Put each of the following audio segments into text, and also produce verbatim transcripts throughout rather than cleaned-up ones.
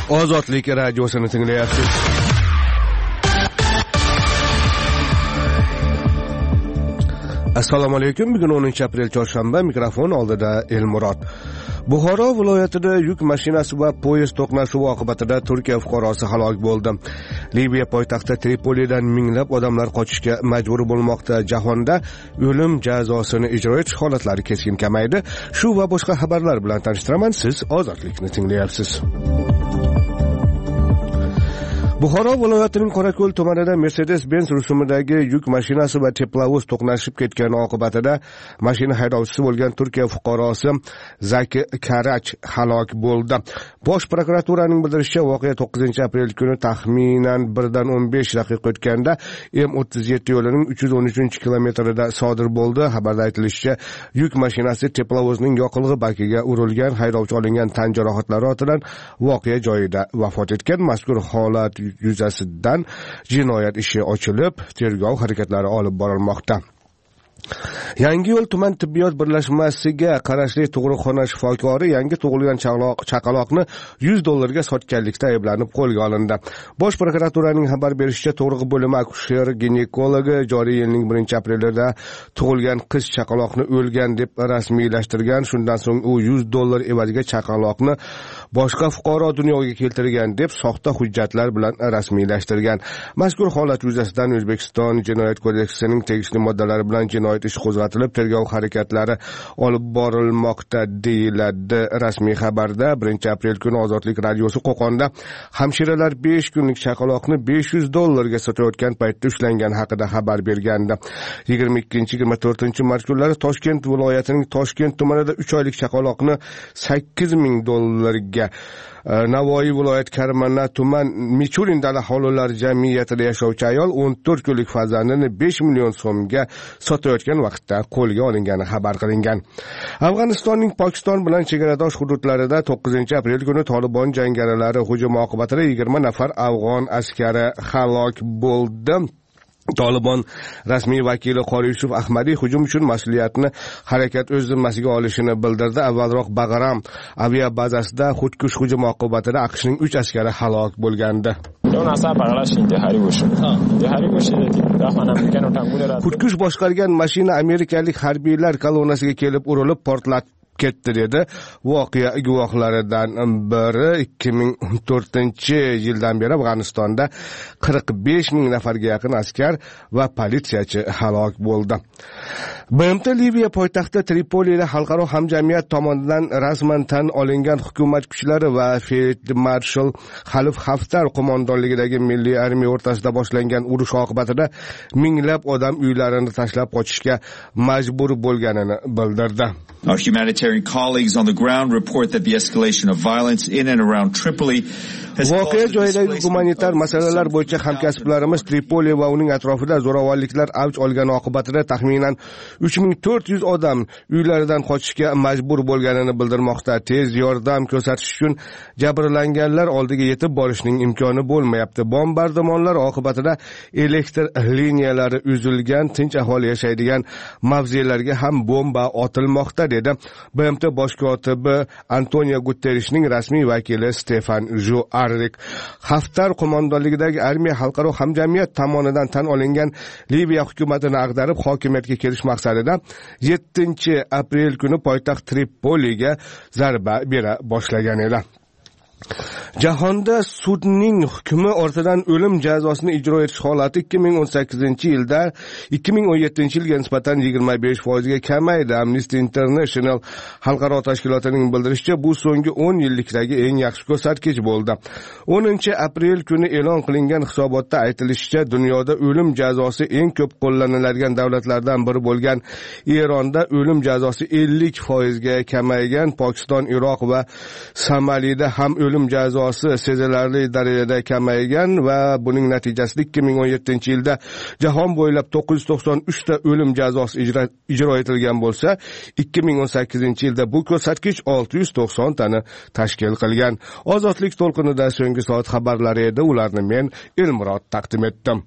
Ozodlik radiosini tinglayapsiz. Assalomu alaykum. Bugun o'ninchi aprel chorshanba, mikrofon oldida Elmurod. Buxoro viloyatida yuk mashinasi va poyezd to'qnashuvi oqibatida Turkiya fuqarosi halok bo'ldi. Liviya poytaxti Tripolidan minglab odamlar qochishga majbur bo'lmoqda. Jahonda o'lim jazosini ijro etish holatlari keskin kamaydi. Shu va boshqa xabarlar bilan tanishtiraman. Siz Ozodlikni tinglayapsiz. Buxoro viloyatining Qorako'l tumanida Mercedes-Benz rusumidagi yuk mashinasi va teplovoz to'qnashib ketgani oqibatida mashina haydovchisi bo'lgan Turkiya fuqarosi Zaki Karach halok bo'ldi. Bosh prokuraturaning bildirishicha, voqea to'qqizinchi aprel kuni taxminan birdan o'n besh daqiqa o'tganda M o'ttiz yetti yo'lining uch yuz o'n uchinchi kilometrida sodir bo'ldi. Xabarda aytilishicha, yuk mashinasi teplovozning yoqilg'i bakiga urilgan, haydovchi olingan tan jarohatlari ortidan voqea joyida vafot etgan. Mazkur holat yuzasidan jinoyat ishi ochilib, tergov harakatlari olib borilmoqda. Yangiyo'l tuman tibbiyot birlashmasiga qarashli tug'ruqxona shifokori yangi tug'ilgan chaqaloqni yuz dollarga sotganlikda ayblanib qo'lga olindi. Bosh prokuraturaning xabar berishicha, tug'ruq bo'limi akusher ginekologi joriy yilning birinchi aprelida tug'ilgan qiz chaqaloqni o'lgan deb rasmiylashtirgan. Shundan so'ng u yuz dollar evaziga chaqaloqni boshqa fuqaro dunyoga keltirgan deb soxta hujjatlar bilan rasmiylashtirgan. Mazkur holat yuzasidan O'zbekiston Jinoyat kodeksining tegishli moddalari bilan jinoyat ish qo'zg'atilib, tergov harakatlari olib borilmoqda deyiladi rasmiy xabarda. birinchi aprel kuni Ozodlik radiosi Qo'qonda hamshiralar besh kunlik chaqaloqni besh yuz dollarga sotayotgan paytda ushlangan haqida xabar bergandi. yigirma ikkinchi yigirma to'rtinchi mart kunlari Toshkent viloyatining Toshkent tumanida uch oylik chaqaloqni sakkiz ming dollarga, Navoiy viloyat Karmana tuman Michurin dala hovlilar jamiyatida yashovchi ayol o'n to'rt kunlik farzandini besh million so'mga sotayotgan vaqtda qo'lga olingani xabar qilingan. Afg'onistonning Pokiston bilan chegaradosh hududlarida to'qqizinchi aprel kuni Tolibon jangarilari hujumi oqibatida yigirma nafar afg'on askari halok bo'ldi. Tolibon rasmiy vakili Qori Yusuf Ahmadiy hujum uchun mas'uliyatni harakat o'z zimmasiga olishini bildirdi. Avvalroq Bag'ram aviabazasida xudkush hujum oqibatida AQShning uch askari halok bo'lgandi. Xudkush boshqargan mashina amerikalik harbiylar kolonnasiga kelib urilib portlatdi ketdi dedi. Voqea guvohlaridan biri ikki ming o'n to'rtinchi yildan beri Afg'onistonda qirq besh ming nafarga yaqin askar va politsiyachi halok bo'ldi. B M T Liviya poytaxti Tripolida xalqaro hamjamiyat tomonidan rasman tan olingan hukumat kuchlari va Field Marshal Xalif Haftar qo'mondonligidagi milliy armiya o'rtasida boshlangan urush oqibatida minglab odam uylarini tashlab qochishga majbur bo'lganini bildirdi. Our humanitarian colleagues on the ground report that the escalation of violence in and around Tripoli has Voqea joyidagi gumanitar masalalar bo'yicha hamkasblarimiz Tripoli va uning atrofida zo'ravonliklar avj olgani oqibatida taxminan uch ming to'rt yuz odam uylaridan qochishga majbur bo'lganini bildirmoqda. Tez yordam ko'rsatish uchun jabrlanganlar oldiga yetib borishning imkoni bo'lmayapti. Bombardimonlar oqibatida elektr liniyalari uzilgan, tinch aholi yashaydigan mavzelarga ham bomba otilmoqda dedi B M T bosh kotibi Antonio Guterresning rasmiy vakili Stefan Dujarric. Haftar qo'mondonligidagi armiya xalqaro hamjamiyat tomonidan tan olingan Liviya hukumatini ag'darib hokimiyatga kelish maqsadida yettinchi aprel kuni poytaxt Tripoliga zarba bera boshlagan edi. Jahonda sudning hukmi ortidan o'lim jazosini ijro etish holati ikki ming o'n sakkizinchi yilda ikki ming o'n yettinchi yilga nisbatan yigirma besh foizga kamaydi. Amnesty International xalqaro tashkilotining bildirishicha, bu so'nggi o'n yillikdagi eng yaxshi ko'rsatkich bo'ldi. o'ninchi aprel kuni e'lon qilingan hisobotda aytilishicha, dunyoda o'lim jazosi eng ko'p qo'llaniladigan davlatlardan biri bo'lgan Eronda o'lim jazosi ellik foizga kamaygan. Pokiston, Iroq va Somalida ham o'lim jazosi sezilarli darajada kamaygan va buning natijasida ikki ming o'n yettinchi yilda jahon bo'ylab to'qqiz yuz to'qson uch ta o'lim jazosi ijro, ijro etilgan bo'lsa, ikki ming o'n sakkizinchi yilda bu ko'rsatkich olti yuz to'qson tani tashkil qilgan. Ozodlik to'lqinida so'nggi soat xabarlari edi. Ularni men Elmurod taqdim etdim.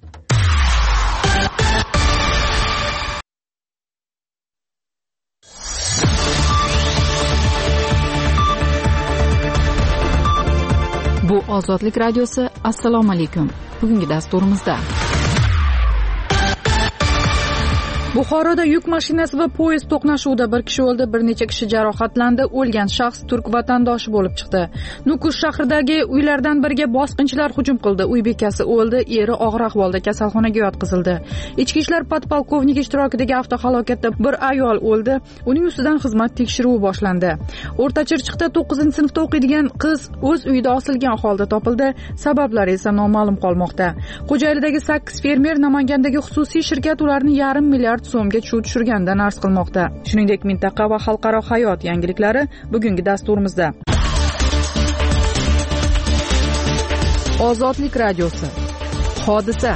Bu Ozodlik radiosi, assalomu alaykum. Bugungi dasturimizda Buxoroda yuk mashinasi va poyezd to'qnashuvida bir kishi o'ldi, bir necha kishi jarohatlandi. O'lgan shaxs turk vatandoshi bo'lib chiqdi. Nukus shahridagi uylardan biriga bosqinchilar hujum qildi. Uy bekasi o'ldi, eri og'ir ahvolda kasalxonaga yotqizildi. Ichki ishlar podpolkovniki ishtirokidagi avtohalokatda bir ayol o'ldi. Uning ustidan xizmat tekshiruvi boshlandi. O'rtachirchiqda to'qqizinchi sinfda o'qiydigan qiz o'z uyida osilgan holda topildi. Sabablari esa noma'lum qolmoqda. Xo'jaylidagi sakkiz fermer Namangandagi xususiy shirkat ularni yarim milliard so'mga chuv tushirgandan arz qilmoqda. Shuningdek, mintaqa va xalqaro hayot yangiliklari bugungi dasturimizda. Ozodlik radiosi. Hodisa.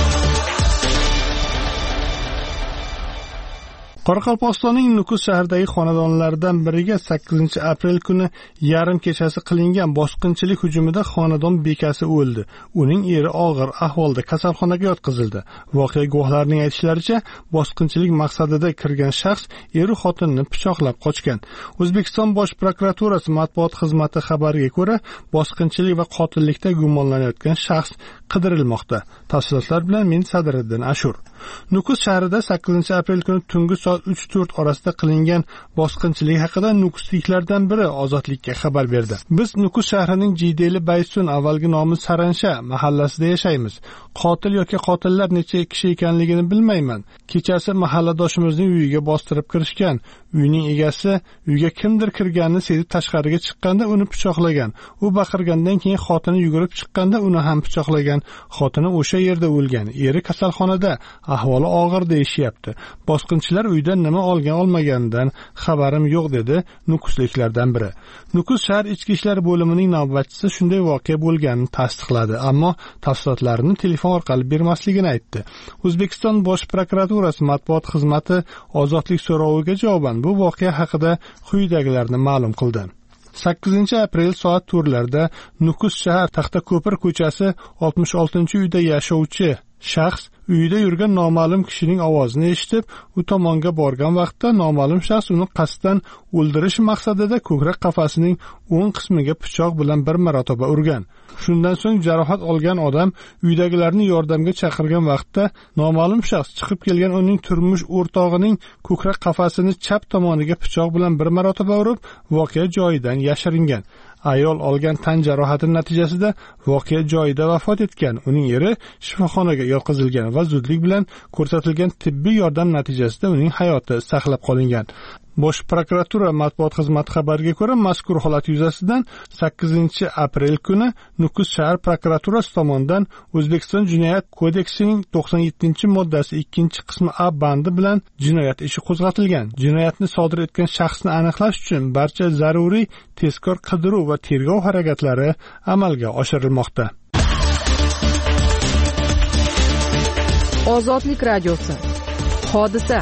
Qoraqalpog'istonning Nukus shahridagi xonadonlardan biriga sakkizinchi aprel kuni yarim kechasi qilingan bosqinchilik hujumida xonadon bekasi o'ldi. Uning eri og'ir ahvolda kasalxonaga yotqizildi. Voqea guvohlarining aytishlaricha, bosqinchilik maqsadida kirgan shaxs eri xotinini pichoqlab qochgan. O'zbekiston Bosh prokuraturasi matbuot xizmati xabariga ko'ra, bosqinchilik va qotillikda gumonlanayotgan shaxs qidirilmoqda. Tafsilotlar bilan men Sadriddin Ashur. Nukus shahrida sakkizinchi aprel kuni tungi soat uch to'rt orasida qilingan bosqinchilik haqida nukusliklardan biri Ozodlikka xabar berdi. Biz Nukus shahrining Jiydeli Baysun, avvalgi nomi Saransha mahallasida yashaymiz. Qotil yoki qotillar necha kishi ekanligini bilmayman. Kechasi mahalladoshimizning uyiga bostirib kirishgan. Uyning egasi uyga kimdir kirganini sezib tashqariga chiqqanda uni pichoqlagan. U baqirgandan keyin xotini yugurib chiqqanda uni ham pichoqlagan. Xotini o'sha yerda o'lgan. Eri kasalxonada, ahvoli og'ir deyishyapti. Bosqinchilar uyda nima olgan olmaganidan xabarim yo'q, dedi nukusliklardan biri. Nukus shahar ichki ishlar bo'limining navbatchisi shunday voqea bo'lganini tasdiqladi, ammo tafsilotlarini telefon orqali bermasligini aytdi. O'zbekiston Bosh prokuraturasi matbuot xizmati Ozodlik so'roviga javoban bu voqea haqida quyidagilarni ma'lum qildi. sakkizinchi aprel soat to'rtlarda Nukus shahar Taxtako'pir ko'chasi oltmish oltinchi uyda yashovchi shaxs uyida yurgan noma'lum kishining ovozini eshitib, u tomonga borgan vaqtda noma'lum shaxs uni qasddan o'ldirish maqsadida ko'krak qafasining o'ng qismiga pichoq bilan bir marotaba urgan. Shundan so'ng jarohat olgan odam uydagilarni yordamga chaqirgan vaqtda noma'lum shaxs chiqib kelgan uning turmush o'rtog'ining ko'krak qafasini chap tomoniga pichoq bilan bir marotaba urib, voqea joyidan yashiringan. Ayol olgan tan jarohati natijasida voqea joyida vafot etgan. Uning eri shifoxonaga yotqizilgan va zudlik bilan ko'rsatilgan tibbiy yordam natijasida uning hayoti saqlab qolingan. Bosh prokuratura matbuot xizmati xabariga ko'ra, mazkur holat yuzasidan sakkizinchi aprel kuni Nukus shahar prokuraturasi tomonidan O'zbekiston Jinoyat kodeksining to'qson yettinchi moddasi ikkinchi qismi A bandi bilan jinoyat ishi qo'zg'atilgan. Jinoyatni sodir etgan shaxsni aniqlash uchun barcha zaruriy tezkor qidiruv va tergov harakatlari amalga oshirilmoqda. Ozodlik radiosi. Hodisa.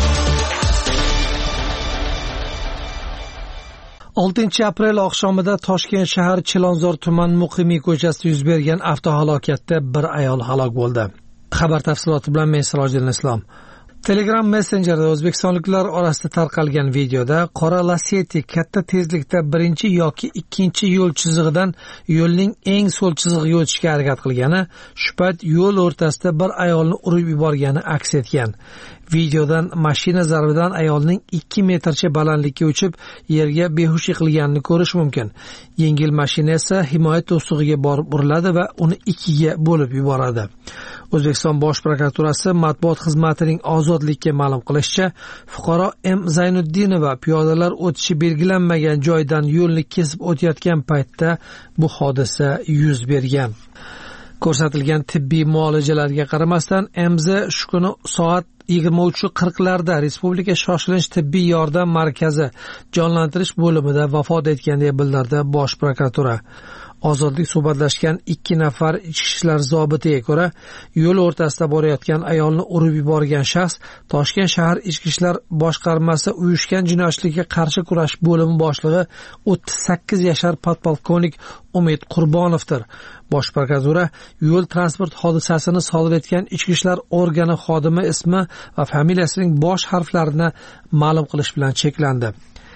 oltinchi aprel oqshomida Toshkent shahar Chilonzor tuman Muqimiy ko'chasida yuz bergan avtohalokatda bir ayol halok bo'ldi. Xabar tafsiloti bilan men Sirojiddin Islom. Telegram messenjerida o'zbekistonliklar orasida tarqalgan videoda qora Lacetti katta tezlikda birinchi yoki ikkinchi yo'l chizig'idan yo'lning eng so'l chizig'iga o'tishga harakat qilgani, shu payt yo'l o'rtasida bir ayolni urib yuborgani aks etgan. Videodan mashina zarbidan ayolning ikki metrcha balandlikka uchib yerga behush yiqilganini ko'rish mumkin. Yengil mashina esa himoya to'sig'iga borib uriladi va uni ikkiga bo'lib yuboradi. O'zbekiston Bosh prokuraturasi matbuot xizmatining Ozodlikka ma'lum qilishicha, fuqaro M Zaynuddinova piyodalar o'tishi belgilanmagan joydan yo'lni kesib o'tayotgan paytda bu hodisa yuz bergan. Ko'rsatilgan tibbiy muolajalarga qaramasdan M Z shu kuni soat yigirma uch qirqlarda Respublika shoshilinch tibbiy yordam markazi jonlantirish bo'limida vafot etgan deb bildirdi Bosh prokuratura. Ozodlik suhbatlashgan ikki nafar ichki ishlar zobitiga ko'ra, yo'l o'rtasida borayotgan ayolni urib yuborgan shaxs Toshkent shahar ichki ishlar boshqarmasi uyushgan jinoyatchilikka qarshi kurash bo'limi boshlig'i o'ttiz sakkiz yashar podpolkovnik Umid Qurbonovdir. Bosh prokuratura yo'l transport hodisasini sodir etgan ichki ishlar organi xodimi ismi va familiyasining bosh harflarini ma'lum qilish bilan cheklandi.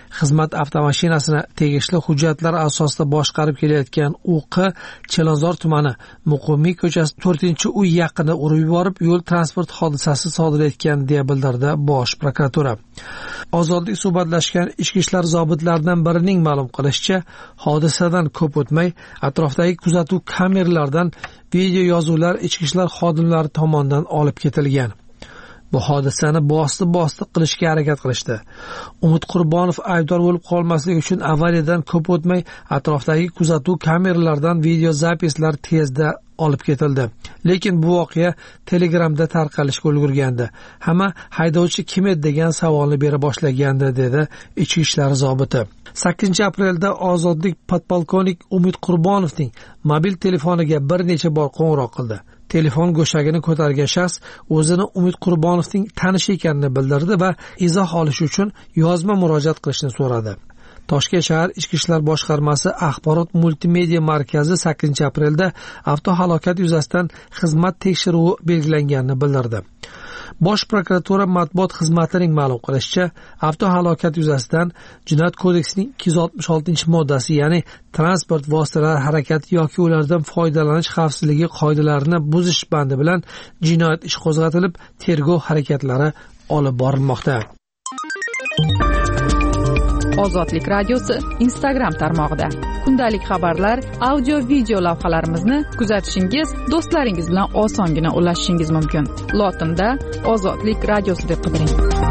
xizmat avtomashinasini tegishli hujjatlar asosida boshqarib kelayotgan U Q Chilonzor tumani Muqimiy ko'chasi to'rtinchi uy yaqinida urib yuborib, yo'l transport hodisasi sodir etgan deya bildirdi Bosh prokuratura. Ozodlik suhbatlashgan ichki ishlar zobitlaridan birining ma'lum qilishicha, hodisadan ko'p o'tmay atrofdagi kuzatuv kameralaridan video yozuvlar ichki ishlar xodimlari tomonidan olib ketilgan. Bu hodisani bosdi-bosdi qilishga harakat qilishdi. Umid Qurbonov aybdor bo'lib qolmasligi uchun avariyadan ko'p o'tmay atrofdagi kuzatuv kameralaridan video zapislar tezda olib ketildi. Lekin bu voqea Telegramda tarqalishga ulgurgandi. Hamma haydovchi kim edi degan savolni bera boshlagandi, dedi ichki ishlar zobiti. sakkizinchi aprelda Ozodlik podpolkovnik Umid Qurbonovning mobil telefoniga bir necha bor qo'ng'iroq qildi. Telefon go'shagini ko'targan shaxs o'zini Umid Qurbonovning tanishi ekanini bildirdi va izoh olish uchun yozma murojaat qilishni so'radi. Toshkent shahar Ichki ishlar boshqarmasi axborot multimedia markazi sakkizinchi aprelda avtohalokat yuzasidan xizmat tekshiruvi belgilanganini bildirdi. Bosh prokuratura matbuot xizmatining ma'lum qilishicha, avtohalokat yuzasidan Jinoyat kodeksining ikki yuz oltmish oltinchi moddasi, ya'ni transport vositalari harakati yoki ulardan foydalanish xavfsizligi qoidalarini buzish bandi bilan jinoyat ishi qo'zg'atilib, tergov harakatlari olib borilmoqda. Ozodlik radiosi Instagram tarmog'ida kundalik xabarlar, audio video lavhalarimizni kuzatishingiz, do'stlaringiz bilan osongina ulashishingiz mumkin. Lotinda Ozodlik radiosi deb qidiring.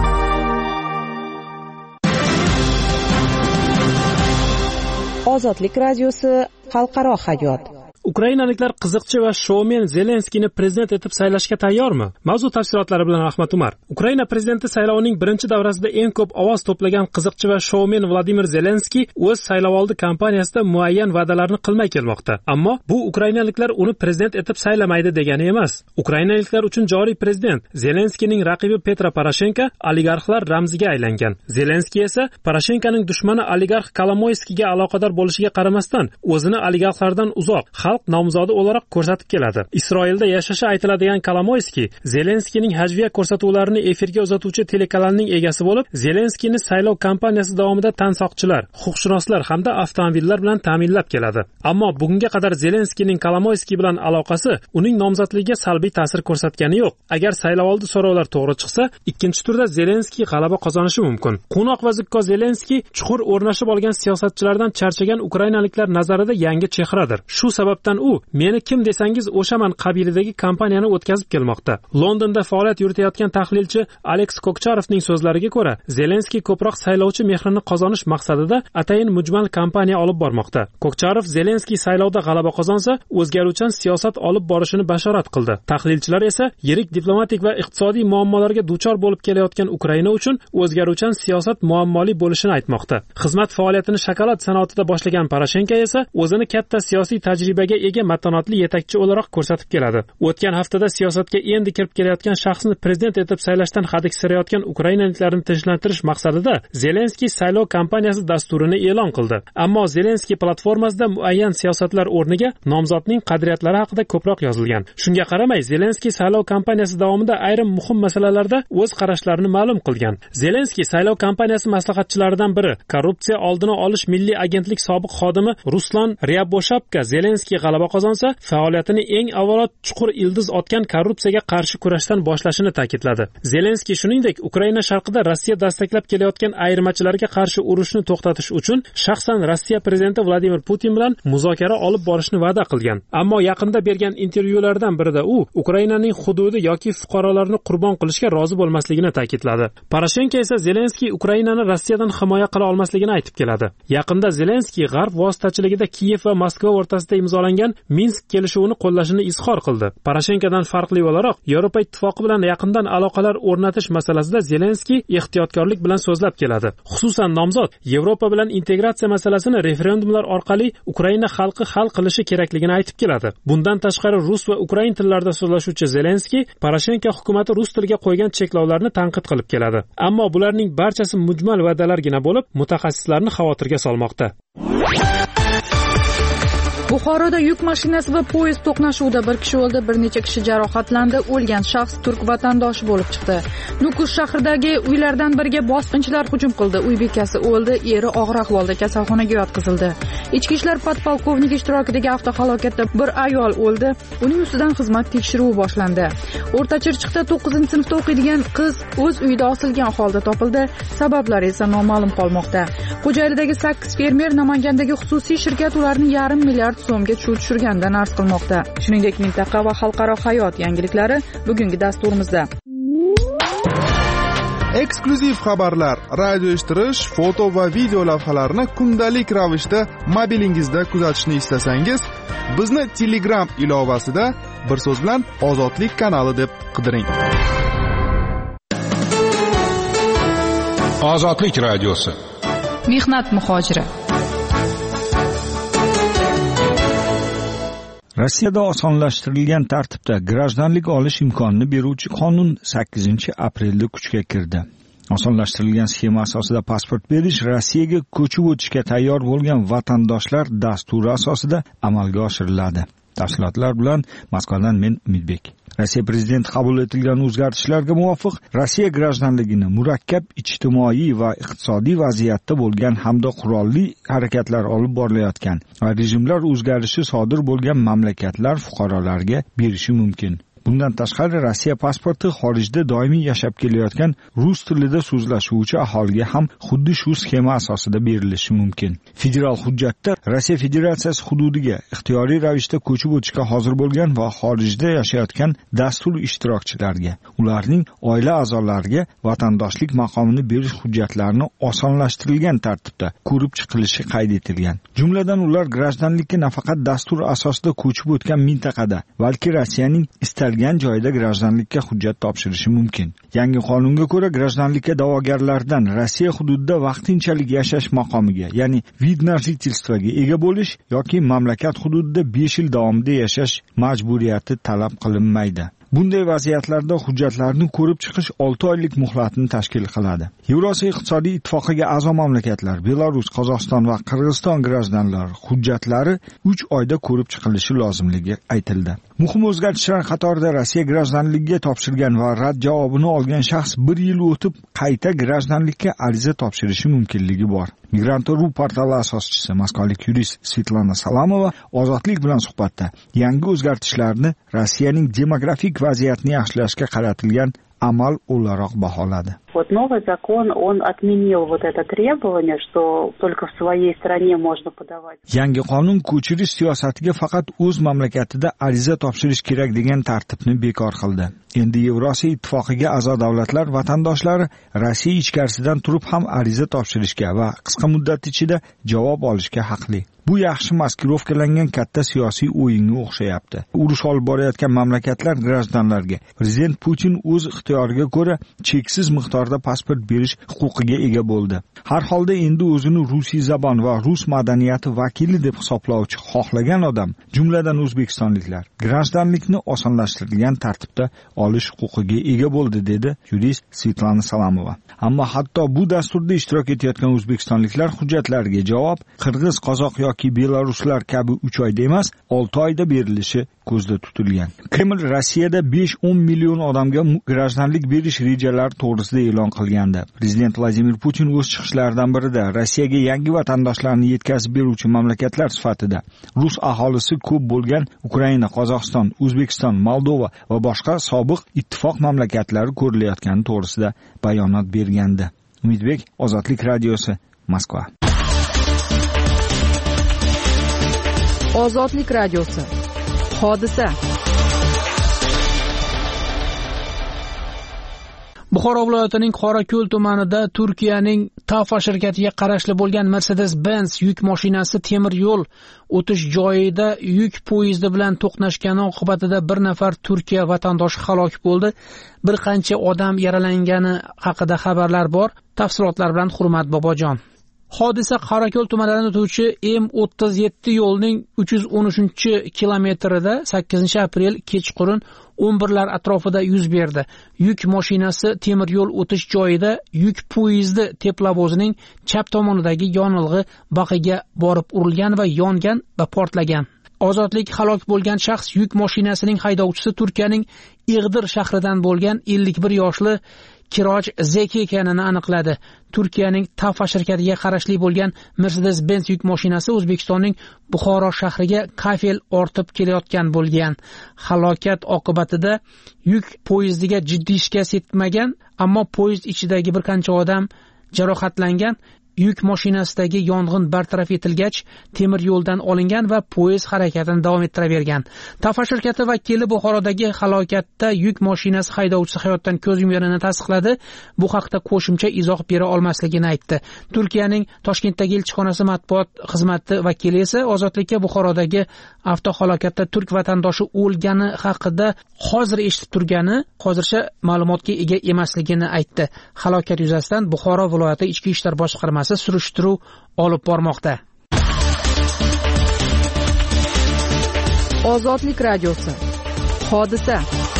Ozodlik radiosi xalqaro hayot. Ukrainaliklar qiziqchi va shoumen Zelenskiyni prezident etib saylashga tayyormi? Mavzu tafsilotlari bilan Ahmad Umar. Ukraina prezidenti saylovining birinchi davrasida eng ko'p ovoz to'plagan qiziqchi va shoumen Vladimir Zelenskiy o'z saylovoldi kampaniyasida muayyan va'dalarni qilmay kelmoqda. Ammo bu ukrainaliklar uni prezident etib saylamaydi degani emas. Ukrainaliklar uchun joriy prezident Zelenskiyning raqibi Petro Poroshenko oligarxlar ramziga aylangan. Zelenskiy esa Poroshenkoning dushmani oligarx Kolomoyskiga aloqador bo'lishiga qaramasdan, o'zini oligarxlardan uzoq nomzodi o'laroq ko'rsatib keladi. Isroilda yashashi aytiladigan Kolomoyskiy Zelenskiyning hajviya ko'rsatuvlarini efirga uzatuvchi telekanalning egasi bo'lib, Zelenskiyni saylov kampaniyasi davomida tansoqchilar, huquqshunoslar hamda avtomobillar bilan ta'minlab keladi. Ammo bugunga qadar Zelenskiyning Kolomoyskiy bilan aloqasi uning nomzodligiga salbiy ta'sir ko'rsatgani yo'q. Agar saylovoldi so'rovlar to'g'ri chiqsa, ikkinchi turda Zelenskiy g'alaba qozonishi mumkin. Qunoq va zukko Zelenskiy chuqur o'rnashib olgan siyosatchilardan charchagan ukrainaliklar nazarida yangi chehradir. Shu sabab u meni kim desangiz o'shaman qabilidagi kampaniyani o'tkazib kelmoqda. Londonda faoliyat yuritayotgan tahlilchi Alex Kokcharovning so'zlariga ko'ra, Zelenskiy ko'proq saylovchi mehrini qozonish maqsadida atayin mujmal kampaniya olib bormoqda. Kokcharov Zelenskiy saylovda g'alaba qozonsa, o'zgaruvchan siyosat olib borishini bashorat qildi. Tahlilchilar esa yirik diplomatik va iqtisodiy muammolarga duchor bo'lib kelayotgan Ukraina uchun o'zgaruvchan siyosat muammoli bo'lishini aytmoqda. Xizmat faoliyatini shokolad sanoatida boshlagan Poroshenko esa o'zini katta siyosiy tajribaga ega matonatli yetakchi o'laroq ko'rsatib keladi. O'tgan haftada siyosatga endi kirib kelayotgan shaxsni prezident etib saylashdan hadiksirayotgan ukrainaliklarni tinchlantirish maqsadida Zelenskiy saylov kampaniyasi dasturini e'lon qildi. Ammo Zelenskiy platformasida muayyan siyosatlar o'rniga nomzodning qadriyatlari haqida ko'proq yozilgan. Shunga qaramay, Zelenskiy saylov kampaniyasi davomida ayrim muhim masalalarda o'z qarashlarini ma'lum qilgan. Zelenskiy saylov kampaniyasi maslahatchilaridan biri, korrupsiya oldini olish milliy agentlik sobiq xodimi Ruslan Ryaboshabka Zelenskiy g'alaba qozonsa, faoliyatini eng avvalo chuqur ildiz otgan korrupsiyaga qarshi kurashdan boshlashini ta'kidladi. Zelenskiy shuningdek, Ukraina sharqida Rossiya dastaklab kelayotgan ayirmachilarga qarshi urushni to'xtatish uchun shaxsan Rossiya prezidenti Vladimir Putin bilan muzokara olib borishni va'da qilgan. Ammo yaqinda bergan intervyulardan birida u Ukrainaning hududi yoki fuqarolarni qurbon qilishga rozi bo'lmasligini ta'kidladi. Poroshenko esa Zelenskiy Ukrainani Rossiyadan himoya qila olmasligini aytib keladi. Yaqinda Zelenskiy G'arb vositachiligida Kiyev va Moskva o'rtasida imzolangan Minsk kelishuvini qo'llashini izhor qildi. Poroshenkodan farqli o'laroq, Yevropa ittifoqi bilan yaqindan aloqalar o'rnatish masalasida Zelenskiy ehtiyotkorlik bilan so'zlab keladi. Xususan, nomzod Yevropa bilan integratsiya masalasini referendumlar orqali Ukraina xalqi hal qilishi kerakligini aytib keladi. Bundan tashqari, rus va ukrain tillarida so'zlashuvchi Zelenskiy Poroshenko hukumatı rus tiliga qo'ygan cheklovlarni tanqid qilib keladi. Ammo bularning barchasi mujmal va'dalargina bo'lib, mutaxassislarni xavotirga solmoqda. Buxoroda yuk mashinasi va poyezd to'qnashuvida bir kishi o'ldi, bir necha kishi jarohatlandi. O'lgan shaxs turk vatandoshi bo'lib chiqdi. Nukus shahridagi uylardan biriga bosqinchilar hujum qildi. Uy bekasi o'ldi, eri og'ir ahvolda kasalxonaga yotqizildi. Ichki ishlar podpolkovniki ishtirokidagi avtohalokatda bir ayol o'ldi. Uning ustidan xizmat tekshiruvi boshlandi. O'rta Chirchiqda to'qqizinchi sinfda o'qiydigan qiz o'z uyida osilgan holda topildi. Sabablari esa noma'lum qolmoqda. Xo'jaylidagi sakkiz fermer Namangandagi xususiy shirkat ularni yarim milliard so'mga chuv tushirgandan arz qilmoqda. Shuningdek, mintaqa va xalqaro hayot yangiliklari bugungi dasturimizda. Eksklyuziv xabarlar, radio eshittirish, foto va video lavhalarni kundalik ravishda mobilingizda kuzatishni istasangiz, bizni Telegram ilovasida bir so'z bilan Ozodlik kanali deb qidiring. Ozodlik radiosi. Mehnat muhojiri. Rossiyada osonlashtirilgan tartibda grajdanlik olish imkonini beruvchi qonun sakkizinchi aprelda kuchga kirdi. Osonlashtirilgan sxema asosida pasport berish Rossiyaga ko'chib o'tishga tayyor bo'lgan vatandoshlar dasturi asosida amalga oshiriladi. Tafsilotlar bilan Moskvadan men Umidbek. Rossiya prezidenti qabul etilgan o'zgartishlarga muvofiq Rossiya grajdanligini murakkab ijtimoiy va iqtisodiy vaziyatda bo'lgan hamda qurolli harakatlar olib borilayotgan va rejimlar o'zgarishi sodir bo'lgan mamlakatlar fuqarolariga berishi mumkin. Bundan tashqari Rossiya pasporti xorijda doimiy yashab kelayotgan rus tilida so'zlashuvchi aholiga ham xuddi shu sxema asosida berilishi mumkin. Federal hujjatda Rossiya Federatsiyasi hududiga ixtiyoriy ravishda ko'chib o'tishga hozir bo'lgan va xorijda yashayotgan dastur ishtirokchilariga, ularning oila a'zolariga vatandoshlik maqomini berish hujjatlarini osonlashtirilgan tartibda ko'rib chiqilishi qayd etilgan. Jumladan ular grajdanlikka nafaqat dastur asosida ko'chib o'tgan mintaqada, balki Rossiyaning istalgan joyda grajdanlikka hujjat topshirishi mumkin. Yangi qonunga ko'ra grajdanlikka da'vogarlardan Rossiya hududida vaqtinchalik yashash maqomiga, ya'ni vid na жительствоga ega bo'lish yoki mamlakat hududida besh yil davomida yashash majburiyati talab qilinmaydi. Bunday vaziyatlarda hujjatlarni ko'rib chiqish olti oylik muhlatni tashkil qiladi. Yevrosiyo iqtisodiy ittifoqiga a'zo mamlakatlar Belarus, Qozog'iston va Qirg'iziston grajdanlari hujjatlari uch oyda ko'rib chiqilishi lozimligi aytildi. Muhim o'zgartishlar qatorida Rossiya grajdanligiga topshirgan va rad javobini olgan shaxs bir yil o'tib qayta grajdanlikka ariza topshirishi mumkinligi bor. Migrant.ru portali asoschisi moskvalik yurist Svetlana Salamova Ozodlik bilan suhbatda yangi o'zgartishlarni Rossiyaning demografik vaziyatni yaxshilashga qaratilgan amal o'laroq baholadi. Вот новый закон, он отменил вот это требование, что только в своей стране можно подавать. Yangi qonun ko'chirish siyosatiga faqat o'z mamlakatida ariza topshirish kerak degan tartibni bekor qildi. Endi Yevrosiyo ittifoqiga a'zo davlatlar vatandoshlari Rossiya ichkarisidan turib ham ariza topshirishga va qisqa muddat ichida javob olishga haqli. Bu yaxshi maskirovkalangan katta siyosiy o'yinga o'xshayapti. Urush olib borayotgan mamlakatlar grajdanlarga prezident Putin o'z ixtiyoriga ko'ra cheksiz miqdorda pasport berish huquqiga ega bo'ldi. Har holda endi o'zini rusiy zabon va rus madaniyati vakili deb hisoblovchi xohlagan odam, jumladan o'zbekistonliklar, grajdanlikni osonlashtirilgan tartibda olish huquqiga ega bo'ldi, dedi yurist Svetlana Salamova. Ammo hatto bu dasturda ishtirok etayotgan o'zbekistonliklar hujjatlariga javob qirg'iz, qozoq yoki belaruslar kabi uch oyda emas, olti oyda berilishi ko'zda tutilgan. Kreml Rossiyada besh o'n million odamga grajdanlik berish rejalari to'g'risida e'lon qilgandi. Prezident Vladimir Putin o'z chiqishlaridan birida Rossiyaga yangi vatandoshlarni yetkazib beruvchi mamlakatlar sifatida rus aholisi ko'p bo'lgan Ukraina, Qozog'iston, O'zbekiston, Moldova va boshqa sobiq ittifoq mamlakatlari ko'rilayotgani to'g'risida bayonot bergandi. Umidbek, Ozodlik radiosi, Moskva. Ozodlik radiosi. Hodisa. Buxoro viloyatining Qorako'l tumanida Turkiyaning Tafa shirkatiga qarashli bo'lgan Mercedes-Benz yuk mashinasi temir yo'l o'tish joyida yuk poyezdi bilan to'qnashgani oqibatida bir nafar Turkiya vatandoshi halok bo'ldi. Bir qancha odam yaralangani haqida xabarlar bor. Tafsilotlar bilan Hurmat Bobojon. Hodisa Qorako'l tumanidan o'tuvchi M o'ttiz yetti yo'lning uch yuz o'n uchinchi kilometrida sakkizinchi aprel kechqurun o'n birlar atrofida yuz berdi. Yuk mashinasi temir yo'l o'tish joyida yuk poyezdi teplovozining chap tomonidagi yonilg'i baqiga borib urilgan va yongan va portlagan. Ozodlik halok bo'lgan shaxs yuk mashinasining haydovchisi Turkiyaning Ig'dir shahridan bo'lgan ellik bir yoshli Kiroj Zeki ekanini aniqladi. Turkiyaning Tafa shirkatiga qarashli bo'lgan Mercedes-Benz yuk mashinasi O'zbekistonning Buxoro shahriga kafel ortib kelayotgan bo'lgan. Halokat oqibatida yuk poyezdiga jiddiy shikast yetmagan, ammo poyezd ichidagi bir qancha odam jarohatlangan. Yuk mashinasidagi yong'in bartaraf etilgach, temir yo'ldan olingan va poyezd harakatini davom ettiravergan. Tafa shirkati vakili Buxorodagi halokatda yuk mashinasi haydovchisi hayotdan ko'z yumganini tasdiqladi. Bu haqda qo'shimcha izoh bera olmasligini aytdi. Turkiyaning Toshkentdagi elchixonasi matbuot xizmati vakili esa Ozodlikka Buxorodagi avtohalokatda turk vatandoshi o'lgani haqida hozir eshitib turgani, hozircha ma'lumotga ega emasligini aytdi. Halokat yuzasidan Buxoro viloyati ichki ishlar boshqarmasi surishtiruv olib bormoqda. Ozodlik radiosi. Hodisa.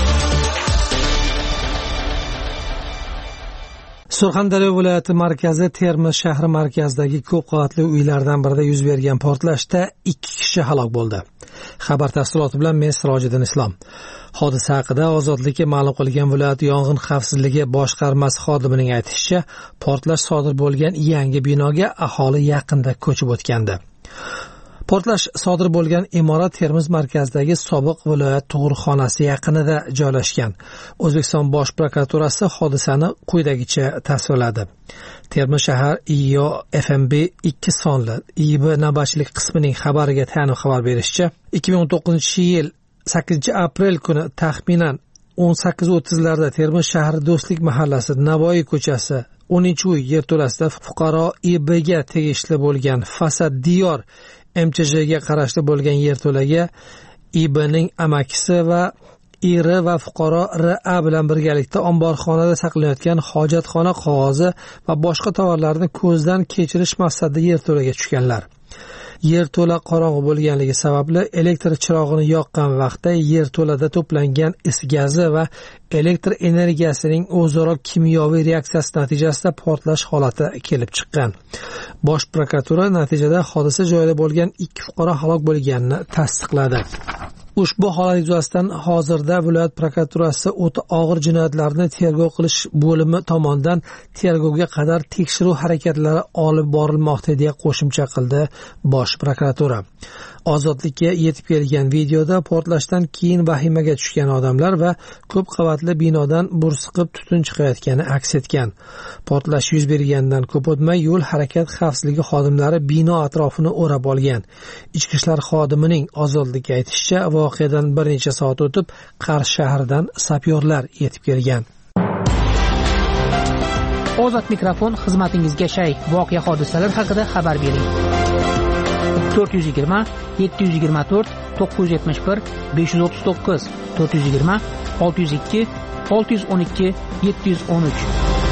Surxondaryo viloyati markazi Termiz shahri markazidagi ko'p qavatli uylardan birida yuz bergan portlashda ikki kishi halok bo'ldi. Xabar tafsiloti bilan men Sirojiddin Islom. Hodisa haqida Ozodlikka ma'lum qilgan viloyat yong'in xavfsizligi boshqarmasi xodimining aytishicha, portlash sodir bo'lgan yangi binoga aholi yaqinda ko'chib o'tgandi. Portlash sodir bo'lgan imorat Termiz markazidagi sobiq viloyat tug'ruqxonasi yaqinida joylashgan. O'zbekiston Bosh prokuraturasi hodisani quyidagicha tasvirladi. Termiz shahar I O F M B ikki sonli I B navbatchilik qismining xabariga tayanib xabar berishicha, ikki ming o'n to'qqizinchi yil sakkizinchi aprel kuni taxminan o'n sakkiz o'ttizlarda Termiz shahri Do'stlik mahallasi Navoiy ko'chasi o'ninchi uy yerto'lasida fuqaro I B ga tegishli bo'lgan Fasad Diyor M Ch J ga qarashli bo'lgan yerto'laga I B ning amakisi va I R va fuqaro R A bilan birgalikda omborxonada saqlanayotgan hojatxona qog'ozi va boshqa tovarlarni ko'zdan kechirish maqsadida yerto'laga tushganlar. Yerto'la qorong'u bo'lganligi sababli elektr chirog'ini yoqqan vaqtda yerto'lada to'plangan is gazi va elektr energiyasining o'zaro kimyoviy reaksiyasi natijasida portlash holati kelib chiqqan. Bosh prokuratura natijada hodisa joyida bo'lgan ikki fuqaro halok bo'lganini tasdiqladi. Ushbu holat yuzasidan hozirda viloyat prokuraturasi o'ta og'ir jinoyatlarni tergov qilish bo'limi tomonidan tergovga qadar tekshiruv harakatlari olib borilmoqda deya qo'shimcha qildi Bosh prokuratura. Ozodlikka yetib kelgan videoda portlashdan keyin vahimaga tushgan odamlar va ko'p qavatli binodan bursiqib tutun chiqayotgani aks etgan. Portlash yuz bergandan ko'p o'tmay yo'l harakat xavfsizligi xodimlari bino atrofini o'rab olgan. Ichki ishlar xodimining Ozodlikka aytishicha, voqeadan bir necha soat o'tib Qarshi shahridan sapyorlar yetib kelgan. Ozod mikrofon xizmatingizga shay. Voqea hodisalar haqida xabar bering. to'rt yuz yigirma yetti yuz yigirma to'rt to'qqiz yuz yetmish bir besh yuz o'ttiz to'qqiz to'rt yuz yigirma olti yuz ikki olti yuz o'n ikki yetti yuz o'n uch.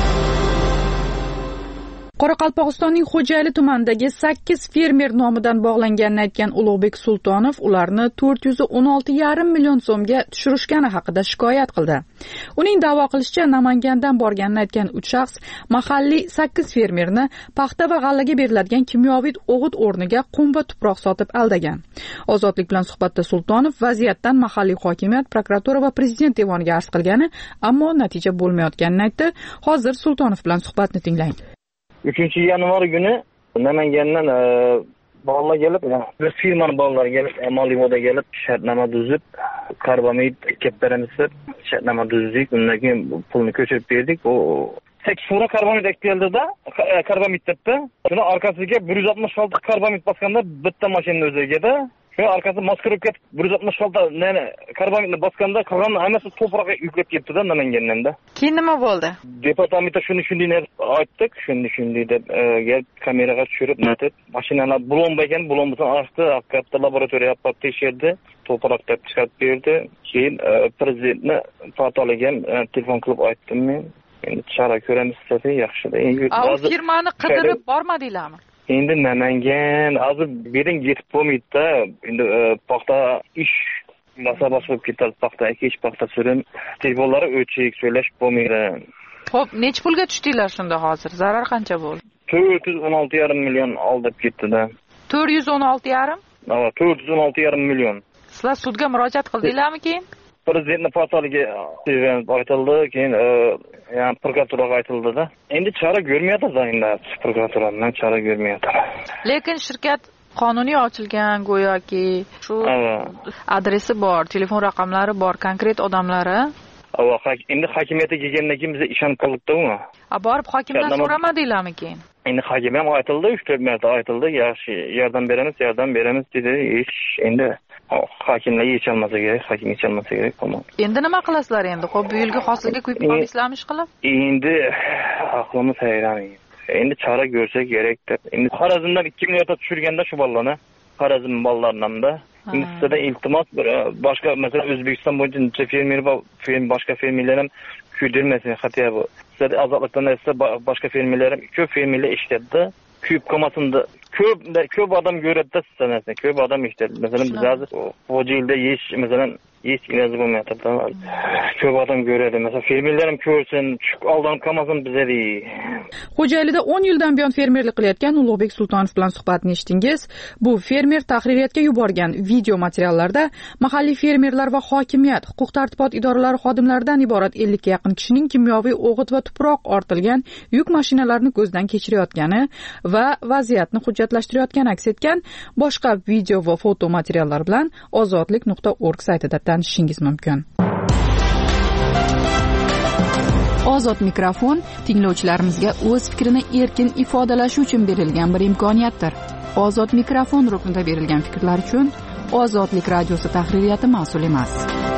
Qoraqalpog'istonning Xo'jayli tumanidagi sakkiz fermer nomidan bog'langanini aytgan Ulug'bek Sultonov ularni to'rt yuz o'n olti yarim million so'mga tushirishgani haqida shikoyat qildi. Uning da'vo qilishicha, Namangandan borganini aytgan uch shaxs mahalliy sakkiz fermerni paxta va g'allaga beriladigan kimyoviy o'g'it o'rniga qum va tuproq sotib aldagan. Ozodlik bilan suhbatda Sultonov vaziyatdan mahalliy hokimiyat, prokuratura va prezident devoniga arz qilgani, ammo natija bo'lmayotganini aytdi. Hozir Sultonov bilan suhbatni tinglang. uchinchi yanvar kuni Namangandan bolalar kelib, bir firmaning bolalari kelib, Molivoda kelib, shartnoma tuzib, karbamid ketlarimiz shartnoma tuzdik. Undan keyin pulni ko'chirib berdik. O sakkiz fura karbamid keldi-da, karbamid debdi. Shuni orqasiga bir yuz oltmish olti karbamid bosganda bitta mashina o'ziga-da. Shu orqasi moskirib ketib bir yuz oltmish olti neni karbamidni bosganda qolgan hammasi to'proqqa yuklab ketdi-da Namangandan-da. Keyin nima bo'ldi? Departamentda shuni shunday deb aytdik, shuni shunday deb kelib kameraga tushirib, natib mashinalar bulon ekan, bulondan ochdi, haqiqatda laboratoriya olib tekshirdi, to'proq deb chiqarib berdi. Keyin prezidentni portaliga telefon qilib aytdim men. Endi chora ko'ramiz desa yaxshi-da. A firmani qidirib bormadinglarmi? Endi Namangan hozir bering yetib bo'lmaydi-da. Endi paxta ish masabasi bo'lib ketadi, paxta ekish, paxta surim. Telefonlari o'chik, so'ylashib bo'lmaydi. Xo'p, nech pulga tushdinglar shunda hozir? Zarar qancha bo'ldi? to'rt yuz o'n olti yarim million olib ketdi-da. to'rt yuz o'n olti yarim? to'rt yuz o'n olti yarim million. Sizlar sudga murojaat qildinglarmi keyin? Prezidentni portaliga aytildi, keyin yani prokuraturaga aytildi-da. Endi chora ko'rmayapti-da, endi prokuraturadan chora ko'rmayapti. Lekin shirkat qonuniy ochilgan go'yoki, shu adresi bor, telefon raqamlari bor, konkret odamlari. Ava, endi hokimiyatga kelgandan keyin biz ishonib qoldik-da. A borib hokimdan so'ramadinglarmi keyin? Endi hokim ham aytildi, uch to'rt marta aytildi, yaxshi yordam beramiz, yordam beramiz dedi. Ish endi hokimlar yecholmasa kerak, hokim yecholmasa kerak. Endi nima qilasizlar endi? Xo'p, bu yilgi hosilga kuyib qoldingizlarmi ish qilib? Endi aqlimiz hayron. Endi chora ko'rsak kerak deb. Endi Xorazmdan ikki million tushirganda shu bolalarni, Xorazm bolalarini da endi sizda iltimos boshqa masalan O'zbekiston bo'yicha necha fermer va boshqa fermerlar ham kuydirmasin, hatto bu. Sizda ozodlikdan esa boshqa fermerlar ham ko'p fermerlar ishlatdi. Kuyib qolmasin deb ko'p ko'p odam ko'radi sizda, ko'p odam ishlatdi. Masalan biz hozir Xo'jayilda yesh masalan yesh iloji bo'lmayapti. Ko'p odam ko'radi. Masalan fermerlar ham ko'rsin, aldanib qolmasin bizga deydi. Xo'jayilida o'n yildan buyon fermerlik qilayotgan Ulug'bek Sultonov bilan suhbatni eshitdingiz. Bu fermer tahririyatga yuborgan video materiallarda mahalliy fermerlar va hokimiyat, huquq-tartibot idoralari xodimlaridan iborat ellikka yaqin kishining kimyoviy o'g'it va tuproq ortilgan yuk mashinalarini ko'zdan kechirayotgani va vaziyatni hujjatlashtirayotgani aks etgan boshqa video va foto materiallar bilan ozodlik nuqta org saytida tanishishingiz mumkin. Ozod mikrofon tinglovchilarimizga o'z fikrini erkin ifodalashi uchun berilgan bir imkoniyatdir. Ozod mikrofon ruknida berilgan fikrlar uchun Ozodlik radiosi tahririyati mas'ul emas.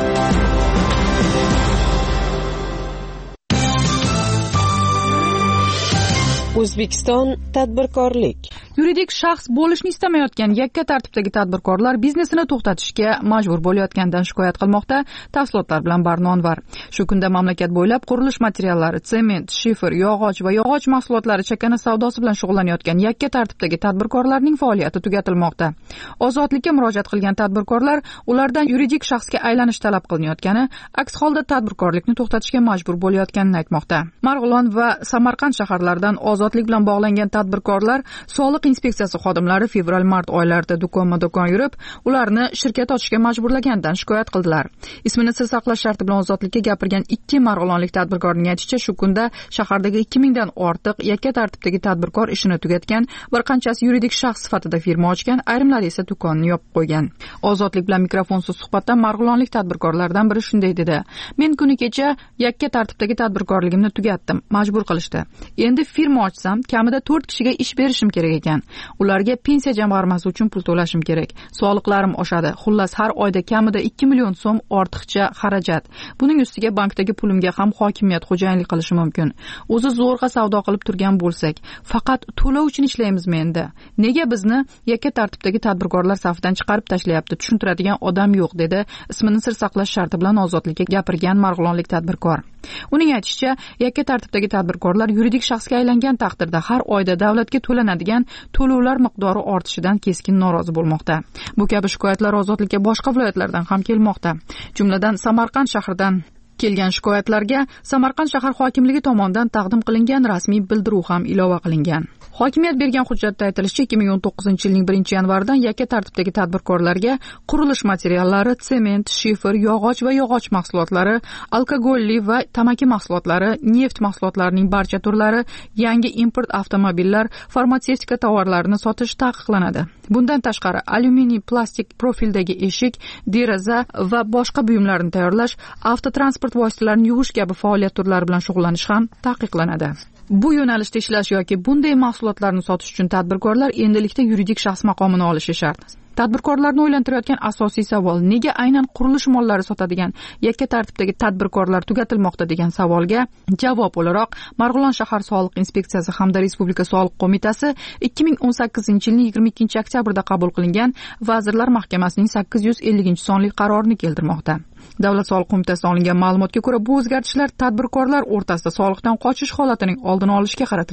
O'zbekiston tadbirkorlik. Yuridik shaxs bo'lishni istamayotgan yakka tartibdagi tadbirkorlar biznesini to'xtatishga majbur bo'layotganidan shikoyat qilmoqda. Tafsilotlar bilan Barnonvar. Shu kunda mamlakat bo'ylab qurilish materiallari, sement, shifer, yog'och va yog'och mahsulotlari chakana savdosi bilan shug'ullanayotgan yakka tartibdagi tadbirkorlarning faoliyati tugatilmoqda. Ozodlikka murojaat qilgan tadbirkorlar ulardan yuridik shaxsga aylanish talab qilinayotgani, aks holda tadbirkorlikni to'xtatishga majbur bo'layotganini aytmoqda. Marg'ilon va Samarqand shaharlaridan ozodlik bilan bog'langan tadbirkorlar soliq inspeksiyasi xodimlari fevral-mart oylarida do'konma-do'kon yurib, ularni shirkat ochishga majburlagandan shikoyat qildilar. Ismini sir saqlash sharti bilan ozodlikka gapirgan ikki marg'ilonlik tadbirkorning aytishicha, shu kunda shahardagi ikki mingdan ortiq yakka tartibdagi tadbirkor ishini tugatgan, bir qanchasi yuridik shaxs sifatida firma ochgan, ayrimlari esa do'konni yopib qo'ygan. Ozodlik bilan mikrofonsiz suhbatda marg'ilonlik tadbirkorlardan biri shunday dedi: "Men kuni kecha yakka tartibdagi tadbirkorligimni tugatdim, majbur qilishdi. Endi firma ochsam, kamida to'rt kishiga ish berishim kerak ekan. Ularga pensiya jamg'armasi uchun pul to'lashim kerak. Soliqlarim oshadi. Xullas har oyda kamida ikki million so'm ortiqcha xarajat. Buning ustiga bankdagi pulimga ham hokimiyat xo'jayinlik qilishi mumkin. O'zi zo'rg'a savdo qilib turgan bo'lsak, faqat to'lov uchun ishlaymizmi endi? Nega bizni yakka tartibdagi tadbirkorlar safidan chiqarib tashlayapti? Tushuntiradigan odam yo'q", dedi ismini sir saqlash sharti bilan ozodlikka gapirgan marg'ilonlik tadbirkor. Uning aytishicha, yakka tartibdagi tadbirkorlar yuridik shaxsga aylangan taqdirda har oyda davlatga to'lanadigan to'lovlar miqdori ortishidan keskin norozi bo'lmoqda. Bu kabi shikoyatlar ozodlikka boshqa viloyatlardan ham kelmoqda. Jumladan Samarqand shahridan kelgan shikoyatlarga Samarqand shahar hokimligi tomonidan taqdim qilingan rasmiy bildiruv ham ilova qilingan. Hokimiyat bergan hujjatda aytilishicha, ikki ming o'n to'qqizinchi yilning birinchi yanvaridan yakka tartibdagi tadbirkorlarga qurilish materiallari, sement, shifer, yog'och va yog'och mahsulotlari, alkogolli va tamaki mahsulotlari, neft mahsulotlarining barcha turlari, yangi import avtomobillar, farmatsevtika tovarlarini sotish taqiqlanadi. Bundan tashqari, alyuminiy plastik profildagi eshik, deraza va boshqa buyumlarni tayyorlash, avtotransport vositalarini yuvish kabi faoliyat turlari bilan shug'ullanish ham taqiqlanadi. Bu yo'nalishda ishlash yoki bunday mahsulotlarni sotish uchun tadbirkorlar endilikda yuridik shaxs maqomini olishi shart. Tadbirkorlarni o'ylantirayotgan asosiy savol: nega aynan qurilish mollari sotadigan yakka tartibdagi tadbirkorlar tugatilmoqda degan savolga javob o'laroq Marg'ilon shahar soliq inspeksiyasi hamda Respublika soliq qo'mitasi ikki ming o'n sakkizinchi yilning yigirma ikkinchi oktyabrda qabul qilingan Vazirlar Mahkamasining sakkiz yuz elliginchi sonli qarorini keltirmoqda. Davlat soliq qo'mitasidan olingan ma'lumotga ko'ra, bu o'zgartishlar tadbirkorlar o'rtasida soliqdan qochish holatining oldini olishga qaratilgan.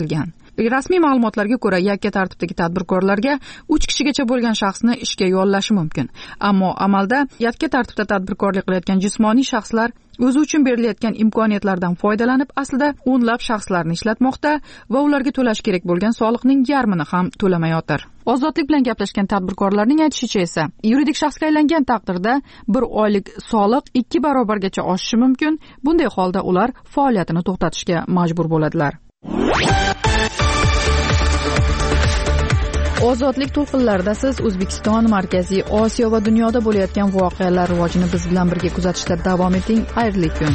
Rasmiy ma'lumotlarga ko'ra, yakka tartibdagi tadbirkorlarga uch kishigacha bo'lgan shaxsni ishga yollashi mumkin. Ammo amalda yakka tartibda tadbirkorlik qilayotgan jismoniy shaxslar o'zi uchun berilayotgan imkoniyatlardan foydalanib, aslida o'nlab shaxslarni ishlatmoqda va ularga to'lash kerak bo'lgan soliqning yarmini ham to'lamayotir. Ozodlik bilan gaplashgan tadbirkorlarning aytishicha esa, yuridik shaxsga aylangan taqdirda bir oylik soliq ikki barobargacha oshishi mumkin. Bunday holda ular faoliyatini to'xtatishga majbur bo'ladilar. Ozodlik to'lqinlarida siz O'zbekiston, Markaziy Osiyo va dunyoda bo'layotgan voqealar rivojini biz bilan birga kuzatishda davom eting. Xayrli kun.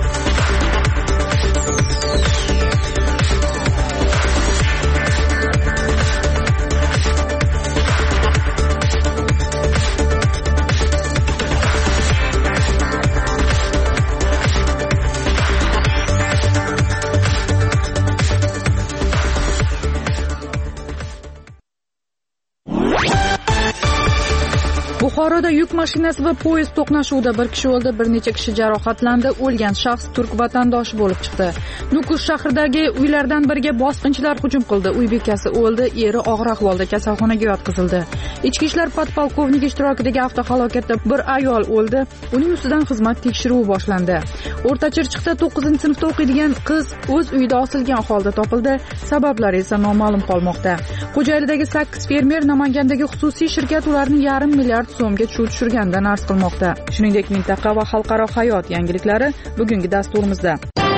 Buxoroda yuk mashinasi va poyezd to'qnashuvida bir kishi o'ldi, bir necha kishi jarohatlandi. O'lgan shaxs turk vatandoshi bo'lib chiqdi. Nukus shahridagi uylardan biriga bosqinchilar hujum qildi. Uy bekasi o'ldi, eri og'ir ahvolda kasalxonaga yotqizildi. Ichki ishlar podpolkovniki ishtirokidagi avtohalokatda bir ayol o'ldi. Uning ustidan xizmat tekshiruvi boshlandi. O'rtachirchiqda to'qqizinchi sinfda o'qiydigan qiz o'z uyida osilgan holda topildi. Sabablari esa noma'lum qolmoqda. Xo'jaylidagi sakkiz fermer Namangandagi xususiy shirkat ularni yarim milliard so'mga chuv tushirgandan arz qilmoqda. Shuningdek, mintaqa va xalqaro hayot yangiliklari bugungi dasturimizda.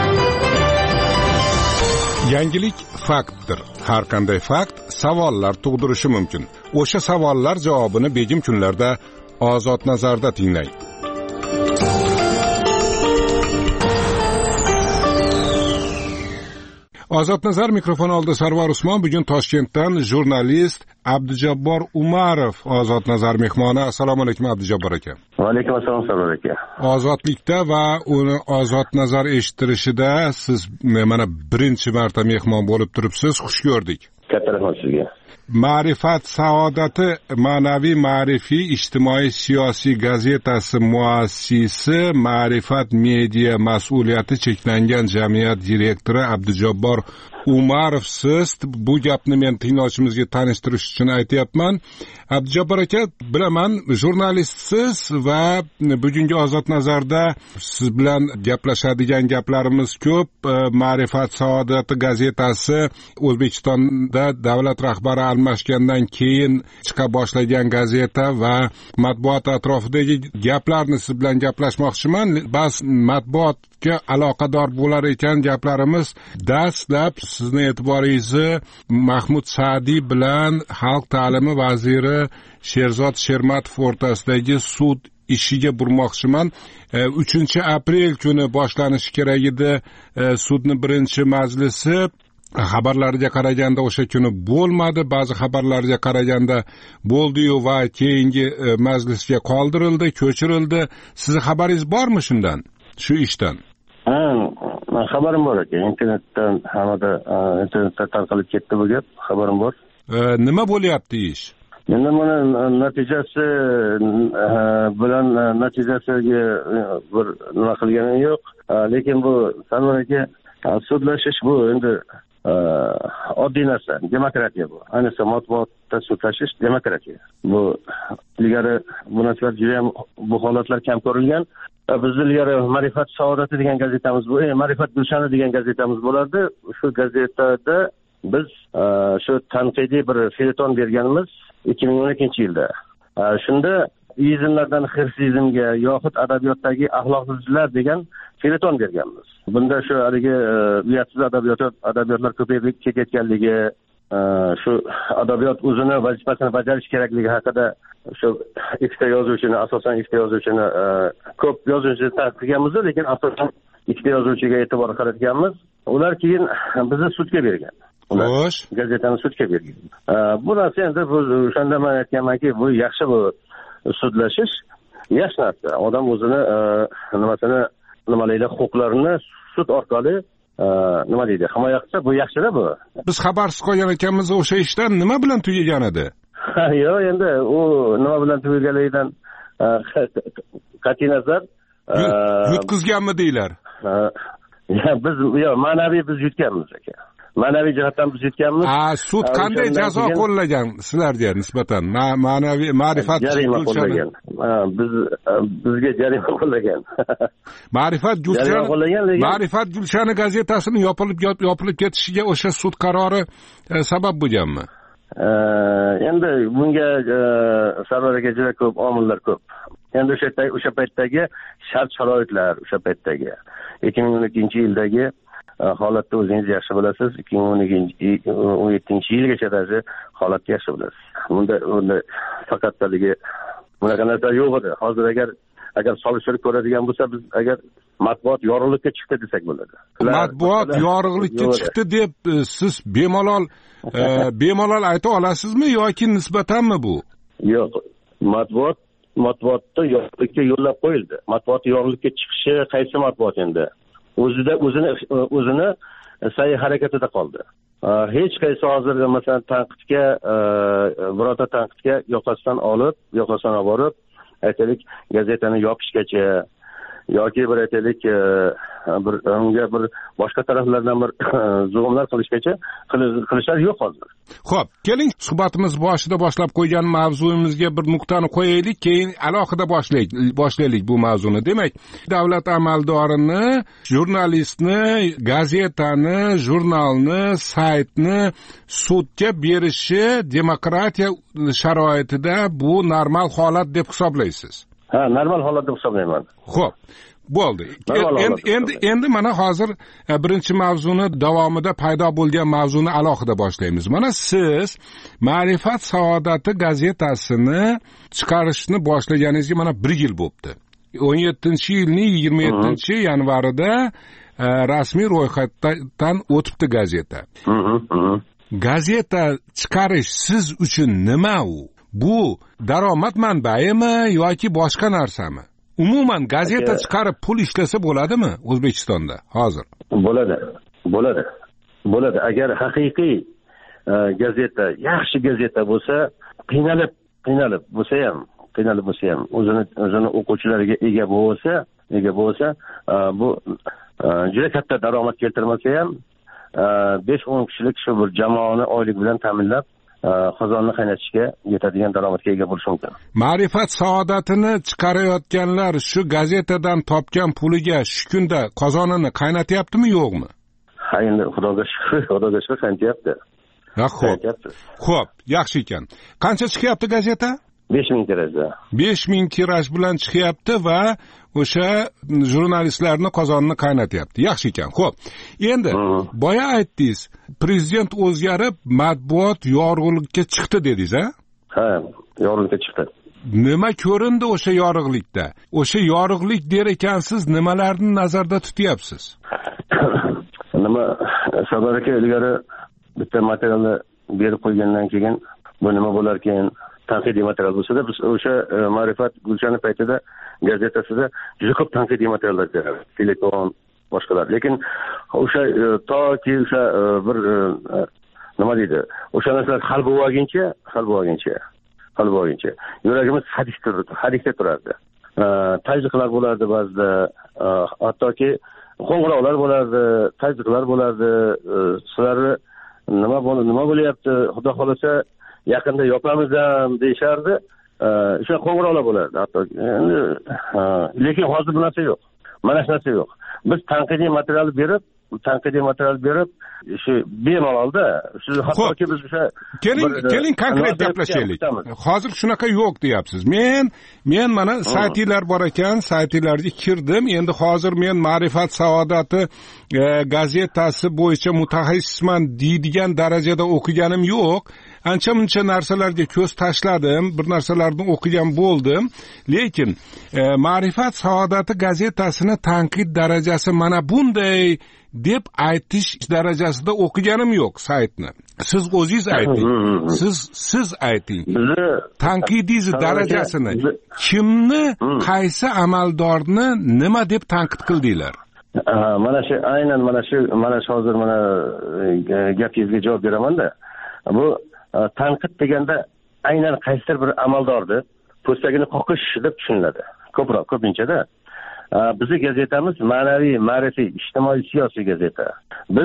Yangilik faktdir. Har qanday fakt savollar tug'dirishi mumkin. O'sha savollar javobini begim kunlarda Ozod nazarda tinglang. Ozod nazar mikrofon oldi Sarvar Usmon. Bugun Toshkentdan jurnalist Abdujabbor Umarov Ozod nazar mehmoni. Assalomu alaykum Abdujabbor aka. Va alaykum assalom Sarvar aka. Ozodlikda va uni Ozod nazar eshittirishida siz mana birinchi marta mehmon bo'lib turibsiz. Xush ko'rdik. Katta rahmat sizga. Ma'rifat saodati ma'naviy ma'rifiy ijtimoiy siyosiy gazetasi muassisi, Ma'rifat media mas'uliyati cheklangan jamiyat direktori Abdujabbor Umarov siz. Bu gapni men tinglovchimizga tanishtirish uchun aytyapman. Abdujabbor aka, bilaman jurnalistsiz va bugungi Ozod nazarda siz bilan gaplashadigan gaplarimiz ko'p. Ma'rifat saodati gazetasi O'zbekistonda davlat rahbari almashgandan keyin chiqa boshlagan gazeta va matbuot atrofidagi gaplarni siz bilan gaplashmoqchiman. Bas matbuotga aloqador bo'lar ekan gaplarimiz dastlab sizni e'tiboringizni Mahmud Sa'diy bilan xalq ta'limi vaziri Sherzod Shermatov o'rtasidagi sud ishiga burmoqchiman. uchinchi aprel kuni boshlanishi kerak edi sudning birinchi majlisi. Xabarlarga qaraganda o'sha kuni bo'lmadi, ba'zi xabarlarga qaraganda bo'ldi-yu va keyingi majlisga qoldirildi, ko'chirildi. Sizning xabaringiz bormi shundan, shu ishdan? Ha, xabarim bor aka. Internetdan hamada internetda tarqalib ketdi bu gap. Xabarim bor. Nima bo'lyapti ish? Endi mana natijasi bilan natijasiga bir nima qilganim yo'q. Lekin bu Sarvar aka, sudlashish bu endi oddiy narsa, demokratiya bu. Ayniqsa matbuotda sudlashish demokratiya. Bu ilgari bu narsalar juda ham bu holatlar kam ko'rilgan. Biz ilgari Ma'rifat saodati degan gazetamiz bu, e, Ma'rifat Gulshani degan gazetamiz bo'lardi. Shu gazetada biz shu tanqidiy bir felyeton berganimiz ikki ming o'n ikkinchi yilda. Shunda izmlardan xirsizmga yoxud adabiyotdagi axloqsizliklar degan felyeton berganmiz. Bunda shu haligi uyatsiz adabiyot adabiyotlar ko'payib ketayotganligi, shu adabiyot o'zini vazifasini bajarish kerakligi haqida shu ikkita yozuvchini, asosan ikkita yozuvchini ko'p yozuvchini tanqidlaganmiz, lekin asosan ikkita yozuvchiga e'tibor qaratganmiz. Ular keyin bizni sudga bergan. Xo'sh, gazetani sudga bergan. Bu narsa endi bu o'shanda men aytganmanki, bu yaxshi, bu sudlashish yaxshi narsa. Odam o'zini nimasini, nima deydi, huquqlarini sud orqali nima deydi, himoya qilsa, bu yaxshi-da bu. Biz xabarsiz qolgan ekanmiz, o'sha ishdan nima bilan tugagan edi? Yo'q, endi u nima bilan tugaganligidan qat'iy nazar yutqizganmi deylar? Biz yo'q, ma'naviy biz yutganmiz aka. ma'naviy jihatdan biz yetganmiz. Sud qanday jazo qo'llagan sizlarga nisbatan? Ma'naviy ma'rifat jarima qo'llagan. Biz bizga jarima qo'llagan. Ma'rifat Gulshani Ma'rifat Gulshani gazetasini yopilib yopilib ketishiga o'sha sud qarori sabab bo'lganmi? Endi bunga Sarvar aka juda ko'p omillar ko'p. Endi o'sha o'sha paytdagi shart sharoitlar, o'sha paytdagi ikki ming o'n ikkinchi yildagi holatda o'zingiz yaxshi bilasiz. ikki ming o'n yettinchi yilgachadagi holatni yaxshi bilasiz. Bunda unda faqatdaligi bunaqa narsa yo'q edi. Hozir agar agar solishtirib ko'radigan bo'lsa, biz agar matbuot yorug'likka chiqdi desak bo'ladi. Matbuot yorug'likka chiqdi deb siz bemalol bemalol ayta olasizmi yoki nisbatanmi bu? Yo'q. Matbuot matbuotda yorug'likka yo'llab qo'yildi. Matbuot yorug'likka chiqishi qaysi matbuot endi? O'zida o'zini o'zini sa'y harakatida qoldi. Hech qaysi hozir masalan tanqidga birorta tanqidga yoqasidan olib, yoqasidan olib borib, aytaylik gazetani yopishgacha yoki bir aytaylik bir unga bir boshqa taraflardan bir zo'mlar qilishgacha qilishlar yo'q hozir. Xo'p, keling suhbatimiz boshida boshlab qo'ygan mavzuyimizga bir nuqtani qo'yaylik, keyin alohida boshlaylik, boshlaylik bu mavzuni. Demak, davlat amaldorini, jurnalistni, gazetani, jurnalni, saytni sudga berishi demokratiya sharoitida bu normal holat deb hisoblaysiz. Ha, normal holat deb hisoblayman. Xo'p, bo'ldi. Endi endi endi mana hozir birinchi mavzuni davomida paydo bo'lgan mavzuni alohida boshlaymiz. Mana siz Ma'rifat Saodati gazetasini chiqarishni boshlaganingizga mana bir yil bo'libdi. o'n yettinchi yilning yigirma yettinchi yanvarida rasmiy ro'yxatdan o'tibdi gazeta. Gazeta chiqarish siz uchun nima u? Bu daromad manbaimi yoki boshqa narsami? Umuman gazeta chiqarib pul ishlasa bo'ladimi O'zbekistonda hozir? Bo'ladi. Bo'ladi. Bo'ladi. Agar haqiqiy gazeta, yaxshi gazeta bo'lsa, qiynalib, qiynalib bo'lsa ham, qiynalib bo'lsa ham, o'zini o'zini o'quvchilariga ega bo'lsa, ega bo'lsa, bu juda katta daromad keltirmasa ham, besh o'n kishilik shu bir jamoani oylik bilan ta'minlab qozonni qaynatishga yetadigan daromadga ega bo'lish mumkin. Ma'rifat Saodatini chiqarayotganlar shu gazetadan topgan puliga shu kunda qozonini qaynatyaptimi, yo'qmi? Ha, endi xudoga shukr, xudoga shukr qaynatyapti. Ha, xo'p. Xo'p, yaxshi ekan. Qancha chiqyapti gazeta? besh ming tirajda. besh ming tiraj bilan chiqyapti va o'sha jurnalistlarni qozonni qaynatyapti. Yaxshi ekan. Xo'p. Endi boya aytdingiz, prezident o'zgarib, matbuot yorug'likka chiqdi dedingiz, ha? Ha, yorug'likka chiqdi. Nima ko'rindi o'sha yorug'likda? O'sha yorug'lik der ekansiz, nimalarni nazarda tutyapsiz? Nima, Sarvar aka ilgari bitta materialni berib qo'ygandan keyin bu nima bo'lar ekan? Tanqidiy material bo'lsa-da, biz o'sha Ma'rifat Gulshani paytida gazetasida juda ko'p tanqidiy materiallar beradi. Telefon, boshqalar. Lekin o'sha toki o'sha bir nima deydi? O'sha narsalar hal bo'lmaguncha, hal bo'lmaguncha, hal bo'lmaguncha yuragimiz hadikda turardi, hadikda turardi. Tajriqlar bo'lardi ba'zida, hattoki qo'ng'iroqlar bo'lardi, tajriqlar bo'lardi. Sizlarni nima bo'ldi, nima bo'lyapti? Xudo xolasa yaqinda yopamiz ham deyishardi. O'sha qo'ng'iroqlar bo'lardi hatto. Endi lekin hozir bu narsa yo'q. Mana shu narsa yo'q. Biz tanqidiy material berib, tanqidiy material berib, shu bemalolda, shu hattoki biz o'sha keling, keling konkret gaplashaylik. Hozir shunaqa yo'q deyapsiz. Men men mana saytlar bor ekan, saytlarga kirdim. Endi hozir men Ma'rifat Saodati gazetasi bo'yicha mutaxassisman deydigan darajada o'qiganim yo'q. Ancha muncha narsalarga ko'z tashladim, bir narsalarni o'qigan bo'ldim, lekin e, Ma'rifat Saodati gazetasini tanqid darajasi mana bunday deb aytish darajasida o'qiganim yo'q saytni. Siz o'zingiz ayting. Siz siz ayting. Tanqidiy darajasini kimni, qaysi amaldorni nima deb tanqid qildinglar? Mana shu aynan mana shu mana shu hozir mana gapingizga javob beraman-da. Bu tanqid deganda aynan qaysidir bir amaldorni po'stagini qoqish deb tushuniladi. Ko'proq, ko'pinchada. Bizning gazetamiz ma'naviy, ma'rifiy, ijtimoiy, siyosiy gazeta. Biz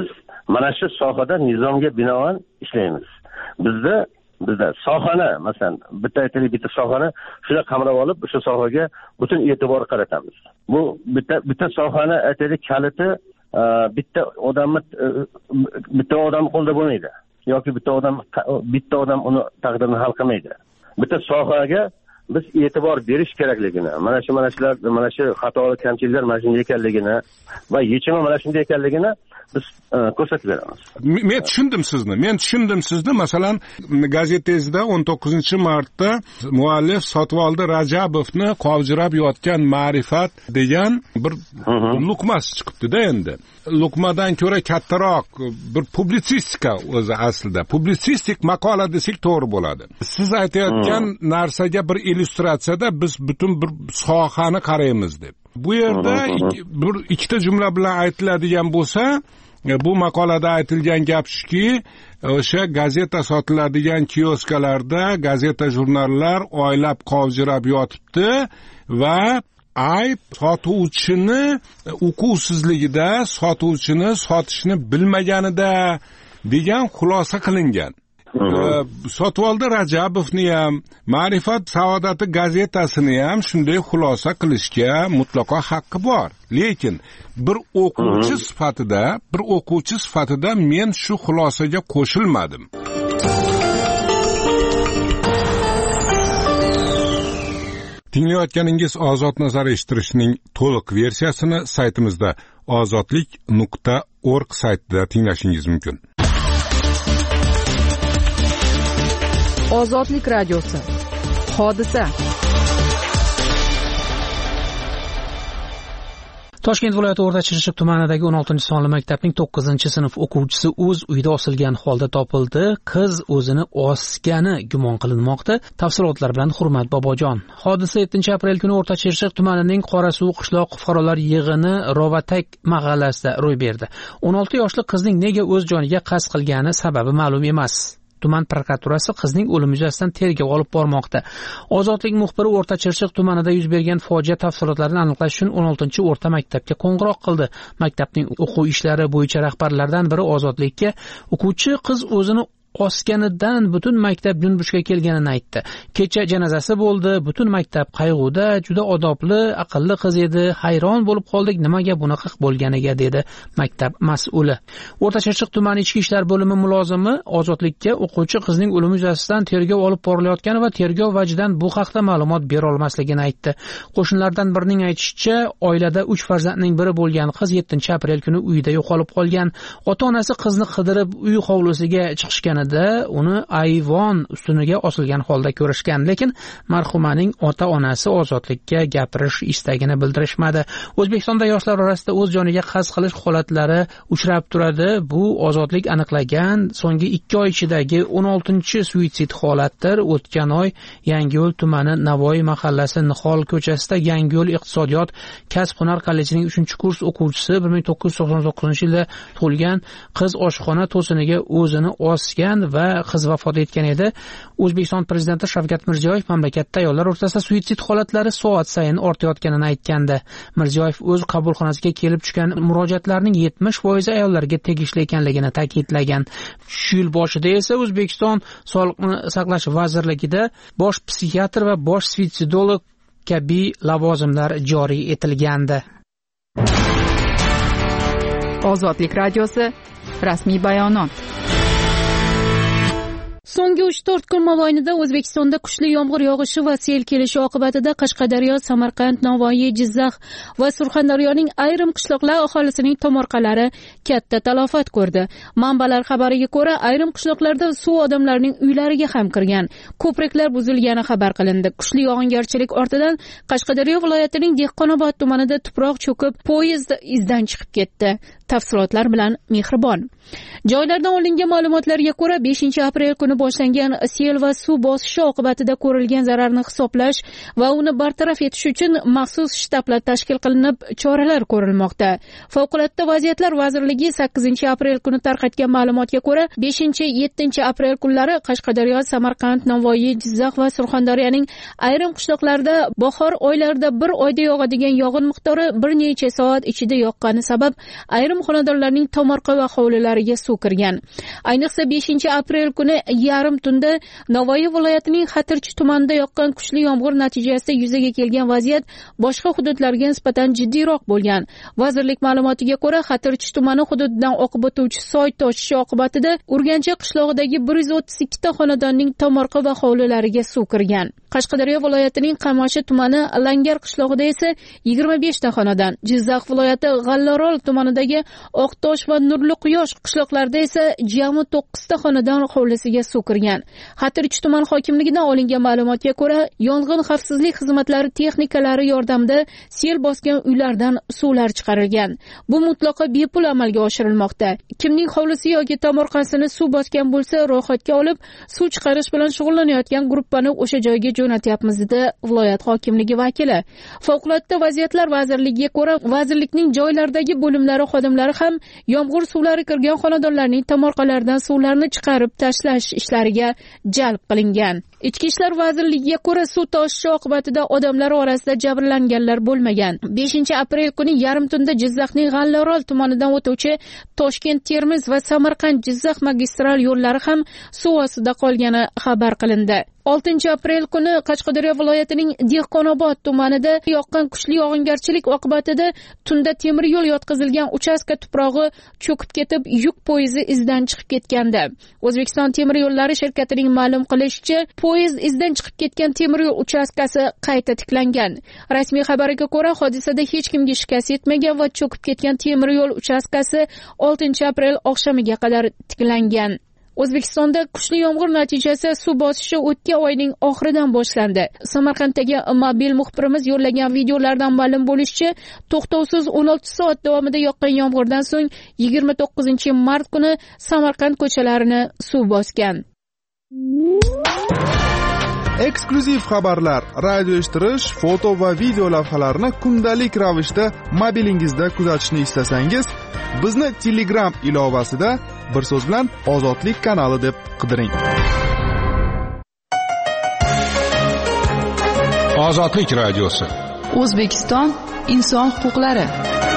mana shu sohada nizomga binoan ishlaymiz. Bizda bizda sohani, masalan, bitta aytaylik, bitta sohani shuna qamrab olib, o'sha sohaga butun e'tibor qaratamiz. Bu bitta bitta sohani aytaylik kaliti bitta odamni bitta odam qo'lida bo'lmaydi. Yoki bitta odam bitta odam uni taqdirini hal qilmaydi. Bitta sohaga biz e'tibor berish kerakligini, mana shu mana shular mana shu xatolik, kamchiliklar mana shunday ekanligini va yechimi mana shunday ekanligini biz ko'rsatib beramiz. Men tushundim sizni. Men tushundim sizni. Masalan, gazetangizda o'n to'qqizinchi martda muallif Sotvoldi Rajabovni qovjirab yotgan ma'rifat degan bir luqmas chiqibdi-da endi. Luqmadan ko'ra kattaroq bir publitsistika o'zi aslida. Publitsistik maqola desak to'g'ri bo'ladi. Siz aytayotgan narsaga bir illyustratsiyada biz butun bir sohani qaraymiz deb. Bu yerda bir ikkita jumla bilan aytiladigan bo'lsa, bu maqolada aytilgan gap shuki, o'sha gazeta sotiladigan kioskalarda gazeta jurnallar oylab qovjirab yotibdi va ayb sotuvchini uquvsizligida, sotuvchini sotishni bilmaganida degan xulosa qilingan. Sotvoldi Rajabovni ham, Ma'rifat saodati gazetasini ham shunday xulosa qilishga mutlaqo haqqi bor. Lekin bir o'quvchi sifatida, bir o'quvchi sifatida men shu xulosaga qo'shilmadim. Tinglayotganingiz Ozod nazar eshittirishning to'liq versiyasini saytimizda ozodlik nuqta org saytida tinglashingiz mumkin. Ozodlik radiosi. Hodisa. Toshkent viloyati O'rta Chirchiq tumanidagi o'n oltinchi sonli maktabning to'qqizinchi sinf o'quvchisi o'z uyida osilgan holda topildi. Qiz o'zini osgani gumon qilinmoqda. Tafsilotlar bilan Hurmat Bobojon. Hodisa yettinchi aprel kuni O'rta Chirchiq tumanining Qorasuv qishloq fuqarolar yig'ini Rovatak mahallasida ro'y berdi. o'n olti yoshli qizning nega o'z joniga qasd qilgani sababi ma'lum emas. Tuman prokuraturasi qizning o'limi yuzasidan tergov olib bormoqda. Ozodlik muxbiri O'rta Chirchiq tumanida yuz bergan fojia tafsilotlarini aniqlash uchun o'n oltinchi o'rta maktabga qo'ng'iroq qildi. Maktabning o'quv ishlari bo'yicha rahbarlaridan biri Ozodlikka o'quvchi qiz o'zini osganidan butun maktab junbushga kelganini aytdi. Kecha janozasi bo'ldi, butun maktab qayg'uda, juda odobli, aqlli qiz edi, hayron bo'lib qoldik nimaga bunaqa bo'lganiga dedi maktab mas'uli. O'rta Chirchiq tumani ichki ishlar bo'limi mulozimi Ozodlikka o'quvchi qizning o'limi yuzasidan tergov olib borilayotgani va tergov vajidan bu haqda ma'lumot bera olmasligini aytdi. Qo'shnilardan birining aytishicha, oilada uch farzandning biri bo'lgan qiz yettinchi aprel kuni uyida yo'qolib qolgan. Ota-onasi qizni qidirib uy hovlisiga chiqishgan uni ayvon ustuniga osilgan holda ko'rishgan, lekin marhumaning ota-onasi Ozodlikka gapirish istagini bildirishmadi. O'zbekistonda yoshlar orasida o'z joniga qasd qilish holatlari uchrab turadi. Bu Ozodlik aniqlagan so'nggi ikki oy ichidagi o'n oltinchi suitsid holatdir. O'tgan oy Yangiyo'l tumani Navoiy mahallasi Nihol ko'chasida Yangiyo'l iqtisodiyot kasb-hunar kollejining uchinchi kurs o'quvchisi bir ming to'qqiz yuz to'qson to'qqizinchi yilda tug'ilgan qiz oshxona to'siniga o'zini osgan va qiz vafot etgan edi. O'zbekiston prezidenti Shavkat Mirziyoyev mamlakatda ayollar o'rtasida suitsid holatlari soat sayin ortayotganini aytgandi. Mirziyoyev o'z qabulxonasiga kelib tushgan murojaatlarning yetmish foizi ayollarga tegishli ekanligini ta'kidlagan. Shu yil boshida esa O'zbekiston Sog'liqni saqlash vazirligida bosh psixiatr va bosh suitsidolog kabi lavozimlar joriy etilgandi. Ozodlik radiosi rasmiy bayonot. So'nggi uch to'rt kun mobaynida O'zbekistonda kuchli yomg'ir yog'ishi va sel kelishi oqibatida Qashqadaryo, Samarqand, Navoiy, Jizzax va Surxondaryoning ayrim qishloqlar aholisining tomorqalari katta talafot ko'rdi. Manbalar xabariga ko'ra, ayrim qishloqlarda suv odamlarning uylariga ham kirgan. Ko'priklar buzilgani xabar qilindi. Kuchli yog'ingarchilik ortidan Qashqadaryo viloyatining Dehqonobod tumanida tuproq cho'kib, poyezd izdan chiqib ketdi. Tafsilotlar bilan Mehribon. Joylardan olingan ma'lumotlarga ko'ra, beshinchi aprel kuni boshlangan sel va suv bosishi oqibatida ko'rilgan zararni hisoblash va uni bartaraf etish uchun maxsus shtablar tashkil qilinib, choralar ko'rilmoqda. Favqulodda vaziyatlar vazirligi sakkizinchi aprel kuni tarqatgan ma'lumotga ko'ra, beshinchi yettinchi aprel kunlari Qashqadaryo, Samarqand, Navoiy, Jizzax va Surxondaryoning ayrim qishloqlarida bahor oylarida bir oyda yog'adigan yog'in miqdori bir necha soat ichida yoqqani sabab ayrim xonadonlarning tomorqa va hovlilari suv kirgan. Ayniqsa beshinchi aprel kuni yarim tunda Navoiy viloyatining Xatirchi tumanida yoqqan kuchli yomg'ir natijasida yuzaga kelgan vaziyat boshqa hududlarga nisbatan jiddiyroq bo'lgan. Vazirlik ma'lumotiga ko'ra, Xatirchi tumani hududidan oqib o'tuvchi soy toshishi oqibatida Urganchi qishlog'idagi bir yuz o'ttiz ikki ta xonadonning tomorqa va hovlilariga suv kirgan. Qashqadaryo viloyatining Qamashi tumani Langar qishlog'ida esa yigirma besh ta xonadon, Jizzax viloyati G'allarol tumanidagi Oqtosh va Nurli Quyosh qishloqlarida esa jami to'qqiz ta xonadon hovlisiga suv kirgan. Xatirchi tuman hokimligidan olingan ma'lumotga ko'ra, yong'in xavfsizlik xizmatlari texnikalari yordamida sel bosgan uylardan suvlar chiqarilgan. Bu mutlaqo bepul amalga oshirilmoqda. Kimning hovlisi yoki tomorqasini suv bosgan bo'lsa, ro'yxatga olib, suv chiqarish bilan shug'ullanayotgan guruhni o'sha joyga jo'natyapmiz dedi viloyat hokimligi vakili. Favqulodda vaziyatlar vazirligiga ko'ra, vazirlikning joylardagi bo'limlari xodimlari ham yomg'ir suvlari kirgan xonadonlarning tomorqalaridan suvlarni chiqarib tashlash ishlariga jalb qilingan. Ichki ishlar vazirligiga ko'ra, suv toshishi oqibatida odamlar orasida jabrlanganlar bo'lmagan. beshinchi aprel kuni yarim tunda Jizzaxning G'allarol tumanidan o'tuvchi Toshkent-Termiz va Samarqand-Jizzax magistral yo'llari ham suv ostida qolgani xabar qilindi. oltinchi aprel kuni Qashqadaryo viloyatining Dehqonobod tumanida yoqqan kuchli yog'ingarchilik oqibatida tunda temir yo'l yotqizilgan uchastka tuprog'i cho'kib ketib, yuk poyezdi izdan chiqib ketgandi. O'zbekiston temir yo'llari shirkatining ma'lum qilishicha, poyezd izdan chiqib ketgan temir yo'l uchastkasi qayta tiklangan. Rasmiy xabarga ko'ra, hodisada hech kimga shikast yetmagan va cho'kib ketgan temir yo'l uchastkasi oltinchi aprel oqshamiga qadar tiklangan. O'zbekistonda kuchli yomg'ir natijasida suv bosishi o'tgan oyning oxiridan boshlandi. Samarqanddagi mobil muxbirimiz yo'llagan videolardan ma'lum bo'lishicha, to'xtovsiz o'n olti soat davomida yoqqan yomg'irdan so'ng yigirma to'qqizinchi mart kuni Samarqand ko'chalarini suv bosgan. Eksklyuziv xabarlar, radio eshittirish, foto va video lavhalarni kundalik ravishda mobilingizda kuzatishni istasangiz, bizni Telegram ilovasida bir so'z bilan Ozodlik kanali deb qidiring. Ozodlik radiosi. O'zbekiston inson huquqlari.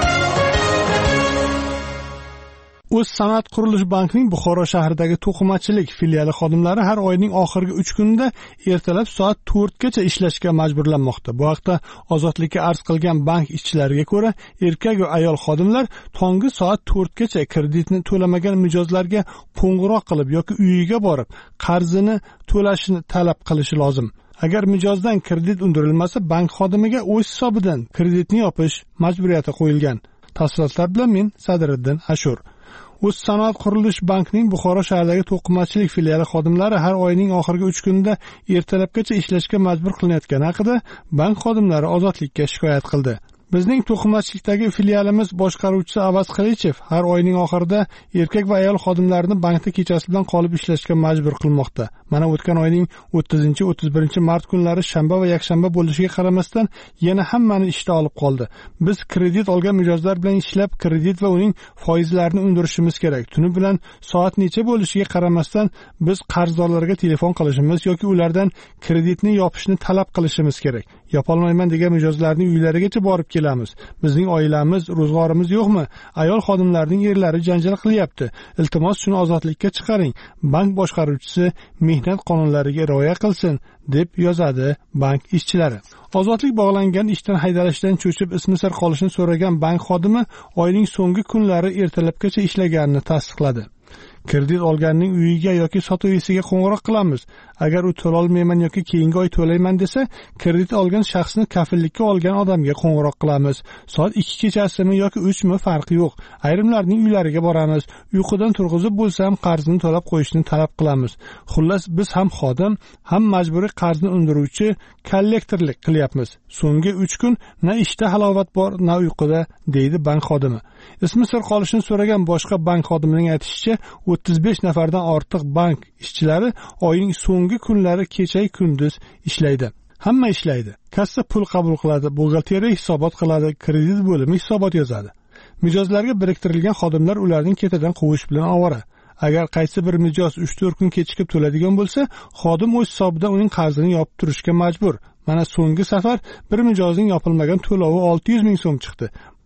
O'z sanoat qurilish bankining Buxoro shahridagi to'qimachilik filiali xodimlari har oyning oxirgi uch kunida ertalab soat to'rtgacha ishlashga majburlanmoqda. Bu haqda Ozodlikka arz qilgan bank ishchilariga ko'ra, erkak va ayol xodimlar tongi soat to'rtgacha kreditni to'lamagan mijozlarga qo'ng'iroq qilib yoki uyiga borib, qarzini to'lashini talab qilishi lozim. Agar mijozdan kredit undirilmasa, bank xodimiga o'z hisobidan kreditni yopish majburiyati qo'yilgan. Tafsilotlar bilan men Sadiriddin Ashur. O'z sanoat qurilish bankining Buxoro shahridagi to'qimachilik filiali xodimlari har oyning oxirgi uch kunida ertalabgacha ishlashga majbur qilinayotgani haqida bank xodimlari Ozodlikka shikoyat qildi. Bizning to'qimachilikdagi filialimiz boshqaruvchisi Avaz Qilichev har oyning oxirida erkak va ayol xodimlarini bankda kechasi bilan qolib ishlashga majbur qilmoqda. Mana o'tgan oyning o'ttizinchi o'ttiz birinchi mart kunlari shanba va yakshanba bo'lishiga qaramasdan yana hammani ishda olib qoldi. Biz kredit olgan mijozlar bilan ishlab, kredit va uning foizlarini undirishimiz kerak. Tuni bilan soat necha bo'lishiga qaramasdan biz qarzdorlarga telefon qilishimiz yoki ulardan kreditni yopishni talab qilishimiz kerak. Yopolmayman degan mijozlarning uylarigacha borib kelamiz. Bizning oilamiz, ro'zg'orimiz yo'qmi? Ayol xodimlarning erlari janjal qilyapti. Iltimos shuni ozodlikka chiqaring. Bank boshqaruvchisi mehnat qonunlariga rioya qilsin, deb yozadi bank ishchilari. Ozodlik bog'langan ishdan haydalishdan cho'chib ismi sir qolishini so'ragan bank xodimi oyning so'nggi kunlari ertalabgacha ishlaganini tasdiqladi. Kredit olganning uyiga yoki sotuvchisiga qo'ng'iroq qilamiz. Agar u to'la olmayman yoki keyingi oy to'layman desa, kredit olgan shaxsni kafillikka olgan odamga qo'ng'iroq qilamiz. Soat ikki kechasimi yoki uch mi farqi yo'q. Ayrimlarning uylariga boramiz. Uyqudan turg'izib bo'lsam qarzini to'lab qo'yishni talab qilamiz. Xullas, biz ham xodim, ham majburiy qarzni undiruvchi kollektorlik qilyapmiz. So'nggi uch kun na ishda halovat bor, na uyquda, deydi bank xodimi. Ismi sir qolishini so'ragan boshqa bank xodimining aytishicha, o'ttiz besh nafardan ortiq bank ishchilari oyning so'nggi kunlari kecha-yu kunduz ishlaydi. Hamma ishlaydi. Kassa pul qabul qiladi, buxgalteriya hisobot qiladi, kredit bo'limi hisobot yozadi. Mijozlarga biriktirilgan xodimlar ularning ketidan quvish bilan ovora. Agar qaysi bir mijoz uch to'rt kun kechikib to'ladigan bo'lsa, xodim o'z hisobidan uning qarzini yopib turishga majbur. Mana so'nggi safar bir mijozning yopilmagan to'lovi olti yuz ming so'm chiqdi.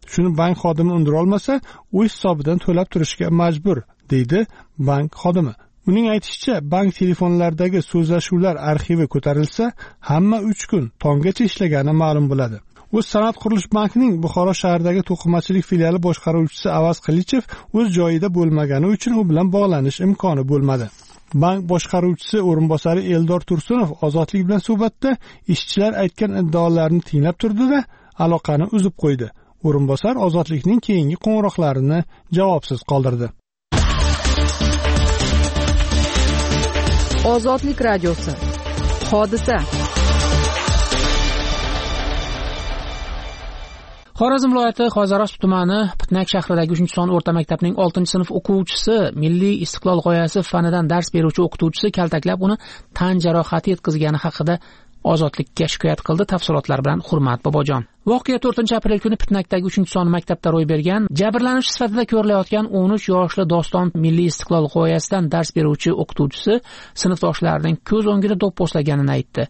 Shuni bank xodimi undira olmasa, o'z hisobidan to'lab turishga majbur, deydi bank xodimi. Uning aytishicha, bank telefonlaridagi so'zlashuvlar arxivi ko'tarilsa, hamma uch kun tonggacha ishlagani ma'lum bo'ladi. O'z Sanoat qurilish bankining Buxoro shahridagi to'qimachilik filiali boshqaruvchisi Avaz Qilichev o'z joyida bo'lmagani uchun u bilan bog'lanish imkoni bo'lmadi. Bank boshqaruvchisi o'rinbosari Eldor Tursunov Ozodlik bilan suhbatda ishchilar aytgan iddaolarni tinglab turdi-da, aloqani uzib qo'ydi. O'rinbosar Ozodlikning keyingi qo'ng'iroqlarini javobsiz qoldirdi. Ozodlik radiosi. Hodisa. Xorazm viloyati Xozarost tumani Pitnak shahridagi uchinchi son o'rta maktabning oltinchi sinf o'quvchisi Milliy istiqlol g'oyasi fanidan dars beruvchi o'qituvchisi kaltaklab uni tan jarohati yetkazgani haqida Ozodlikka shikoyat qildi. Tafsilotlar bilan Hurmat Bobojon. Voqea to'rtinchi aprel kuni Pitnakdagi uchinchi son maktabda ro'y bergan. Jabrlanuvchi sifatida ko'rilayotgan o'n uch yoshli Doston Milliy istiqlol g'oyasidan dars beruvchi o'qituvchisi sinfdoshlarining ko'z o'ngida do'pposlaganini aytdi.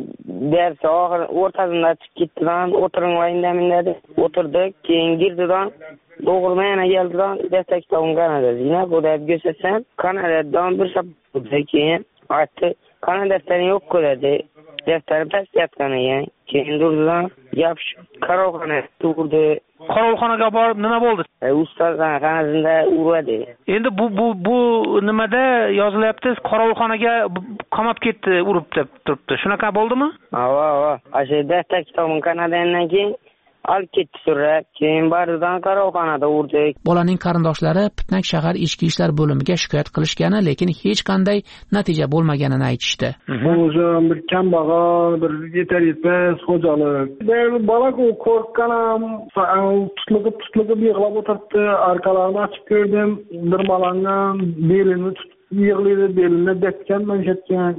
Ders oxir o'rtasida chiqib ketdidan, o'tiringlar indaminglar, o'tirdik, keyin girdidan Doğru yana geldidan destek tavun Kanada. Yine bu da göstersen Kanada'dan bir sapı keyin attı. Kanada defteri yok koydu. Defteri pes yaptığını yani. Keyin durdudan yapış karavxona durdu. Qarovxonaga borib nima bo'ldi? E ustozdan qanazında uradi. Endi bu bu bu nimada yozilyapti? Qarovxonaga qamab ketdi, urib deb turibdi. Shunaqa bo'ldimi? Ha, ha. Ashe destek tavun Kanadadan keyin olib ketdi surab, keyin baridan qarovxonada urdi. Bolaning qarindoshlari Pitnak shahar ichki ishlar bo'limiga shikoyat qilishgani, lekin hech qanday natija bo'lmaganini aytishdi. Bu o'zim bir kambag'al, bir yetar yetmas xo'jalik. Bir bola qo'rqqan ham, tutliqib tutliqib yig'lab o'tiribdi. Orqalarini ochib ko'rdim, bir malangan belini tutib yig'laydi, belini dekkan, manshatgan.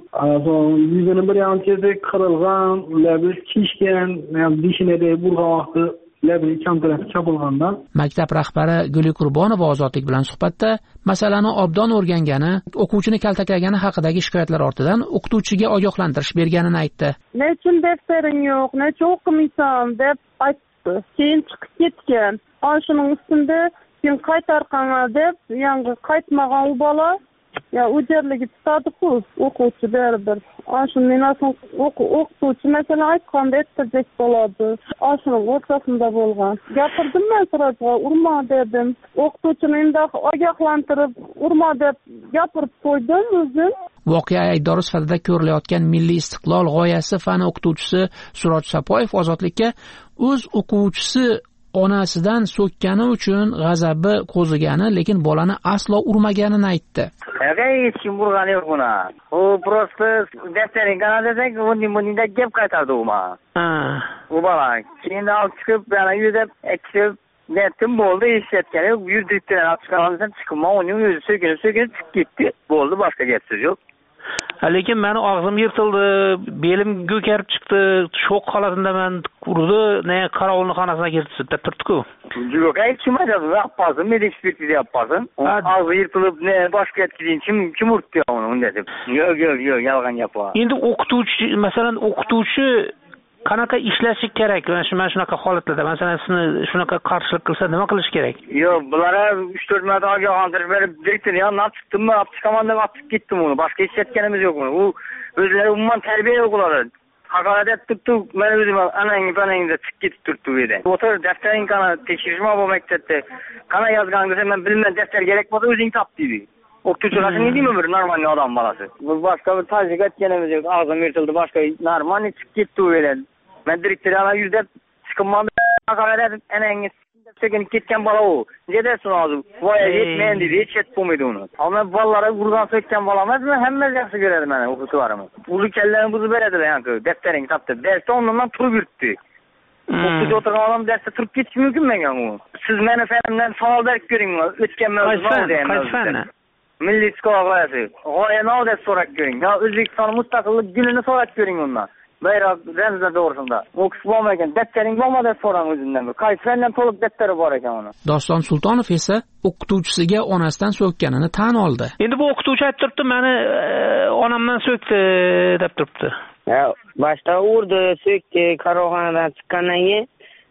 Yuzini bir yanchada qirilgan, labi kishgan, dishinada bo'lgan vaqti labi kamtaraf chopilgandan. Maktab rahbari Guli Qurbonova Ozodlik bilan suhbatda masalani obdon o'rgangani, o'quvchini kaltaklagani haqidagi shikoyatlar ortidan o'qituvchiga ogohlantirish berganini aytdi. Nechun deftering yo'q, necha o'qimaysan deb aytdi. Keyin chiqib ketgan. Shuning ustida keyin qaytarqanga deb, yangi qaytmagan u bola ya ujarligi tutadi-ku, o'quvchi baribir. Ashundan so'ng o'qituvchi masalan aytganda aytdek bo'ladi. Ashuning o'rtasida bo'lgan. Gapirdim men sirajga, urma dedim. O'qituvchini endi ogohlantirib, urma deb gapirib qo'ydim o'zim. Voqea aybdori sifatida ko'rilayotgan Milliy istiqlol g'oyasi fani o'qituvchisi Suroj Sapoyev Ozodlikka o'z o'quvchisi onasidan so'kkani uchun g'azabi qo'zigani, lekin bolani aslo urmaganini aytdi. Hech kim urgani yo'q buni. U prosta defterin Kanadadan bundan gap qaytardi u ma. Ha. U bola keyin olib chiqib, yana yuzib, ekib, netim bo'ldi, eshitgan yo'q. Yurdirib chiqqandan chiqib, uning o'zi so'kinib, so'kinib chiqib ketdi. Bo'ldi, boshqa gap so'z yo'q. Lekin meni og'zim yirtildi, belim ko'karib chiqdi, shok holatida men urdi, ne qarovulning xonasiga kirdi deb turdi-ku. Yo'q, aytishmadi, yapmadım, medik ekspertiza yapmadım. Og'zi yirtilib, ne boshqa yetkizin, kim kim urdi uni unda deb. Yo'q, yo'q, yo'q, yolg'on gaplar. Endi o'qituvchi, masalan, o'qituvchi qanaqa ishlashi kerak? Mana shu mana shunaqa holatlarda, masalan, sizni shunaqa qarshilik qilsa nima qilish kerak? Yo'q, bulara uch to'rt marta ogohlantirish berib, direktor yondan olib chiqdimmi, olib chiqaman deb olib ketdim uni. Boshqa hech yetganimiz yo'q uni. U o'zlari umuman tarbiya yo'q ular. Haqorat etibdi, men o'zim anangni panangda chiqib ketib turibdi bu yerda. O'tir, daftaring qana tekshirishma bu maktabda. Qana yozgan desa, men bilmayman, daftar kerak bo'lsa o'zing top deydi. O'qituvchi qachon deymi bir normal odam bolasi. Bu boshqa bir tajriba etganimiz yo'q. Og'zim yirtildi, boshqa normal chiqib ketdi u yerdan. Men direktor ana yuzda chiqimman haqorat etib, anangni sekin ketgan bola u. Nedesin hozir? Voya yetmayin dedi, hech yetib bo'lmaydi uni. Ama bolalara urgan so'kkan bola emasmi? Hammasi yaxshi ko'radi meni o'qituvchilarim. Uli kallarini buzib beradilar yani, defterini topdi. Darsda ondan turib yuribdi. O'qituvchi o'tirgan odam darsda turib ketishi mumkin menga u. Siz meni fanimdan savol berib ko'ring, o'tgan mavzuda deyman. Milliy istiqlol g'oyasi. G'oyani deb so'rab ko'ring. Ya O'zbekiston mustaqillik kunini so'rab ko'ring undan. Bayroq ramzda to'g'risida. O'qib bo'lmagan, daftaring bo'lmadi deb so'rang o'zingdan. Qaysi fandan to'liq daftari bor ekan uni. Doston Sultonov esa o'qituvchisiga onasidan so'kkanini tan oldi. Endi bu o'qituvchi aytib turibdi, meni onamdan so'kdi deb turibdi. Ya, boshda urdi, so'kdi, qarovxonadan chiqqandan keyin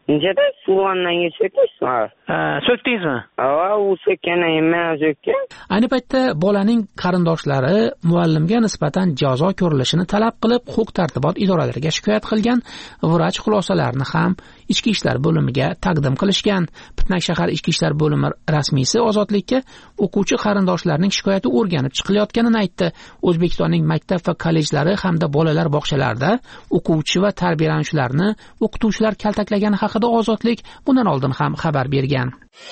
Nechada suvondan so'kdingizmi? Ha, so'kdingizmi? Ha, u so'kkandan keyin men so'kkan. Ayni paytda bolaning qarindoshlari muallimga nisbatan jazo ko'rilishini talab qilib, huquq-tartibot idoralariga shikoyat qilgan. Vrach xulosalarini ham Ichki ishlar bo'limiga taqdim qilishgan. Pitnak shahar Ichki ishlar bo'limi rasmiysi ozodlikka o'quvchi qarindoshlarining shikoyati o'rganib chiqilayotganini aytdi. O'zbekistonning maktab va kollejlari hamda bolalar bog'chalarida o'quvchi va tarbiyalanuvchilarni o'qituvchilar kaltaklagani haqida ozodlik bundan oldin ham xabar bergan.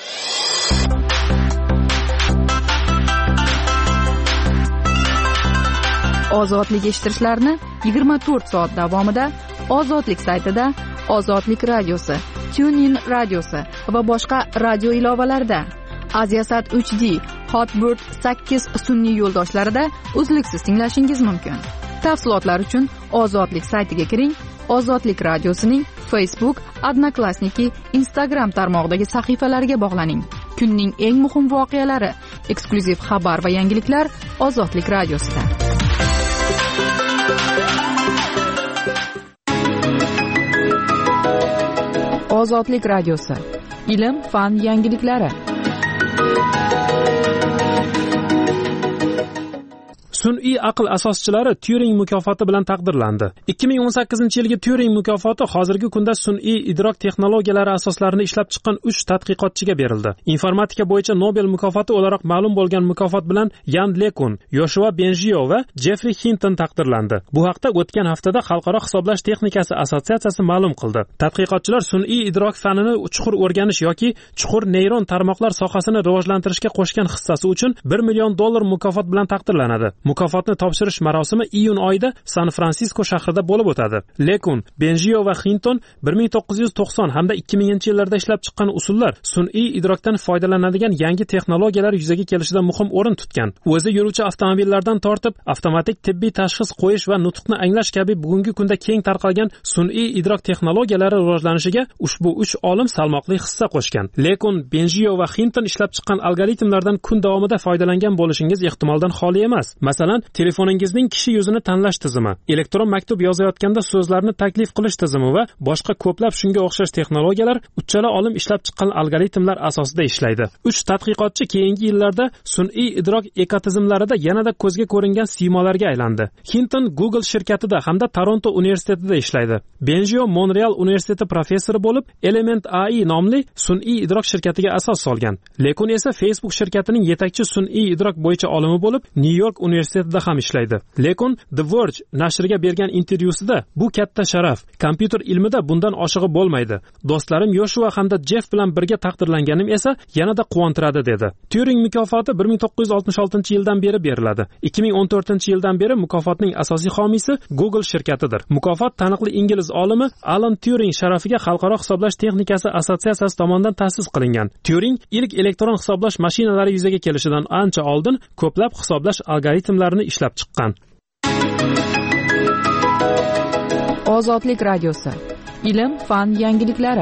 Ozodlik eshittirishlarni yigirma to'rt soat davomida Ozodlik saytida, Ozodlik radiosi, TuneIn radiosi va boshqa radio ilovalarida, Aziasat uch D, Hotbird sakkiz sun'iy yo'ldoshlarida uzluksiz tinglashingiz mumkin. Tafsilotlar uchun Ozodlik saytiga kiring. Ozodlik radiosining Facebook, Odnoklassniki, Instagram tarmog'idagi sahifalariga bog'laning. Kunning eng muhim voqealari, eksklyuziv xabar va yangiliklar Ozodlik radiosida. Ozodlik radiosi. Ilm, fan yangiliklari. Sun'iy aql asoschilari Turing mukofoti bilan taqdirlandi. ikki ming o'n sakkizinchi yilgi Turing mukofoti hozirgi kunda sun'iy idrok texnologiyalari asoslarini ishlab chiqqan uch tadqiqotchiga berildi. Informatika bo'yicha Nobel mukofoti o'laroq ma'lum bo'lgan mukofot bilan Yan Lekun, Yoshua Bengio va Jeffrey Hinton taqdirlandi. Bu haqda o'tgan haftada Xalqaro hisoblash texnikasi assotsiatsiyasi ma'lum qildi. Tadqiqotchilar sun'iy idrok fanini chuqur o'rganish yoki chuqur neyron tarmoqlar sohasini rivojlantirishga qo'shgan hissasi uchun bir million dollar mukofot bilan taqdirlanadi. Mukofotni topshirish marosimi iyun oyida San Fransisko shahrida bo'lib o'tadi. Lekun, Bengio va Hinton bir ming to'qqiz yuz to'qson hamda ikki minginchi yillarda ishlab chiqqan usullar sun'iy idrokdan foydalanadigan yangi texnologiyalar yuzaga kelishida muhim o'rin tutgan. O'zi yuruvchi avtomobillardan tortib, avtomatik tibbiy tashxis qo'yish va nutqni anglash kabi bugungi kunda keng tarqalgan sun'iy idrok texnologiyalari rivojlanishiga ushbu uch olim salmoqli hissa qo'shgan. Lekun, Bengio va Hinton ishlab chiqqan algoritmlardan kun davomida foydalangan bo'lishingiz ehtimoldan xoli emas. Masalan, telefoningizning kishi yuzini tanlash tizimi, elektron maktub yozayotganda so'zlarni taklif qilish tizimi va boshqa ko'plab shunga o'xshash texnologiyalar uchala olim ishlab chiqqan algoritmlar asosida ishlaydi. uch tadqiqotchi keyingi yillarda sun'iy idrok ekotizimlarida yanada ko'zga ko'ringan siymolarga aylandi. Hinton Google shirkatida hamda Toronto universitetida ishlaydi. Bengio Montreal universiteti professori bo'lib, Element A I nomli sun'iy idrok shirkatiga asos solgan. Lekun esa Facebook shirkatining yetakchi sun'iy idrok bo'yicha olimi bo'lib, New York universitetida ham ishlaydi. Lekun The Verge nashriga bergan intervyusida bu katta sharaf, kompyuter ilmida bundan oshig'i bo'lmaydi. Do'stlarim Yoshua hamda Jeff bilan birga taqdirlanganim esa yanada quvontiradi dedi. Turing mukofoti bir ming to'qqiz yuz oltmish oltinchi yildan beri beriladi. ikki ming o'n to'rtinchi yildan beri mukofotning asosiy homiysi Google shirkatidir. Mukofot taniqli ingliz olimi Alan Turing sharafiga Xalqaro hisoblash texnikasi assotsiatsiyasi tomonidan ta'sis qilingan. Turing ilk elektron hisoblash mashinalari yuzaga kelishidan ancha oldin ko'plab hisoblash algoritmlarini ishlab chiqqan. Ozodlik radiosi. Ilm, fan yangiliklari.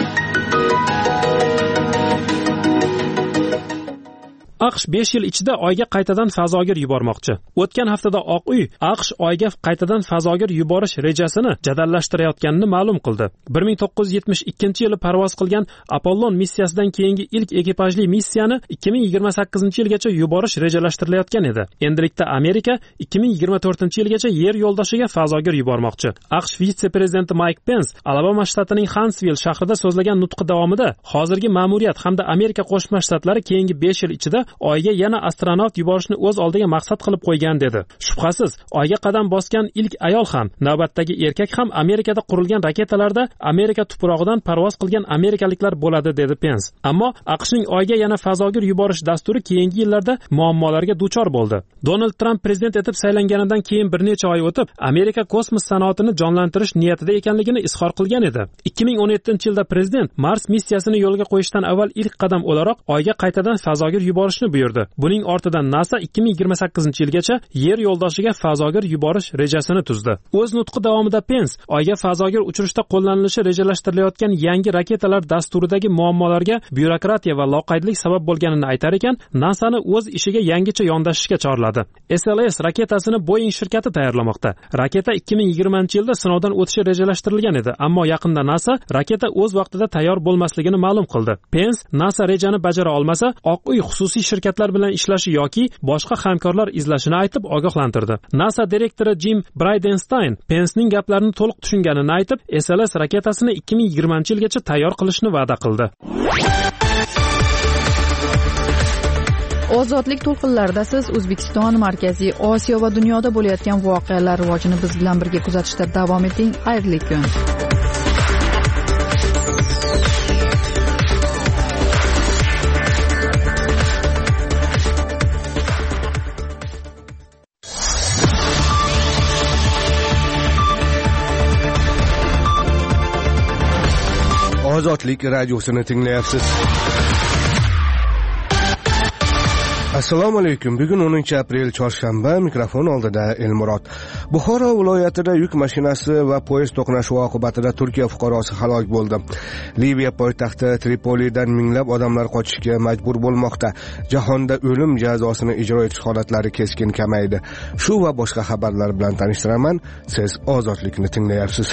AQSh besh yil ichida Oyga qaytadan fazogir yubormoqchi. O'tgan haftada Oq uy AQSh Oyga qaytadan fazogir yuborish rejasini jadallashtirayotganini ma'lum qildi. bir ming to'qqiz yuz yetmish ikkinchi yili parvoz qilgan Apollon missiyasidan keyingi ilk ekipajli missiyani ikki ming yigirma sakkizinchi yilgacha yuborish rejalashtirilgan edi. Endilikda Amerika ikki ming yigirma to'rtinchi yilgacha Yer yo'ldoshiga fazogir yubormoqchi. AQSh vitse-prezidenti Mike Pence Alabama shtatining Huntsville shahrida so'zlagan nutqi davomida hozirgi ma'muriyat hamda Amerika Qo'shma Shtatlari keyingi besh yil ichida Oyga yana astronavt yuborishni o'z oldiga maqsad qilib qo'ygan dedi. Shubhasiz, Oyga qadam bosgan ilk ayol ham, navbatdagi erkak ham Amerikada qurilgan raketalarda Amerika tuprog'idan parvoz qilgan amerikaliklar bo'ladi dedi Pence. Ammo AQShning Oyga yana fazogir yuborish dasturi keyingi yillarda muammolarga duchor bo'ldi. Donald Trump prezident etib saylanganidan keyin bir necha oy o'tib, Amerika kosmos sanoatini jonlantirish niyatida ekanligini izhor qilgan edi. ikki ming o'n yettinchi yilda prezident Mars missiyasini yo'lga qo'yishdan avval ilk qadam o'laroq Oyga qaytadan fazogir yuborish qilishni buyurdi. Buning ortidan NASA ikki ming yigirma sakkizinchi yilgacha Yer yo'ldoshiga fazogir yuborish rejasini tuzdi. O'z nutqi davomida Pens Oyga fazogir uchirishda qo'llanilishi rejalashtirilayotgan yangi raketalar dasturidagi muammolarga byurokratiya va loqaydlik sabab bo'lganini aytar ekan, NASAni o'z ishiga yangicha yondashishga chorladi. S L S raketasini Boeing shirkati tayyorlamoqda. Raketa ikki ming yigirmanchi yilda sinovdan o'tishi rejalashtirilgan edi, ammo yaqinda NASA raketa o'z vaqtida tayyor bo'lmasligini ma'lum qildi. Pens NASA rejani bajara olmasa, Oq uy xususiy shirkatlar bilan ishlashi yoki boshqa hamkorlar izlashini aytib ogohlantirdi. NASA direktori Jim Bridenstine Pensning gaplarini to'liq tushunganini aytib, S L S raketasini ikki ming yigirmanchi yilgacha tayyor qilishni va'da qildi. Ozodlik to'lqinlarida siz O'zbekiston, Markaziy Osiyo va dunyoda bo'layotgan voqealar rivojini biz bilan birga kuzatishda davom eting. Xayrli kun. Ozodlik radiosini tinglayapsiz. Assalomu alaykum. Bugun o'ninchi aprel chorshanba, mikrofon oldida Elmurod. Buxoro viloyatida yuk mashinasi va poyezd to'qnashuvi oqibatida Turkiya fuqarosi halok bo'ldi. Liviya poytaxti Tripolidan minglab odamlar qochishga majbur bo'lmoqda. Jahonda o'lim jazosini ijro etish holatlari keskin kamaydi. Shu va boshqa xabarlar bilan tanishtiraman. Siz Ozodlikni tinglayapsiz.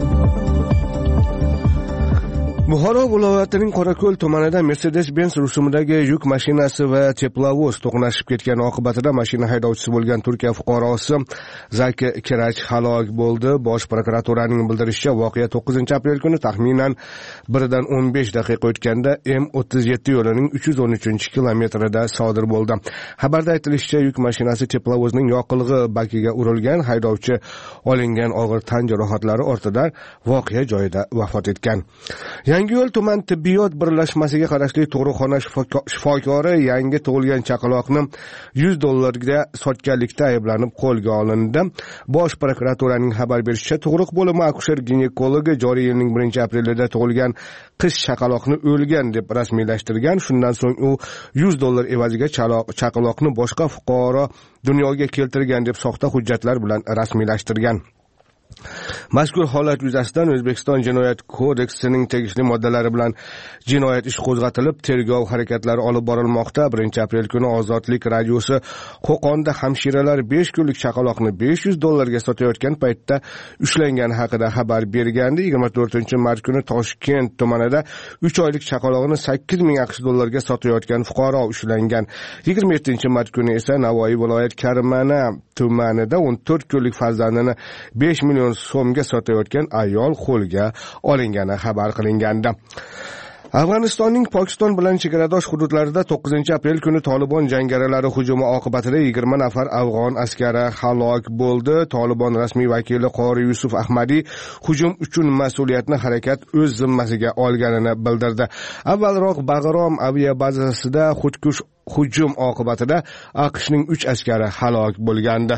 Buxoro viloyatining Qorako'l tumanida Mercedes-Benz rusumidagi yuk mashinasi va teplovoz to'qnashib ketgani oqibatida mashina haydovchisi bo'lgan Turkiya fuqarosi Zaki Kirach halok bo'ldi. Bosh prokuraturaning bildirishicha, voqea to'qqizinchi aprel kuni taxminan birdan o'n besh daqiqa o'tganda M o'ttiz yetti yo'lining uch yuz o'n uchinchi kilometrida sodir bo'ldi. Xabarda aytilishicha, yuk mashinasi teplovozning yoqilg'i bakiga urilgan. Haydovchi olingan og'ir tan jarohatlari ortidan voqea joyida vafot etgan. Yangiyo'l tuman tibbiyot birlashmasiga qarashli tug'ruqxona shifokori yangi tug'ilgan chaqaloqni yuz dollarga sotganlikda ayblanib qo'lga olindi. Bosh prokuraturaning xabar berishicha, tug'ruq bo'limi akusher-ginekologi joriy yilning birinchi aprelida tug'ilgan qiz chaqaloqni o'lgan deb rasmiylashtirgan. Shundan so'ng u yuz dollar evaziga chaqaloqni boshqa fuqaro dunyoga keltirgan deb soxta hujjatlar bilan rasmiylashtirgan. Mazkur holat yuzasidan O'zbekiston Jinoyat kodeksining tegishli moddalari bilan jinoyat ishi qo'zg'atilib, tergov harakatlari olib borilmoqda. birinchi aprel kuni Ozodlik radiosi Qo'qonda hamshiralar besh kunlik chaqaloqni besh yuz dollarga sotayotgan paytda ushlangani haqida xabar bergandi. yigirma to'rtinchi mart kuni Toshkent tumanida uch oylik chaqaloqni sakkiz ming aqsh dollarga sotayotgan fuqaro ushlangan. yigirma yettinchi mart kuni esa Navoiy viloyat Karmana tumanida o'n to'rt kunlik farzandini besh million so'mga sotayotgan ayol qo'lga olingani xabar qilingandi. Afg'onistonning Pokiston bilan chegaradosh hududlarida to'qqizinchi aprel kuni Tolibon jangarilari hujumi oqibatida yigirma nafar afg'on askari halok bo'ldi. Tolibon rasmiy vakili Qori Yusuf Ahmadi hujum uchun mas'uliyatni harakat o'z zimmasiga olganini bildirdi. Avvalroq Bag'rom aviabazasida xudkush hujum oqibatida AQShning uch askari halok bo'lgandi.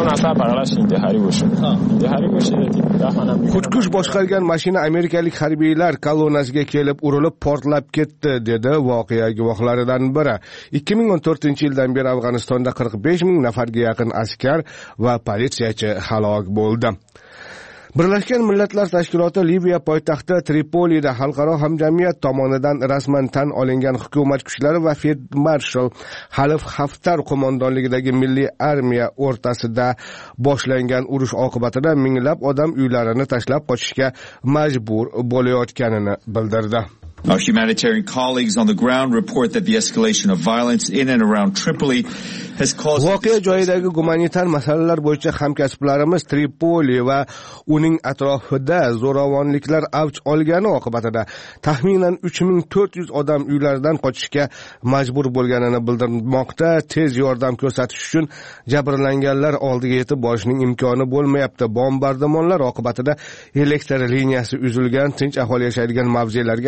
Xudkush boshqargan mashina amerikalik harbiylar kolonnasiga kelib urilib portlab ketdi, dedi voqea guvohlaridan biri. ikki ming o'n to'rtinchi yildan beri Afg'onistonda qirq besh ming nafarga yaqin askar va politsiyachi halok bo'ldi. Birlashgan Millatlar Tashkiloti Liviya poytaxti Tripolida xalqaro hamjamiyat tomonidan rasman tan olingan hukumat kuchlari va Field Marshal Xalif Haftar qo'mondonligidagi milliy armiya o'rtasida boshlangan urush oqibatida minglab odam uylarini tashlab qochishga majbur bo'layotganini bildirdi. Our humanitarian colleagues on the ground report that the escalation of violence in and around Tripoli has caused... Voqea joyidagi gumanitar masalalar bo'yicha hamkasblarimiz Tripoli va uning atrofida zo'ravonliklar avj olgani oqibatida taxminan uch ming to'rt yuz odam uylaridan qochishga majbur bo'lganini bildirmoqda. Tez yordam ko'rsatish uchun jabrlanganlar oldiga yetib borishning imkoni bo'lmayapti. Bombardimonlar oqibatida elektr liniyasi uzilgan, tinch aholi yashaydigan mavzelarga ham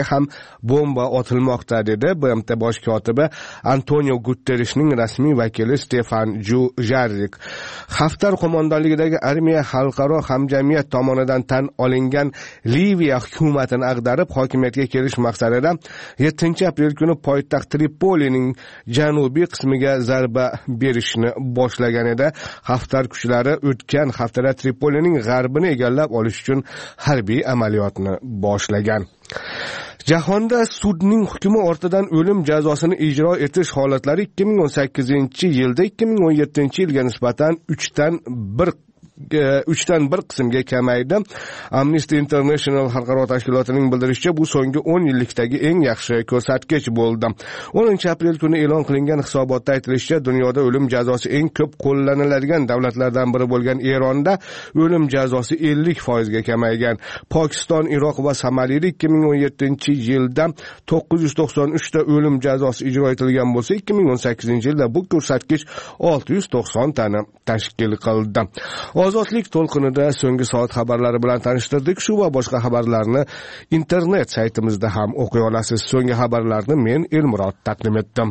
bomba otilmoqda, dedi B M T bosh kotibi Antonio Guterresning rasmiy vakili Stefan Dujarric. Haftar qo'mondonligidagi armiya xalqaro hamjamiyat tomonidan tan olingan Liviya hukumatini ag'darib hokimiyatga kelish maqsadida yettinchi aprel kuni poytaxt Tripolining janubiy qismiga zarba berishni boshlagan edi. Haftar kuchlari o'tgan haftada Tripolining g'arbini egallab olish uchun harbiy amaliyotni boshlagan. Jahonda sudning hukmi ortidan o'lim jazosini ijro etish holatlari ikki ming o'n sakkizinchi yilda ikki ming o'n yettinchi yilga nisbatan uchdan bir uchdan bir qismga kamaydi. Amnesty International xalqaro tashkilotining bildirishicha, bu so'nggi o'n yillikdagi eng yaxshi ko'rsatkich bo'ldi. o'ninchi aprel kuni e'lon qilingan hisobotda aytilishicha, dunyoda o'lim jazosi eng ko'p qo'llaniladigan davlatlardan biri bo'lgan Eronda o'lim jazosi ellik foizga kamaygan. Pokiston, Iroq va Somalida ikki ming o'n yettinchi yilda to'qqiz yuz to'qson uch ta o'lim jazosi ijro etilgan bo'lsa, ikki ming o'n sakkizinchi yilda bu ko'rsatkich olti yuz to'qson tani tashkil qildi. Ozodlik to'lqinida so'nggi soat xabarlari bilan tanishtirdik. Shu va boshqa xabarlarni internet saytimizda ham o'qiy olasiz. So'nggi xabarlarni men Elmurod taqdim etdim.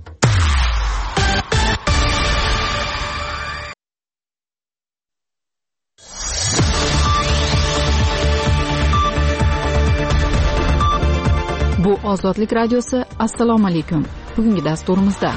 Bu Ozodlik radiosi. Assalomu alaykum. Bugungi dasturimizda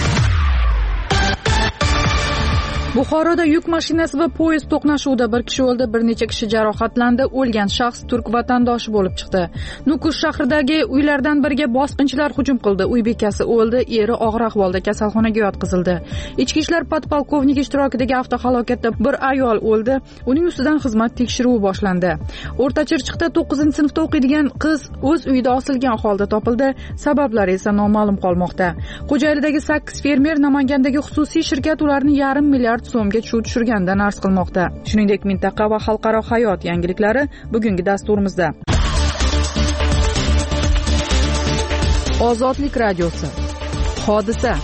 Buxoroda yuk mashinasi va poyezd to'qnashuvida bir kishi o'ldi, bir necha kishi jarohatlandi. O'lgan shaxs turk vatandoshi bo'lib chiqdi. Nukus shahridagi uylardan biriga bosqinchilar hujum qildi. Uy bekasi o'ldi, eri og'ir ahvolda kasalxonaga yotqizildi. Ichki ishlar podpolkovniki ishtirokidagi avtohalokatda bir ayol o'ldi. Uning ustidan xizmat tekshiruvi boshlandi. O'rta Chirchiqda to'qqizinchi sinfda o'qiydigan qiz o'z uyida osilgan holda topildi. Sabablari esa noma'lum qolmoqda. Xo'jaylidagi sakkiz fermer Namangandagi xususiy shirkat ularni yarim milliard so'mga chuv tushirgandan arz qilmoqda. Shuningdek, mintaqa va xalqaro hayot yangiliklari bugungi dasturimizda. Ozodlik radiosi. Hodisa.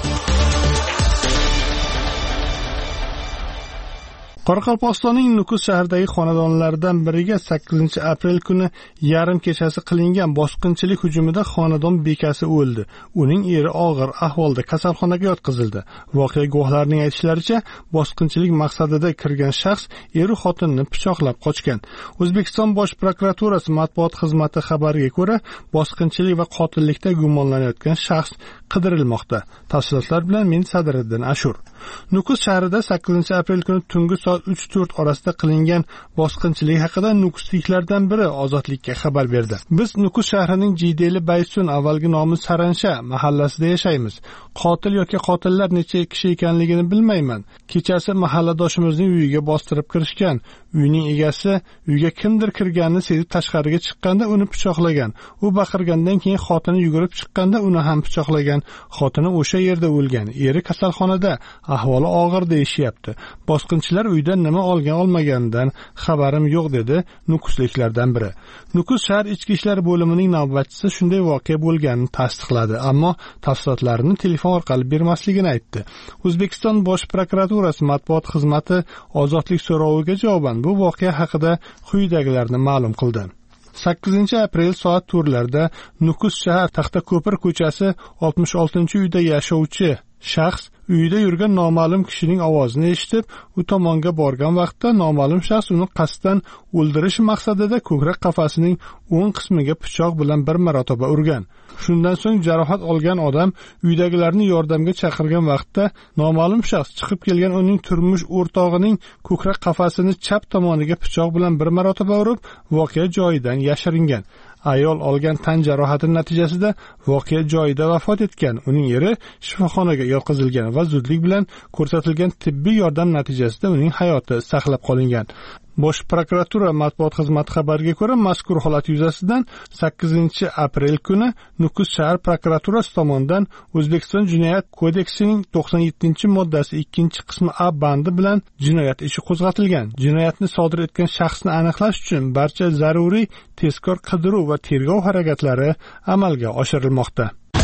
Qoraqalpog'istonning Nukus shahridagi xonadonlardan biriga sakkizinchi aprel kuni yarim kechasi qilingan bosqinchilik hujumida xonadon bekasi o'ldi. Uning eri og'ir ahvolda kasalxonaga yotqizildi. Voqea guvohlarining aytishlaricha, bosqinchilik maqsadida kirgan shaxs eri xotinini pichoqlab qochgan. O'zbekiston Bosh prokuraturasi matbuot xizmati xabariga ko'ra, bosqinchilik va qotillikda gumonlanayotgan shaxs qidirilmoqda. Tafsilotlar bilan men Sadriddin Ashur. Nukus shahrida sakkizinchi aprel kuni tungi soat uch to'rt orasida qilingan bosqinchilik haqida nukusliklardan biri Ozodlikka xabar berdi. Biz Nukus shahrining Jiydeli Baysun, avvalgi nomi Saransha mahallasida yashaymiz. Qotil yoki qotillar necha kishi ekanligini bilmayman. Kechasi mahalladoshimizning uyiga bostirib kirishgan. Uyning egasi uyga kimdir kirganini sezib tashqariga chiqqanda uni pichoqlagan. U baqirgandan keyin xotini yugurib chiqqanda uni ham pichoqlagan. Xotini o'sha yerda o'lgan. Eri kasalxonada, ahvoli og'ir deyishyapti. Bosqinchilar uydan nima olgan olmaganidan xabarim yo'q, dedi nukusliklardan biri. Nukus shahar ichki ishlar bo'limining navbatchisi shunday voqea bo'lganini tasdiqladi, ammo tafsilotlarini telefon orqali bermasligini aytdi. O'zbekiston Bosh prokuraturasi matbuot xizmati Ozodlik so'roviga javoban bu voqea haqida quyidagilarni ma'lum qildi. sakkizinchi aprel soat to'rtlarda Nukus shahar Taxtako'pir ko'chasi oltmish oltinchi uyda yashovchi shaxs uyida yurgan noma'lum kishining ovozini eshitib, u tomonga borgan vaqtda noma'lum shaxs uni qasddan o'ldirish maqsadida ko'krak qafasining o'ng qismiga pichoq bilan bir marotaba urgan. Shundan so'ng jarohat olgan odam uydagilarni yordamga chaqirgan vaqtda noma'lum shaxs chiqib kelgan uning turmush o'rtog'ining ko'krak qafasini chap tomoniga pichoq bilan bir marotaba urib, voqea joyidan yashiringan. Ayol olgan tan jarohati natijasida voqea joyida vafot etgan. Uning eri shifoxonaga yotqizilgan va zudlik bilan ko'rsatilgan tibbiy yordam natijasida uning hayoti saqlab qolingan. Bosh prokuratura matbuot xizmati xabariga ko'ra, mazkur holat yuzasidan sakkizinchi aprel kuni Nukus shahar prokuraturasi tomonidan O'zbekiston Jinoyat kodeksining to'qson yettinchi moddasi ikkinchi qismi A bandi bilan jinoyat ishi qo'zg'atilgan. Jinoyatni sodir etgan shaxsni aniqlash uchun barcha zaruriy tezkor qidiruv va tergov harakatlari amalga oshirilmoqda.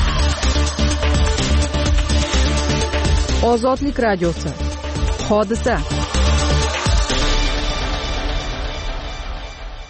Ozodlik radiosi. Hodisa.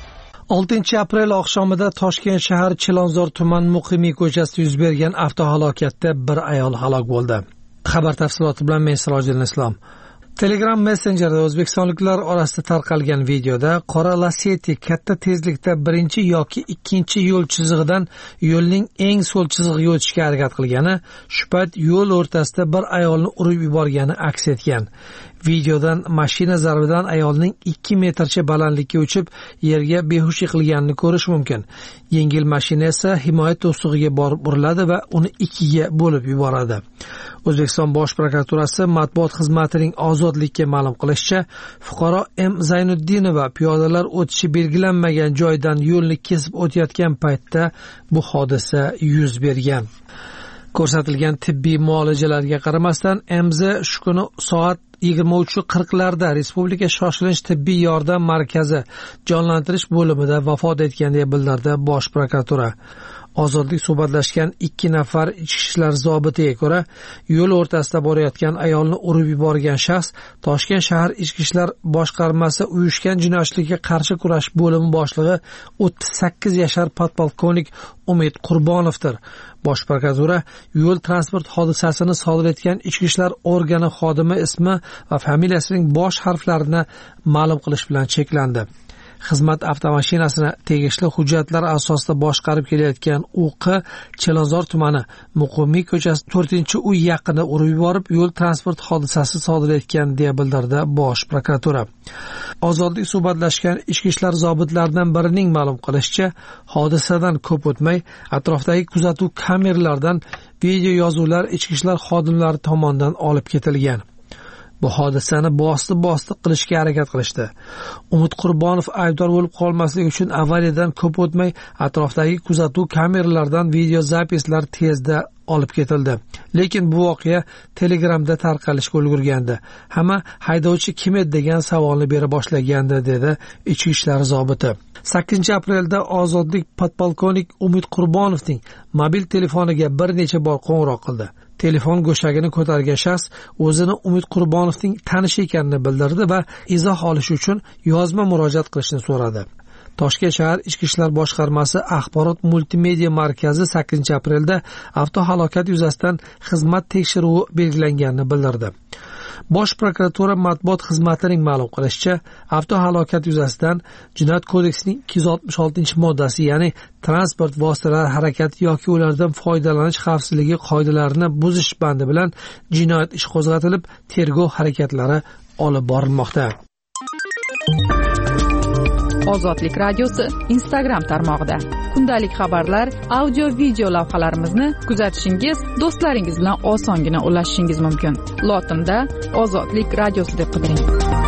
oltinchi aprel oqshomida Toshkent shahar Chilonzor tuman Muqimiy ko'chasida yuz bergan avtohalokatda bir ayol halok bo'ldi. Xabar tafsiloti bilan men Sirojiddin Islom. Telegram messenjerda o'zbekistonliklar orasida tarqalgan videoda qora Lacetti katta tezlikda birinchi yoki ikkinchi yo'l chizig'idan yo'lning eng so'l chizig'iga o'tishga harakat qilgani, shu payt yo'l o'rtasida bir ayolni urib yuborgani aks etgan. Videodan mashina zarbidan ayolning ikki metrcha balandlikka uchib yerga behush yiqilganini ko'rish mumkin. Yengil mashina esa himoya to'sig'iga borib uriladi va uni ikkiga bo'lib yuboradi. O'zbekiston Bosh prokuraturasi matbuot xizmatining ozodlikka ma'lum qilishicha, fuqaro M Zaynuddinova piyodalar o'tishi belgilanmagan joydan yo'lni kesib o'tayotgan paytda bu hodisa yuz bergan. Ko'rsatilgan tibbiy muolajalarga qaramasdan M Z shu kuni soat yigirma uch qirqlarda Respublika shoshilinch tibbiy yordam markazi jonlantirish bo'limida vafot etgan deb bildirdi Bosh prokuratura. Ozodlik suhbatlashgan ikki nafar ichki ishlar zobitiga ko'ra, yo'l o'rtasida borayotgan ayolni urib yuborgan shaxs Toshkent shahar ichki ishlar boshqarmasi uyushgan jinoyatchilikka qarshi kurash bo'limi boshlig'i o'ttiz sakkiz yashar podpolkovnik Umid Qurbonovdir. Bosh prokuratura yo'l transport hodisasini sodir etgan ichki ishlar organi xodimi ismi va familiyasining bosh harflarini ma'lum qilish bilan cheklandi. Xizmat avtomashinasini tegishli hujjatlar asosida boshqarib kelayotgan U Q Chilonzor tumani Muqimiy ko'chasi to'rtinchi uy yaqinida urib yuborib, yo'l transport hodisasi sodir etgan deya bildirdi Bosh prokuratura. Ozodlik suhbatlashgan ichki ishlar zobitlaridan birining ma'lum qilishicha, hodisadan ko'p o'tmay atrofdagi kuzatuv kameralaridan video yozuvlar ichki ishlar xodimlari tomonidan olib ketilgan. Bu hodisani bosdi-bosdi qilishga harakat qilishdi. Umid Qurbonov aybdor bo'lib qolmasligi uchun avariyadan ko'p o'tmay atrofdagi kuzatuv kameralaridan video zapislar tezda olib ketildi. Lekin bu voqea Telegramda tarqalishga ulgurgandi. Hamma haydovchi kim edi degan savolni bera boshlagandi, dedi ichki ishlar zobiti. sakkizinchi aprelda ozodlik podpolkovnik Umid Qurbonovning mobil telefoniga bir necha bor qo'ng'iroq qildi. Telefon go'shagini ko'targan shaxs o'zini Umid Qurbonovning tanishi ekanini bildirdi va izoh olish uchun yozma murojaat qilishni so'radi. Toshkent shahar ichki ishlar boshqarmasi axborot multimedia markazi sakkizinchi aprelda avtohalokat yuzasidan xizmat tekshiruvi belgilanganini bildirdi. Bosh prokuratura matbuot xizmatining ma'lum qilishicha, avtohalokat yuzasidan Jinoyat kodeksining ikki yuz oltmish oltinchi moddasi, ya'ni transport vositalari harakati yoki ulardan foydalanish xavfsizligi qoidalarini buzish bandi bilan jinoyat ishi qo'zg'atilib, tergov harakatlari olib borilmoqda. Ozodlik radiosi Instagram tarmog'ida kundalik xabarlar, audio video lavhalarimizni kuzatishingiz, do'stlaringiz bilan osongina ulashishingiz mumkin. Lotinda Ozodlik radiosi deb qidiring.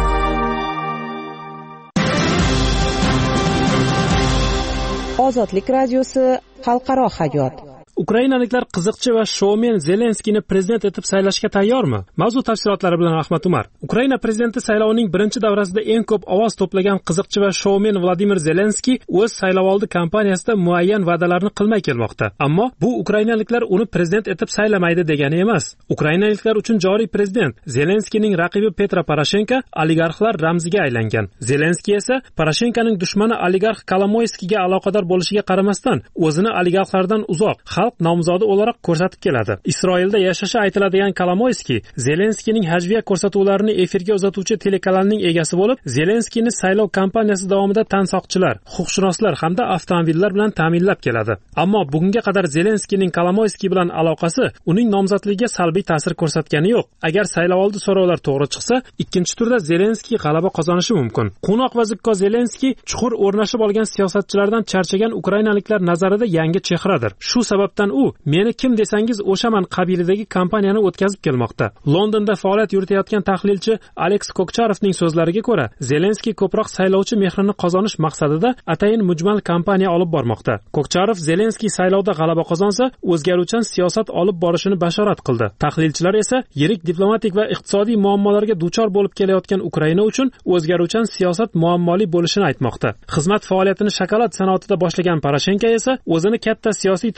Ozodlik radiosi xalqaro hayot. Ukrainaliklar qiziqchi va shoumen Zelenskiyni prezident etib saylashga tayyormi? Mavzu tafsilotlari bilan Ahmad Umar. Ukraina prezidenti saylovining birinchi davrasida eng ko'p ovoz to'plagan qiziqchi va shoumen Vladimir Zelenskiy o'z saylovoldi kampaniyasida muayyan va'dalarni qilmay kelmoqda. Ammo bu ukrainaliklar uni prezident etib saylamaydi degani emas. Ukrainaliklar uchun joriy prezident Zelenskiyning raqibi Petro Poroshenko oligarxlar ramziga aylangan. Zelenskiy esa Poroshenkoning dushmani oligarx Kolomoyskiga aloqador bo'lishiga qaramasdan o'zini oligarxlardan uzoq nomzodi o'laroq ko'rsatib keladi. Isroilda yashashi aytiladigan Kolomoyskiy Zelenskiyning hajviya ko'rsatuvlarini efirga uzatuvchi telekanalning egasi bo'lib, Zelenskiyni saylov kampaniyasi davomida tansoqchilar, huquqshunoslar hamda avtomobillar bilan ta'minlab keladi. Ammo bugunga qadar Zelenskiyning Kolomoyskiy bilan aloqasi uning nomzodligiga salbiy ta'sir ko'rsatgani yo'q. Agar saylovoldi so'rovlar to'g'ri chiqsa, ikkinchi turda Zelenskiy g'alaba qozonishi mumkin. Qo'noq va zikko Zelenskiy chuqur o'rnashib olgan siyosatchilardan charchagan ukrainaliklar nazarida yangi chehradir. Shu sababdan u meni kim desangiz o'shaman qabilidagi kampaniyani o'tkazib kelmoqda. Londonda faoliyat yuritayotgan tahlilchi Alex Kokcharovning so'zlariga ko'ra, Zelenskiy ko'proq saylovchi mehrini qozonish maqsadida atayin mujmal kampaniya olib bormoqda. Kokcharov Zelenskiy saylovda g'alaba qozonsa, o'zgaruvchan siyosat olib borishini bashorat qildi. Tahlilchilar esa yirik diplomatik va iqtisodiy muammolarga duchor bo'lib kelayotgan Ukraina uchun o'zgaruvchan siyosat muammoli bo'lishini aytmoqda. Xizmat faoliyatini shokolad sanoatida boshlagan Poroshenko esa o'zini katta siyosiy tajribaga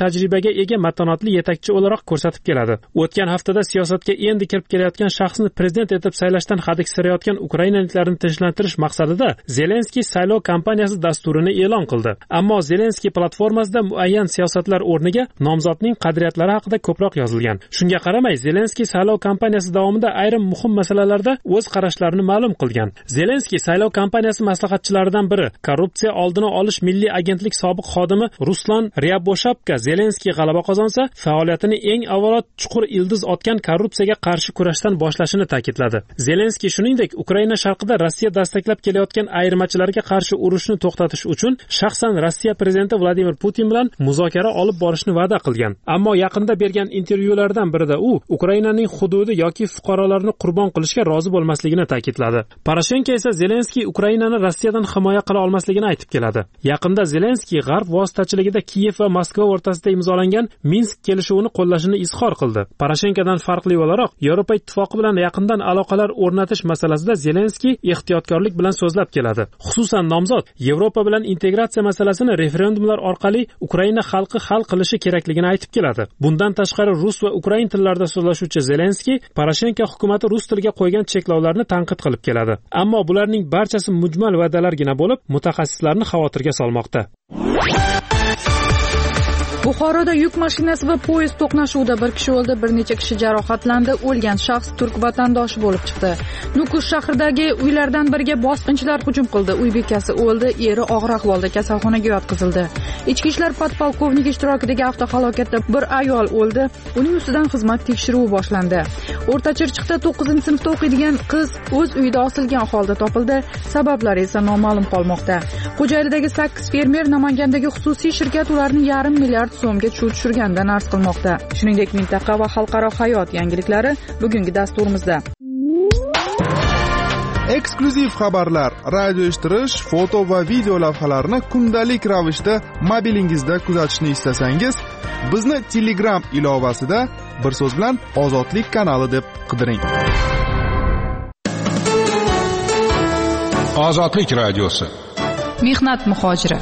imkoniyatiga ega matonatli yetakchi o'laroq ko'rsatib keladi. O'tgan haftada siyosatga endi kirib kelayotgan shaxsni prezident etib saylashdan hadiksirayotgan ukrainaliklarni tinchlantirish maqsadida Zelenskiy saylov kampaniyasi dasturini e'lon qildi. Ammo Zelenskiy platformasida muayyan siyosatlar o'rniga nomzodning qadriyatlari haqida ko'proq yozilgan. Shunga qaramay, Zelenskiy saylov kampaniyasi davomida ayrim muhim masalalarda o'z qarashlarini ma'lum qilgan. Zelenskiy saylov kampaniyasi maslahatchilaridan biri, korrupsiya oldini olish milliy agentlik sobiq xodimi Ruslan Ryaboshabka Zelenskiy g'alaba qozonsa, faoliyatini eng avvalo chuqur ildiz otgan korrupsiyaga qarshi kurashdan boshlashini ta'kidladi. Zelenskiy shuningdek, Ukraina sharqida Rossiya dastaklab kelayotgan ayirmachilarga qarshi urushni to'xtatish uchun shaxsan Rossiya prezidenti Vladimir Putin bilan muzokara olib borishni va'da qilgan. Ammo yaqinda bergan intervyulardan birida u Ukrainaning hududi yoki fuqarolarni qurbon qilishga rozi bo'lmasligini ta'kidladi. Poroshenko esa Zelenskiy Ukrainani Rossiyadan himoya qila olmasligini aytib keladi. Yaqinda Zelenskiy G'arb vositachiligida Kiyev va Moskva o'rtasida imzolangan Minsk kelishuvini qo'llashini izhor qildi. Poroshenkodan farqli o'laroq, Yevropa ittifoqi bilan yaqindan aloqalar o'rnatish masalasida Zelenskiy ehtiyotkorlik bilan so'zlab keladi. Xususan, nomzod Yevropa bilan integratsiya masalasini referendumlar orqali Ukraina xalqi hal qilishi kerakligini aytib keladi. Bundan tashqari, rus va ukrain tillarida so'zlashuvchi Zelenskiy Poroshenko hukumatı rus tiliga qo'ygan cheklovlarni tanqid qilib keladi. Ammo bularning barchasi mujmal va'dalargina bo'lib, mutaxassislarni xavotirga solmoqda. Buxoroda yuk mashinasi va poyezd to'qnashuvida bir kishi o'ldi, bir necha kishi jarohatlandi. O'lgan shaxs turk vatandoshi bo'lib chiqdi. Nukus shahridagi uylardan biriga bosqinchilar hujum qildi. Uy bekasi o'ldi, eri og'ir ahvolda kasalxonaga yotqizildi. Ichki ishlar podpolkovniki ishtirokidagi avtohalokatda bir ayol o'ldi. Uning ustidan xizmat tekshiruvi boshlandi. O'rta Chirchiqda to'qqizinchi sinfda o'qiydigan qiz o'z uyida osilgan holda topildi. Sabablari esa noma'lum qolmoqda. Xo'jaylidagi sakkiz fermer Namangandagi xususiy shirkat ularni yarim milliard so'mga chuv tushirgandan arz qilmoqda. Shuningdek, mintaqa va xalqaro hayot yangiliklari bugungi dasturimizda. Eksklyuziv xabarlar, radio eshittirish, foto va video lavhalarni kundalik ravishda mobilingizda kuzatishni istasangiz, bizni Telegram ilovasida bir so'z bilan Ozodlik kanali deb qidiring. Ozodlik radiosi. Mehnat muhojiri.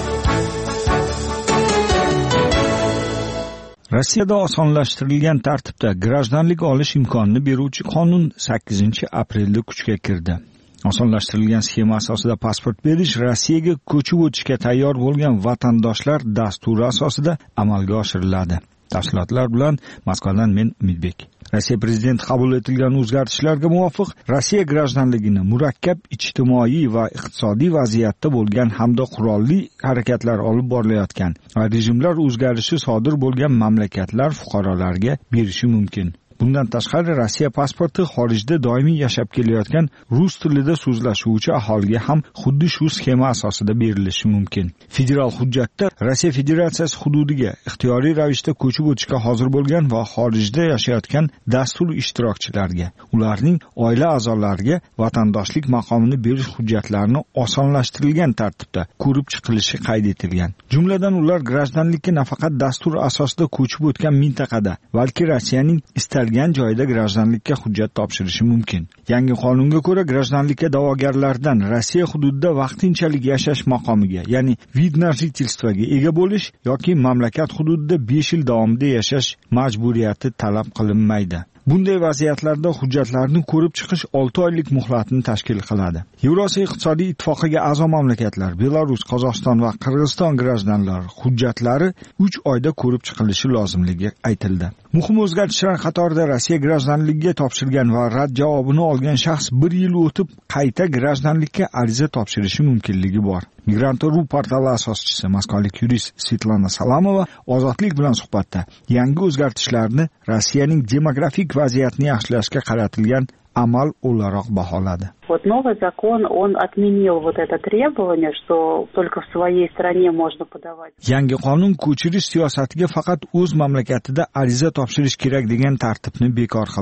Rossiyada osonlashtirilgan tartibda grajdanlik olish imkonini beruvchi qonun sakkizinchi aprelda kuchga kirdi. Osonlashtirilgan sxema asosida pasport berish Rossiyaga ko'chib o'tishga tayyor bo'lgan vatandoshlar dasturi asosida amalga oshiriladi. Tafsilotlar bilan Moskvadan men Umidbek. Rossiya prezidenti qabul etilgan o'zgartishlarga muvofiq Rossiya grajdanligini murakkab ijtimoiy va iqtisodiy vaziyatda bo'lgan hamda qurolli harakatlar olib borilayotgan va rejimlar o'zgarishi sodir bo'lgan mamlakatlar fuqarolariga berishi mumkin. Bundan tashqari Rossiya pasporti xorijda doimiy yashab kelayotgan rus tilida so'zlashuvchi aholiga ham xuddi shu sxema asosida berilishi mumkin. Federal hujjatda Rossiya Federatsiyasi hududiga ixtiyoriy ravishda ko'chib o'tishga hozir bo'lgan va xorijda yashayotgan dastur ishtirokchilariga, ularning oila a'zolariga vatandoshlik maqomini berish hujjatlarini osonlashtirilgan tartibda ko'rib chiqilishi qayd etilgan. Jumladan ular grajdanlikka nafaqat dastur asosida ko'chib o'tgan mintaqada, balki Rossiyaning istalgan joyda grajdanlikka hujjat topshirishi mumkin. Yangi qonunga ko'ra grajdanlikka da'vogarlardan Rossiya hududida vaqtinchalik yashash maqomiga, ya'ni vid na жительствоga ega bo'lish yoki mamlakat hududida besh yil davomida yashash majburiyati talab qilinmaydi. Bunday vaziyatlarda hujjatlarni ko'rib chiqish olti oylik muhlatni tashkil qiladi. Yevrosiyo iqtisodiy ittifoqiga a'zo mamlakatlar Belarus, Qozog'iston va Qirg'iziston grajdanlari hujjatlari uch oyda ko'rib chiqilishi lozimligi aytildi. Muhim o'zgartishlar qatorida Rossiya grajdanligiga topshirgan va rad javobini olgan shaxs bir yil o'tib qayta grajdanlikka ariza topshirishi mumkinligi bor. Migrant.ru portali asoschisi moskvalik yurist Svetlana Salamova Ozodlik bilan suhbatda yangi o'zgartishlarni Rossiyaning demografik vaziyatni yaxshilashga qaratilgan amal o'laroq baholadi. Вот новый закон, он отменил вот это требование, что только в своей стране можно подавать. Yangi qonun ko'chirish siyosatiga faqat o'z mamlakatida ariza topshirish kerak degan tartibni bekor qildi.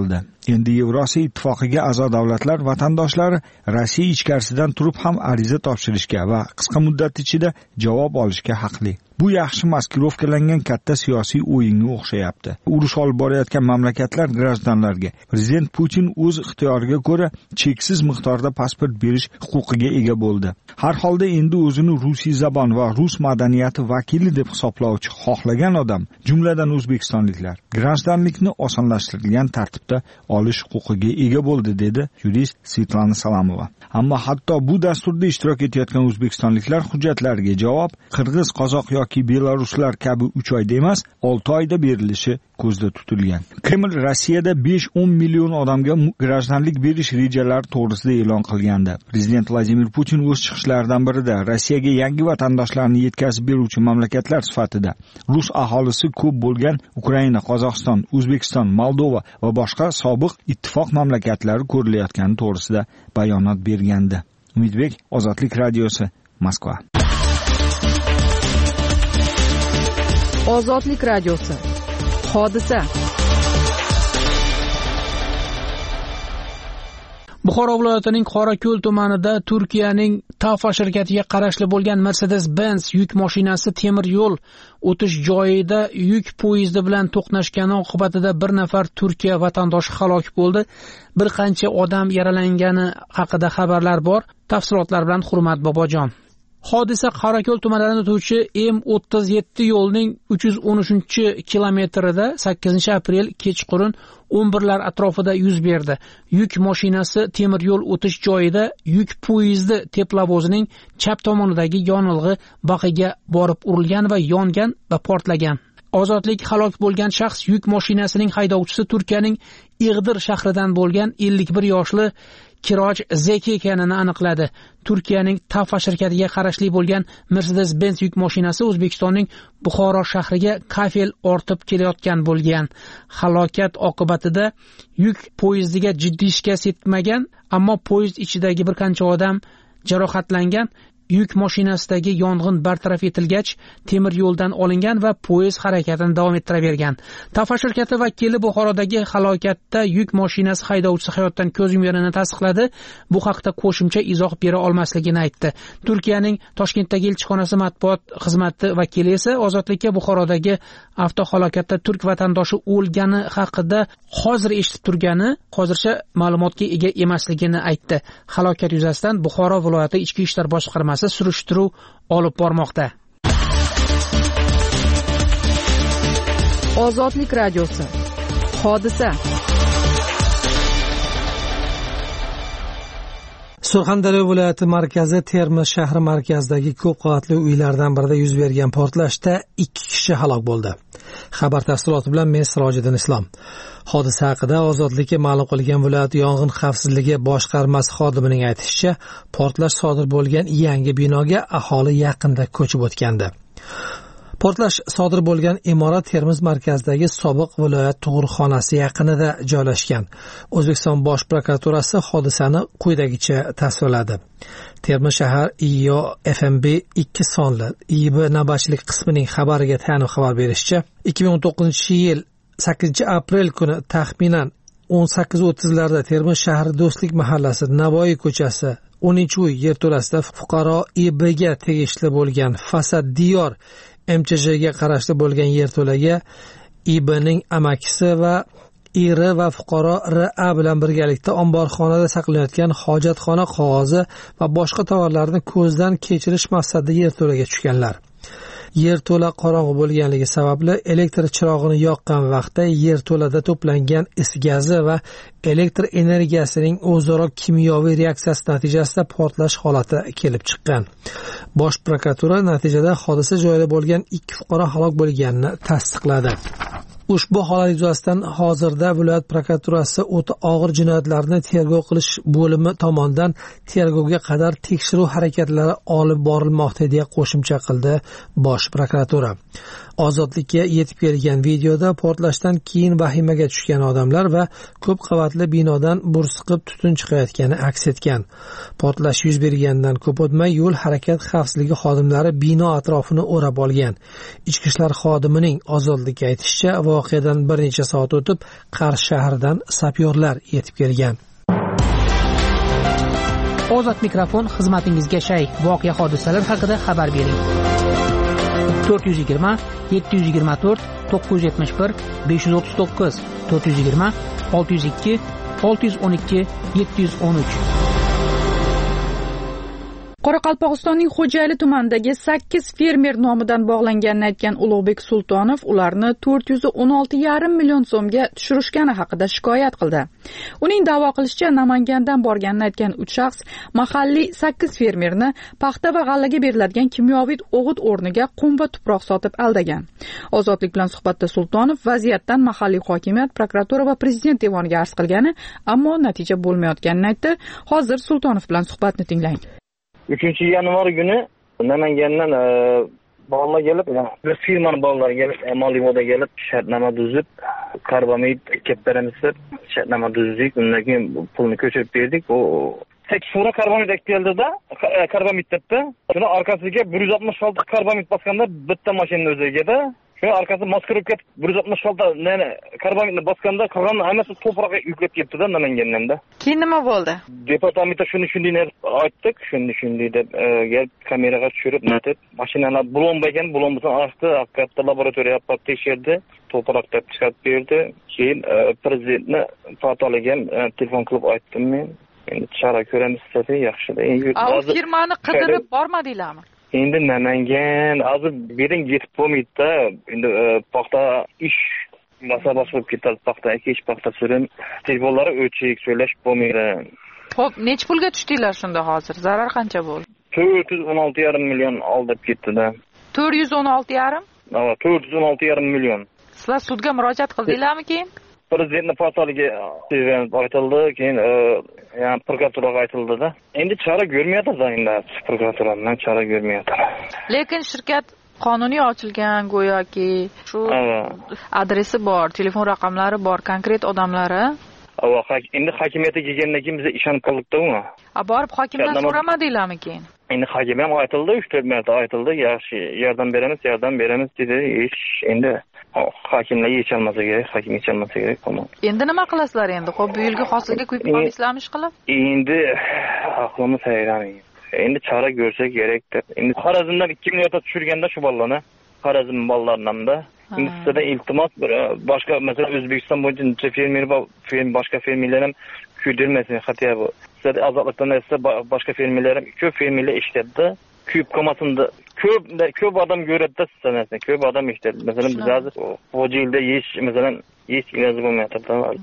Endi Yevrosiyo ittifoqiga a'zo davlatlar vatandoshlari Rossiya ichkarisidan turib ham ariza topshirishga va qisqa muddat ichida javob olishga haqli. Bu yaxshi maskirovkalangan katta siyosiy o'yinga o'xshayapti. Urush olib borayotgan mamlakatlar grajdanlarga prezident Putin o'z ixtiyoriga ko'ra cheksiz miqdorda pasport berish huquqiga ega bo'ldi. Har holda endi o'zini rusiy zabon va rus madaniyati vakili deb hisoblovchi xohlagan odam, jumladan o'zbekistonliklar, grajdanlikni osonlashtirilgan tartibda olish huquqiga ega bo'ldi, dedi yurist Svetlana Salamova. Ammo hatto bu dasturda ishtirok etayotgan o'zbekistonliklar hujjatlariga javob qirg'iz, qozoq yoki belaruslar kabi uch oyda emas, olti oyda berilishi ko'zda tutilgan. Kreml Rossiyada besh o'n million odamga grajdanlik berish rejalari to'g'risida e'lon qilgandi. Prezident Vladimir Putin o'z chiqishlaridan birida Rossiyaga yangi vatandoshlarni yetkazib beruvchi mamlakatlar sifatida rus aholisi ko'p bo'lgan Ukraina, Qozog'iston, O'zbekiston, Moldova va boshqa sobiq ittifoq mamlakatlari ko'rilayotgani to'g'risida bayonot bergandi. Umidbek, Ozodlik radiosi, Moskva. Ozodlik radiosi. Hodisa. Buxoro viloyatining Qorako'l tumanida Turkiyaning Tafa shirkatiga qarashli bo'lgan Mercedes-Benz yuk mashinasi temir yo'l o'tish joyida yuk poyezdi bilan to'qnashgani oqibatida bir nafar Turkiya vatandoshi halok bo'ldi. Bir qancha odam yaralangani haqida xabarlar bor. Tafsilotlar bilan Hurmat Bobojon. Hodisa Qorako'l tumanidan o'tuvchi M o'ttiz yetti yo'lning uch yuz o'n uchinchi kilometrida sakkizinchi aprel kechqurun o'n birlar atrofida yuz berdi. Yuk mashinasi temir yo'l o'tish joyida yuk poyezdi teplovozining chap tomonidagi yonilg'i baqiga borib urilgan va yongan va portlagan. Ozodlik halok bo'lgan shaxs yuk mashinasining haydovchisi Turkiyaning Ig'dir shahridan bo'lgan ellik bir yoshli Kiroj Zeki ekanini aniqladi. Turkiyaning Tafa shirkatiga qarashli bo'lgan Mercedes-Benz yuk mashinasi O'zbekistonning Buxoro shahriga kafel ortib kelayotgan bo'lgan. Halokat oqibatida yuk poyezdiga jiddiy shikast yetmagan, ammo poyezd ichidagi bir qancha odam jarohatlangan. Yuk mashinasidagi yong'in bartaraf etilgach, temir yo'ldan olingan va poyezd harakatini davom ettiravergan. Tafa shirkati vakili Buxorodagi halokatda yuk mashinasi haydovchisi hayotdan ko'z yumganini tasdiqladi. Bu haqda qo'shimcha izoh bera olmasligini aytdi. Turkiyaning Toshkentdagi elchixonasi matbuot xizmati vakili esa Ozodlikka Buxorodagi avtohalokatda turk vatandoshi o'lgani haqida hozir eshitib turgani, hozircha ma'lumotga ega emasligini aytdi. Halokat yuzasidan Buxoro viloyati ichki ishlar boshqarmasi surishtiruv olib bormoqda. Ozodlik radiosi. Hodisa. Surxondaryo viloyati markazi Termiz shahri markazidagi ko'p qavatli uylardan birida yuz bergan portlashda ikki kishi halok bo'ldi. Xabar tafsiloti bilan men Sirojiddin Islom. Hodisa haqida Ozodlikka ma'lum qilgan viloyat yong'in xavfsizligi boshqarmasi xodimining aytishicha, portlash sodir bo'lgan yangi binoga aholi yaqinda ko'chib o'tgandi. Portlash sodir bo'lgan imorat Termiz markazidagi sobiq viloyat tug'ruqxonasi yaqinida joylashgan. O'zbekiston Bosh prokuraturasi hodisani quyidagicha tasvirladi. Termiz shahar I O F M B ikki sonli I B navbatchilik qismining xabariga tayanib xabar berishicha, ikki ming o'n to'qqizinchi yil sakkizinchi aprel kuni taxminan o'n sakkiz o'ttizlarda Termiz shahri Do'stlik mahallasi Navoiy ko'chasi o'ninchi uy yerto'lasida fuqaro I B ga tegishli bo'lgan Fasad Diyor M Ch J ga qarashli bo'lgan yerto'laga I B ning amakisi va Ir va fuqaro R A bilan birgalikda omborxonada saqlanayotgan hojatxona qog'ozi va boshqa tovarlarni ko'zdan kechirish maqsadida yerto'laga tushganlar. Yerto'la qorong'u bo'lganligi sababli elektr chirog'ini yoqqan vaqtda yerto'lada to'plangan is gazi va elektr energiyasining o'zaro kimyoviy reaksiyasi natijasida portlash holati kelib chiqqan. Bosh prokuratura natijada hodisa joyida bo'lgan ikki fuqaro halok bo'lganini tasdiqladi. Ushbu holat yuzasidan hozirda viloyat prokuraturasi o'ta og'ir jinoyatlarni tergov qilish bo'limi tomonidan tergovga qadar tekshiruv harakatlari olib borilmoqda deya qo'shimcha qildi Bosh prokuratura. Ozodlikka yetib kelgan videoda portlashdan keyin vahimaga tushgan odamlar va ko'p qavatli binodan bursiqib tutun chiqayotgani aks etgan. Portlash yuz bergandan ko'p o'tmay yo'l harakat xavfsizligi xodimlari bino atrofini o'rab olgan. Ichki ishlar xodimining Ozodlikka aytishicha, voqeadan bir necha soat o'tib Qarshi shahridan sapyorlar yetib kelgan. Ozod mikrofon xizmatingizga shay. Voqea hodisalar haqida xabar bering. to'rt yuz yigirma yetti yuz yigirma to'rt to'qqiz yuz yetmish bir besh yuz o'ttiz to'qqiz to'rt yuz yigirma olti yuz ikki olti yuz o'n ikki yetti yuz o'n uch. Qoraqalpog'istonning Xo'jayli tumanidagi sakkiz fermer nomidan bog'langanini aytgan Ulug'bek Sultonov ularni to'rt yuz o'n olti yarim million so'mga tushirishgani haqida shikoyat qildi. Uning da'vo qilishicha, Namangandan borganini aytgan uch shaxs mahalliy sakkiz fermerni paxta va g'allaga beriladigan kimyoviy o'g'it o'rniga qum va tuproq sotib aldagan. Ozodlik bilan suhbatda Sultonov vaziyatdan mahalliy hokimiyat, prokuratura va prezident devoniga arz qilgani, ammo natija bo'lmayotganini aytdi. Hozir Sultonov bilan suhbatni tinglang. uchinchi yanvar kuni Namangandan bolalar kelib, bir firmani bolalari kelib, Molivoda kelib, shartnoma tuzib, karbamid kelib beramiz deb shartnoma tuzdik. Undan keyin pulni ko'chirib berdik. O sakkiz fura karbamid keldi-da, karbamid debdi. Shuni orqasiga bir yuz oltmish olti karbamid bosganda bitta mashina o'ziga-da. Shuni orqasi maskirib ketib bir yuz oltmish olti neni karbamidni bosganda qolgan hammasi to'proqqa yuklab ketdi-da Namanganda. Keyin nima bo'ldi? Departamentda shuni shunday deb aytdik, shuni shunday deb kelib kameraga tushirib, natib mashinalar bulomba ekan, bulombasini ochdi, haqiqatda laboratoriyaga olib tekshirdi, to'proq deb chiqarib berdi. Keyin prezidentni portaliga telefon qilib aytdim men. Endi chora ko'ramiz dedi, yaxshi-da. Endi firmani qidirib bormadinglarmi? Endi Namangan hozir bering yetib bo'lmaydi-da. Endi paxta ish masalasi bo'lib ketadi, paxta ekish, paxta surim. Telefonlari o'chik, so'ylashib bo'lmaydi. Xo'p, nech pulga tushdinglar shunda hozir? Zarar qancha bo'ldi? to'rt yuz o'n olti yarim million aldab ketdi-da. to'rt yuz o'n olti yarim? Ha, to'rt yuz o'n olti yarim million. Sizlar sudga murojaat qildinglarmi keyin? Prezidentning portaliga aytildi, keyin yani prokuraturaga aytildi-da. Endi chora ko'rmayapti-da, endi prokuraturadan chora ko'rmayapti. Lekin shirkat qonuniy ochilgan go'yoki, shu adresi bor, telefon raqamlari bor, konkret odamlari. Ava, endi hokimiyatga kelgandan keyin biz ishonib qoldik-da uni. A borib hokimdan so'ramadinglarmi keyin? Endi hokim ham aytildi, uch to'rt marta aytildi, yaxshi yordam beramiz, yordam beramiz dedi. Ish endi hokimlar yecholmasa kerak, hokim yecholmasa kerak, tamam. Endi nima qilasizlar endi? Xo'p, bu yilgi hosilga kuyib qolisizlarmi ish qilib? Endi aqlimiz hayron. Endi chora ko'rsak kerak deb. Endi Xorazmdan ikki million tushirganda shu bolalarni, Xorazm bolalaridan da. Endi sizdan iltimos boshqa, masalan, O'zbekiston bo'yicha fermer va boshqa fermerlar ham kuydirmasin, hatto bu. Sizlar azotlikdan esa boshqa fermerlar ham ko'p fermerlar ishladi. Kuyib qolmasin deb ko'p ko'p odam ko'radi sizlarni, ko'p odam ishladi. Masalan, biz hozir Xo'jayilda yesh, masalan, yesh iloji bo'lmayapti.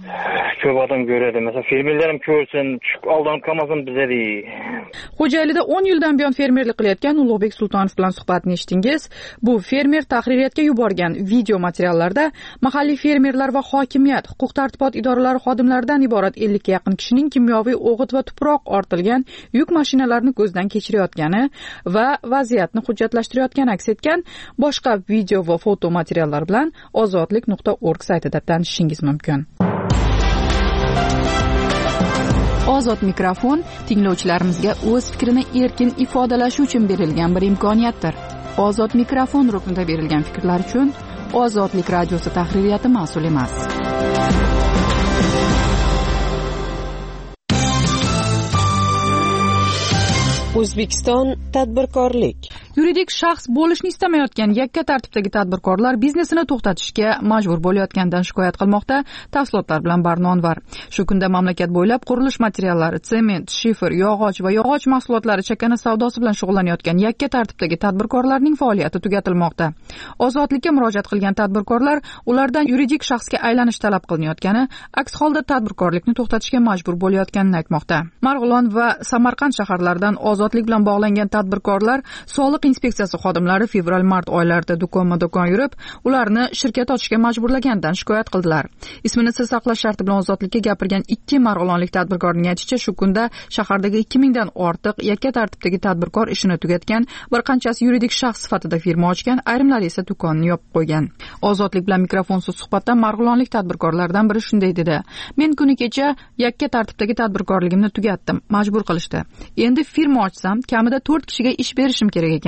Ko'p odam ko'radi. Masalan, fermerlar ham ko'rsin, aldanib qolmasin bizga. Xo'jayilida o'n yildan buyon fermerlik qilayotgan Ulug'bek Sultonov bilan suhbatni eshitdingiz. Bu fermer tahririyatga yuborgan video materiallarda mahalliy fermerlar va hokimiyat, huquq-tartibot idoralari xodimlaridan iborat ellik ga yaqin kishining kimyoviy o'g'it va tuproq ortilgan yuk mashinalarini ko'zdan kechirayotgani va vaziyatni hujjatlashtirayotgani aks etgan boshqa video va foto materiallar bilan ozodlik nuqta org saytida tanishishingiz mumkin. Ozod mikrofon tinglovchilarimizga o'z fikrini erkin ifodalashi uchun berilgan bir imkoniyatdir. Ozod mikrofon ruknida berilgan fikrlar uchun Ozodlik radiosi tahririyati mas'ul emas. O'zbekiston tadbirkorlik. Yuridik shaxs bo'lishni istamayotgan yakka tartibdagi tadbirkorlar biznesini to'xtatishga majbur bo'layotganidan shikoyat qilmoqda. Tafsilotlar bilan Barnonvar. Shu kunda mamlakat bo'ylab qurilish materiallari, sement, shifer, yog'och va yog'och mahsulotlari chakana savdosi bilan shug'ullanayotgan yakka tartibdagi tadbirkorlarning faoliyati tugatilmoqda. Ozodlikka murojaat qilgan tadbirkorlar ulardan yuridik shaxsga aylanish talab qilinayotgani, aks holda tadbirkorlikni to'xtatishga majbur bo'layotganini aytmoqda. Marg'ilon va Samarqand shaharlaridan ozodlik bilan bog'langan tadbirkorlar soliq inspeksiyasi xodimlari fevral-mart oylarida do'konma-do'kon yurib, ularni shirkat ochishga majburlagandan shikoyat qildilar. Ismini sir saqlash sharti bilan ozodlikka gapirgan ikki marg'ilonlik tadbirkorning aytishicha, shu kunda shahardagi ikki mingdan ortiq yakka tartibdagi tadbirkor ishini tugatgan, bir qanchasi yuridik shaxs sifatida firma ochgan, ayrimlari esa do'konni yopib qo'ygan. Ozodlik bilan mikrofonsiz suhbatda marg'ilonlik tadbirkorlardan biri shunday dedi: "Men kuni kecha yakka tartibdagi tadbirkorligimni tugatdim, majbur qilishdi. Endi firma ochsam, kamida to'rt kishiga ish berishim kerak ekan.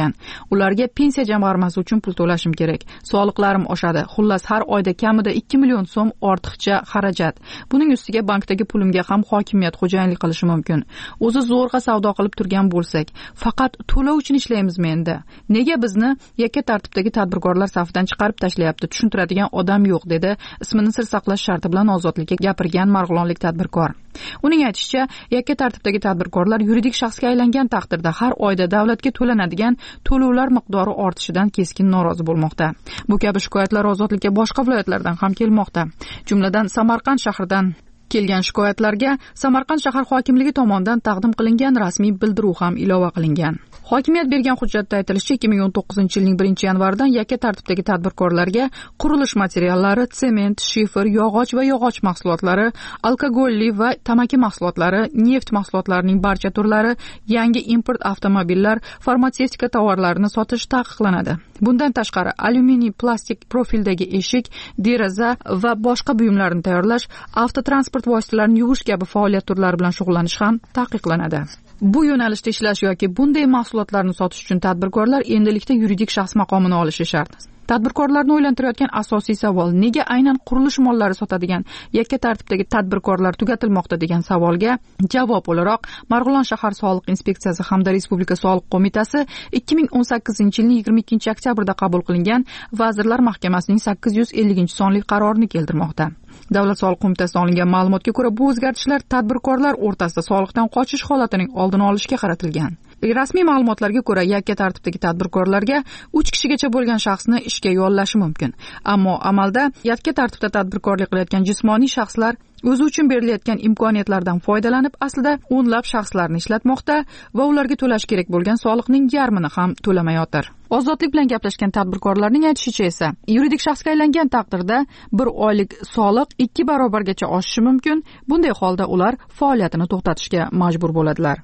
ekan. Ularga pensiya jamg'armasi uchun pul to'lashim kerak. Soliqlarim oshadi. Xullas har oyda kamida ikki million so'm ortiqcha xarajat. Buning ustiga bankdagi pulimga ham hokimiyat xo'jayinlik qilishi mumkin. O'zi zo'rg'a savdo qilib turgan bo'lsak, faqat to'lov uchun ishlaymizmi endi? Nega bizni yakka tartibdagi tadbirkorlar safidan chiqarib tashlayapti? Tushuntiradigan odam yo'q, dedi ismini sir saqlash sharti bilan Ozodlikka gapirgan marg'ilonlik tadbirkor. Uning aytishicha, yakka tartibdagi tadbirkorlar yuridik shaxsga aylangan taqdirda har oyda davlatga to'lanadigan to'lovlar miqdori ortishidan keskin norozi bo'lmoqda. Bu kabi shikoyatlar Ozodlikka boshqa viloyatlardan ham kelmoqda. Jumladan Samarqand shahridan kelgan shikoyatlarga Samarqand shahar hokimligi tomonidan taqdim qilingan rasmiy bildiruv ham ilova qilingan. Hokimiyat bergan hujjatda aytilishicha, ikki ming o'n to'qqizinchi yilning birinchi yanvaridan yakka tartibdagi tadbirkorlarga qurilish materiallari, sement, shifer, yog'och va yog'och mahsulotlari, alkogolli va tamaki mahsulotlari, neft mahsulotlarining barcha turlari, yangi import avtomobillar, farmatsevtika tovarlarini sotish taqiqlanadi. Bundan tashqari, alyuminiy plastik profildagi eshik, deraza va boshqa buyumlarni tayyorlash, avtotransport vositalarini yuvish kabi faoliyat turlari bilan shug'ullanish ham taqiqlanadi. Bu yo'nalishda ishlash yoki bunday mahsulotlarni sotish uchun tadbirkorlar endilikda yuridik shaxs maqomini olishi shart. Tadbirkorlarni o'ylantirayotgan asosiy savol, nega aynan qurilish mollari sotadigan yakka tartibdagi tadbirkorlar tugatilmoqda degan savolga javob o'laroq Marg'ilon shahar soliq inspeksiyasi hamda Respublika soliq qo'mitasi ikki ming o'n sakkizinchi yilning yigirma ikkinchi oktyabrda qabul qilingan Vazirlar Mahkamasining sakkiz yuz ellinchi sonli qarorini keltirmoqda. Davlat soliq qo'mitasidan olingan ma'lumotga ko'ra, bu o'zgartishlar tadbirkorlar o'rtasida soliqdan qochish holatining oldini olishga qaratilgan. Rasmiy ma'lumotlarga ko'ra, yakka tartibdagi tadbirkorlarga uch kishigacha bo'lgan shaxsni ishga yollashi mumkin. Ammo amalda yakka tartibda tadbirkorlik qilayotgan jismoniy shaxslar o'zi uchun berilayotgan imkoniyatlardan foydalanib, aslida o'nlab shaxslarni ishlatmoqda va ularga to'lash kerak bo'lgan soliqning yarmini ham to'lamayotir. Ozodlik bilan gaplashgan tadbirkorlarning aytishicha esa, yuridik shaxsga aylangan taqdirda bir oylik soliq ikki barobargacha oshishi mumkin. Bunday holda ular faoliyatini to'xtatishga majbur bo'ladilar.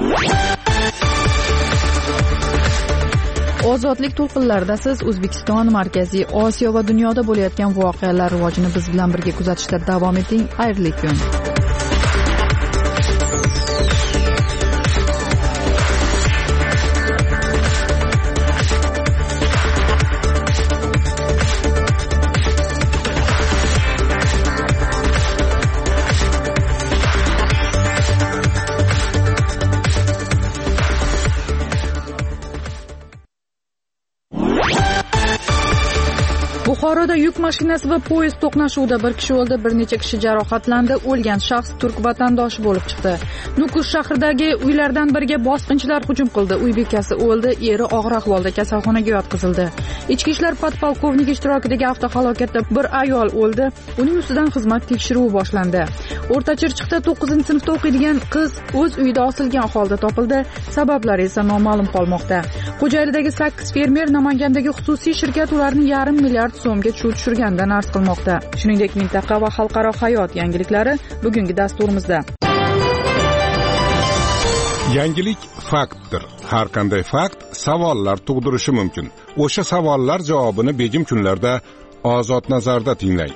Ozodlik to'lqinlarida siz O'zbekiston, Markaziy Osiyo va dunyoda bo'layotgan voqealar rivojini biz bilan birga kuzatishda davom eting. Xayrli kun. Buxoroda yuk mashinasi va poyezd to'qnashuvida bir kishi o'ldi, bir necha kishi jarohatlandi. O'lgan shaxs turk vatandoshi bo'lib chiqdi. Nukus shahridagi uylardan biriga bosqinchilar hujum qildi. Uy bekasi o'ldi, eri og'ir ahvolda kasalxonaga yotqizildi. Ichki ishlar podpolkovniki ishtirokidagi avtohalokatda bir ayol o'ldi. Uning ustidan xizmat tekshiruvi boshlandi. O'rtachirchiqda to'qqizinchi sinfda o'qiydigan qiz o'z uyida osilgan holda topildi. Sabablari esa noma'lum qolmoqda. Xo'jaylidagi sakkiz fermer Namangandagi xususiy shirkat ularni yarim milliard so'mga chuv tushirgandan arz qilmoqda. Shuningdek, mintaqa va xalqaro hayot yangiliklari bugungi dasturimizda. Yangilik faktdir. Har qanday fakt savollar tug'dirishi mumkin. O'sha savollar javobini begim kunlarda Ozod nazarda tinglang.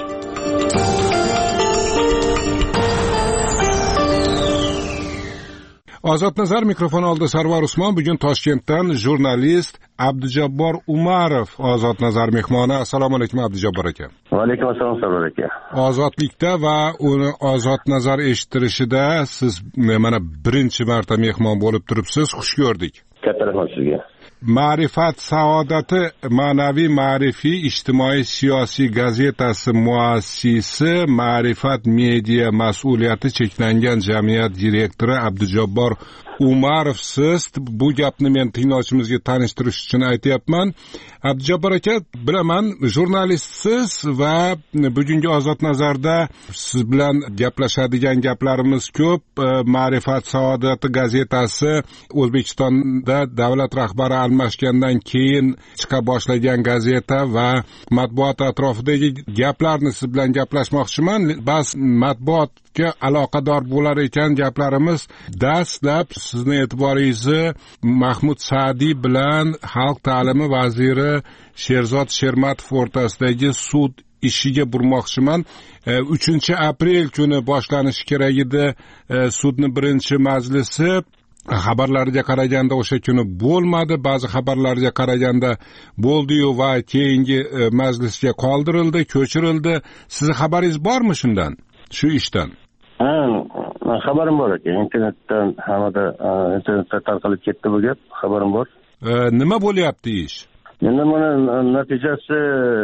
Ozod nazar mikrofon oldi Sarvar Usmon. Bugun Toshkentdan jurnalist Abdujabbor Umarov Ozod nazar mehmoni. Assalomu alaykum Abdujabbor aka. Va alaykum assalom Sarvar aka. Ozodlikda va uni Ozod nazar eshittirishida siz mana birinchi marta mehmon bo'lib turibsiz. Xush ko'rdik. Katta rahmat sizga. Ma'rifat saodati ma'naviy ma'rifiy ijtimoiy siyosiy gazetasi muassisi, Ma'rifat media mas'uliyati cheklangan jamiyat direktori Abdujabbor Umarov siz. Bu gapni men tinglovchimizga tanishtirish uchun aytayapman. Abdujabbor aka, bilaman jurnalistsiz va bugungi Ozod nazarda siz bilan gaplashadigan gaplarimiz ko'p. Ma'rifat saodati gazetasi O'zbekistonda davlat rahbari almashgandan keyin chiqa boshlagan gazeta va matbuot atrofidagi gaplarni siz bilan gaplashmoqchiman. Bas matbuotga aloqador bo'lar ekan gaplarimiz dastlab sizni e'tiboringizni Mahmud Sa'diy bilan xalq ta'limi vaziri Sherzod Shermatov o'rtasidagi sud ishiga burmoqchiman. uchinchi aprel kuni boshlanishi kerak edi sudning birinchi majlisi. xabarlarga qaraganda o'sha kuni bo'lmadi, ba'zi xabarlarga qaraganda bo'ldi-yu va keyingi majlisga qoldirildi, ko'chirildi. Sizni xabaringiz bormi shundan, shu ishdan? Ha, xabarim bor ekan. Internetdan hamada internetda tarqalib ketdi bu gap. Xabarim bor. Nima bo'lyapti ish? Endi mana natijasi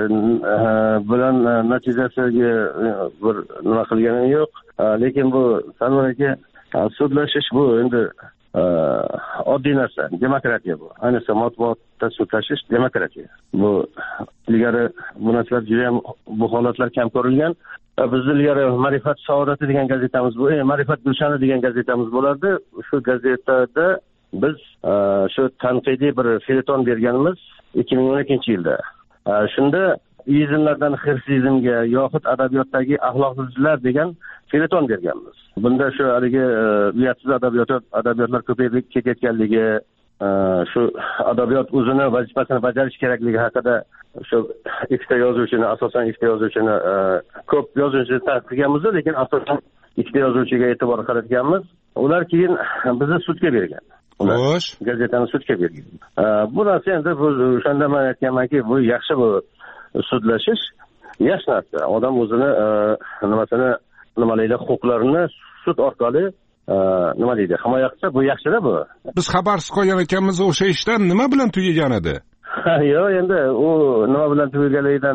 bilan natijasiga bir nima qilganim yo'q. Lekin bu Salmon aka, sudlashish bu endi oddiy narsa, demokratiya bu. Ayniqsa matbuotda sudlashish demokratiya. Bu ilgari bu narsalar juda ham bu holatlar kam ko'rilgan. Bizning ilgari Ma'rifat saodati degan gazetamiz bu, e, Ma'rifat Gulshani degan gazetamiz bo'lardi. Shu gazetada biz shu tanqidiy bir feleton berganmiz ikki ming o'n ikkinchi yilda. Shunda izmlardan xirsizmga yoxud adabiyotdagi axloqsizliklar degan feleton berganmiz. Bunda shu haligi uyatsiz adabiyot adabiyotlar ko'payib ketayotganligi, shu adabiyot o'zini vazifasini bajarish kerakligi haqida shu ikkita yozuvchini, asosan ikkita yozuvchini ko'p yozuvchini tanqidlaganmiz, lekin asosan ikkita yozuvchiga e'tibor qaratganmiz. Ular keyin bizni sudga bergan. Xo'sh, gazetani sudga bergan. Bu narsa endi bu o'shanda men aytganmanki, bu yaxshi, bu sudlashish yaxshi narsa. Odam o'zini nimasini, nimalaydi, huquqlarini sud orqali nima deydi, himoya qilsa, bu yaxshi-da bu. Biz xabarsiz qolgan ekanmiz, o'sha ishdan nima bilan tugagan edi? Yo'q, endi u nima bilan tugaganligidan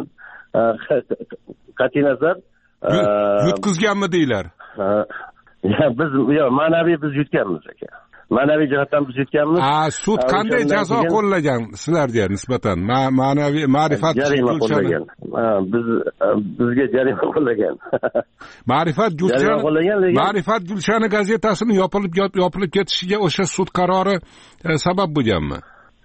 qat'iy nazar yutqizganmi deylar? Biz yo'q, ma'naviy biz yutganmiz aka. Ma'naviy jihatdan biz yutganmiz. Ha, sud qanday jazo qo'llagan sizlarga nisbatan? Ma'naviy ma'rifat jarima qo'llagan. Biz bizga jarima qo'llagan. Ma'rifat Gulshani Ma'rifat Gulshani gazetasini yopilib yopilib ketishiga o'sha sud qarori sabab bo'lganmi?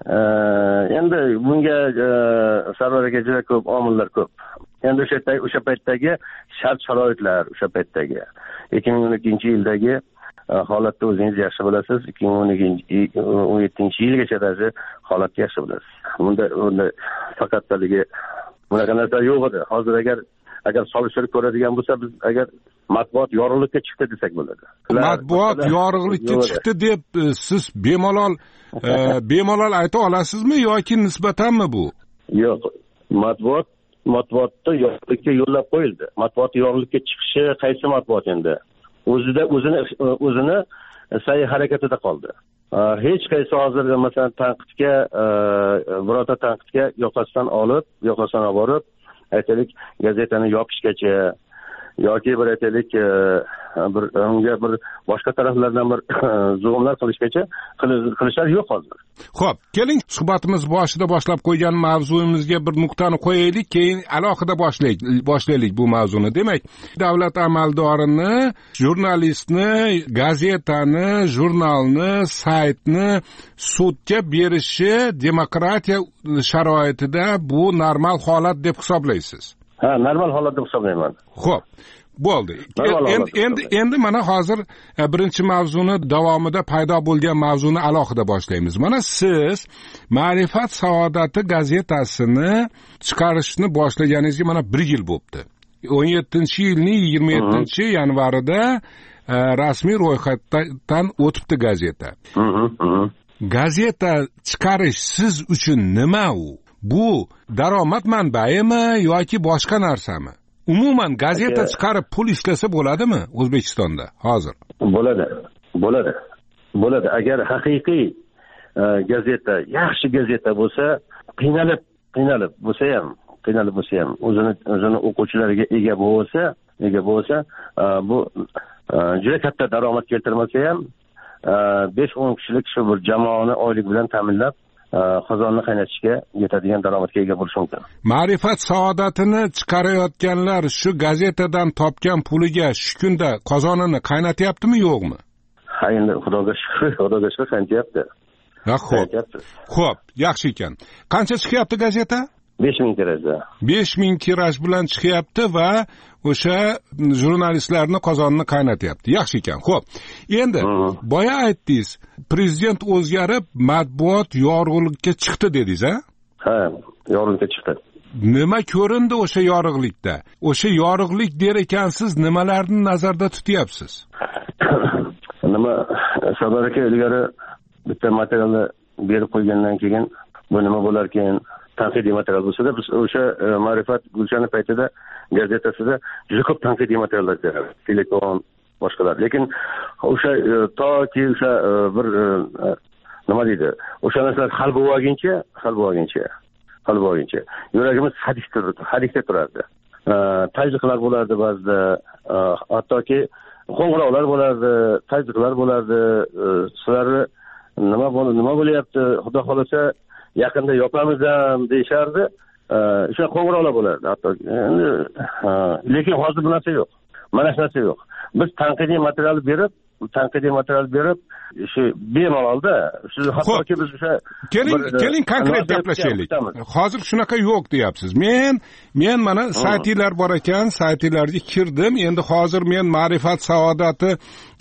Endi bunga Sarvar aka juda ko'p omillar ko'p. Endi o'sha o'sha paytdagi shart sharoitlar, o'sha paytdagi ikki ming o'n ikkinchi yildagi holatni o'zingiz yaxshi bilasiz. ikki ming o'n yettinchi yilgacha holatni yaxshi bilasiz. Bunda bunda faqat haligi bunaqa narsa yo'q edi. Hozir agar agar solishtirib ko'radigan bo'lsa, biz agar matbuot yorug'likka chiqdi desak bo'ladi. Matbuot yorug'likka chiqdi deb siz bemalol bemalol ayta olasizmi yoki nisbatanmi bu? Yo'q, matbuot matbuotda yorug'likka yo'llab qo'yildi. Matbuot yorug'likka chiqishi qaysi matbuot endi? O'zida o'zini o'zini sa'y harakatida qoldi. Hech qaysi hozir masalan tanqidga birorta tanqidga yoqasidan olib, yoqasidan olib borib, aytaylik gazetani yopishgacha yoki bir aytaylik bir unga bir boshqa taraflardan bir zo'mlar qilishgacha qilishlar yo'q hozir. Xo'p, keling suhbatimiz boshida boshlab qo'ygan mavzuyimizga bir nuqtani qo'yaylik, keyin alohida boshlaylik, boshlaylik bu mavzuni. Demak, davlat amaldorini, jurnalistni, gazetani, jurnalni, saytni sudga berishi demokratiya sharoitida bu normal holat deb hisoblaysiz? Ha, normal holat deb hisoblayman. Xo'p, bo'ldi. Endi endi endi mana hozir birinchi mavzuni davomida paydo bo'lgan mavzuni alohida boshlaymiz. Mana siz Ma'rifat saodati gazetasini chiqarishni boshlaganingizga mana bir yil bo'libdi. o'n yettinchi yilning yigirma yettinchi yanvarida rasmiy ro'yxatdan o'tibdi gazeta. Gazeta chiqarish siz uchun nima u? Bu daromad manbaimi yoki boshqa narsami? Umuman gazeta chiqarib pul ishlasa bo'ladimi O'zbekistonda hozir? Bo'ladi. Bo'ladi. Bo'ladi. Agar haqiqiy gazeta, yaxshi gazeta bo'lsa, qiynalib, qiynalib bo'lsa ham, qiynalib bo'lsa ham, o'zini o'zini o'quvchilariga ega bo'lsa, ega bo'lsa, bu juda katta daromad keltirmasa ham, besh o'n kishilik shu bir jamoani oylik bilan ta'minlab qozonni qaynatishga yetadigan daromadga ega bo'lish mumkin. Ma'rifat saodatini chiqarayotganlar shu gazetadan topgan puliga shu kunda qozonini qaynatyaptimi, yo'qmi? Ha, endi xudoga shukr, xudoga shukr qaynatyapti. Ha, xo'p. Xo'p, yaxshi ekan. Qancha chiqyapti gazeta? besh ming tirajda. besh ming tiraj bilan chiqyapti va o'sha jurnalistlarni qozonni qaynatyapti. Yaxshi ekan. Xo'p. Endi boya aytdingiz, prezident o'zgarib, matbuot yorug'likka chiqdi dedingiz, ha? Ha, yorug'likka chiqdi. Nima ko'rindi o'sha yorug'likda? O'sha yorug'lik der ekansiz, nimalarni nazarda tutyapsiz? nima Sardor aka ilgari bitta materialni berib qo'ygandan keyin bu nima bo'lar ekan tanqidiy material bo'lsa-da, biz o'sha Ma'rifat Gulchani paytida gazetasida juda ko'p tanqidiy materiallar beradi. Telefon boshqalar. Lekin o'sha toki o'sha bir nima deydi? O'sha narsalar hal bo'lmaguncha, hal bo'lmaguncha, hal bo'lmaguncha yuragimiz hadisda hadisda turardi. Tajriqlar bo'lardi ba'zida, hattoki qo'ng'iroqlar bo'lardi, tajriqlar bo'lardi. Sizlarni nima bo'ldi, nima bo'lyapti? Xudo xolasa yaqinda yopamiz ham deyishardi. O'sha qo'ng'iroqlar bo'lardi hatto. Endi lekin hozir bu narsa yo'q. Mana shu narsa yo'q. Biz tanqidiy material berib, tanqidiy material berib, shu bemalolda, shu hattoki biz o'sha keling, keling konkret gaplashaylik. Hozir shunaqa yo'q deyapsiz. Men men mana saytlar bor ekan, saytlarga kirdim. Endi hozir men Ma'rifat Saodati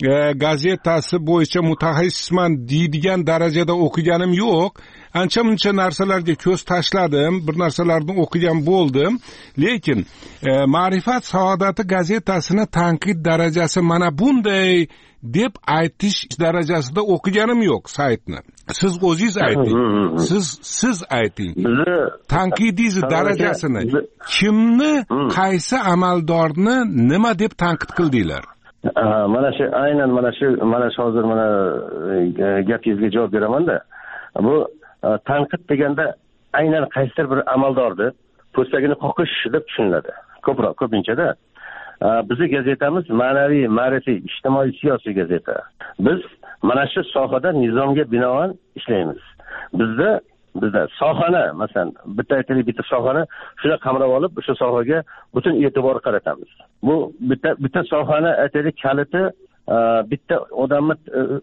gazetasi bo'yicha mutaxassisman deydigan darajada o'qiganim yo'q. Ancha muncha narsalarga ko'z tashladim, bir narsalarni o'qigan bo'ldim, lekin e, Ma'rifat Saodati gazetasini tanqid darajasi mana bunday deb aytish darajasida o'qiganim yo'q saytni. Siz o'zingiz ayting. Siz siz ayting. Tanqidiy darajasini kimni, qaysi amaldorni nima deb tanqid qildinglar? Mana shu aynan mana shu mana shu hozir mana gapingizga javob beraman-da. Bu tanqid deganda aynan qaysidir bir amaldorni po'stagini qoqish deb tushuniladi. Ko'proq ko'pinchada bizning gazetamiz ma'naviy, ma'rifiy, ijtimoiy, siyosiy gazeta. Biz mana shu sohada nizomga binoan ishlaymiz. Bizda bizda sohani, masalan, bitta aytaylik, bitta sohani shuna qamrab olib, o'sha sohaga butun e'tibor qaratamiz. Bu bitta bitta sohani aytaylik kaliti bitta odamni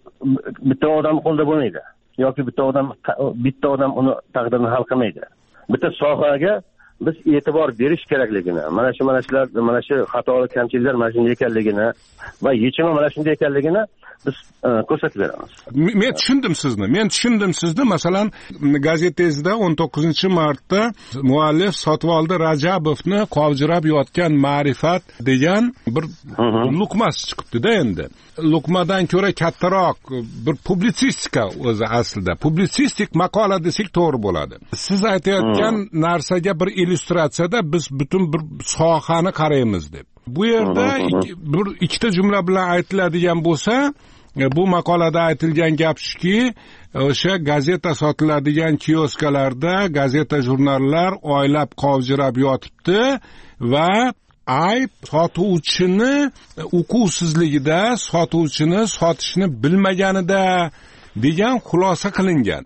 bitta odam qo'lida bo'lmaydi. yoki bitta odam bitta odam uni taqdirini hal qilmaydi. Bitta sohaga biz e'tibor berish kerakligini, mana shu mana shular, mana shu xatolik, kamchiliklar mana shunday ekanligini va yechimi mana shunday ekanligini biz ko'rsatib beramiz. Men tushundim sizni. Men tushundim sizni. Masalan, gazetangizda o'n to'qqizinchi martda muallif Sotvoldi Rajabovni qovjirab yotgan Ma'rifat degan bir luqmas chiqibdi-da endi. Luqmadan ko'ra kattaroq bir publitsistika o'zi aslida. Publitsistik maqola desak to'g'ri bo'ladi. Siz aytayotgan narsaga bir illyustratsiyada biz butun bir sohani qaraymiz deb. Bu yerda bir ikkita jumla bilan aytiladigan bo'lsa, bu maqolada aytilgan gap shuki, o'sha gazeta sotiladigan kioskalarda gazeta jurnallar oylab qovjirab yotibdi va ayb sotuvchini uquvsizligida, sotuvchini sotishni bilmaganida degan xulosa qilingan.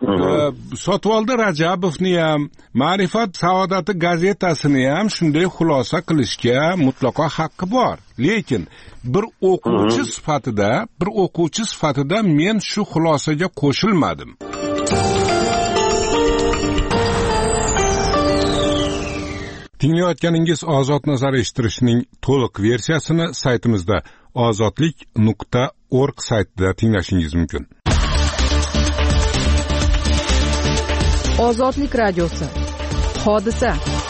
Sotvoldi Rajabovni ham, Ma'rifat Saodati gazetasini ham shunday xulosa qilishga mutlaqo haqqi bor. Lekin bir o'quvchi sifatida, bir o'quvchi sifatida men shu xulosaga qo'shilmadim. Tinglayotganingiz Ozod nazar eshittirishning to'liq versiyasini saytimizda ozodlik nuqta org saytida tinglashingiz mumkin. Ozodlik radiosi. Hodisa.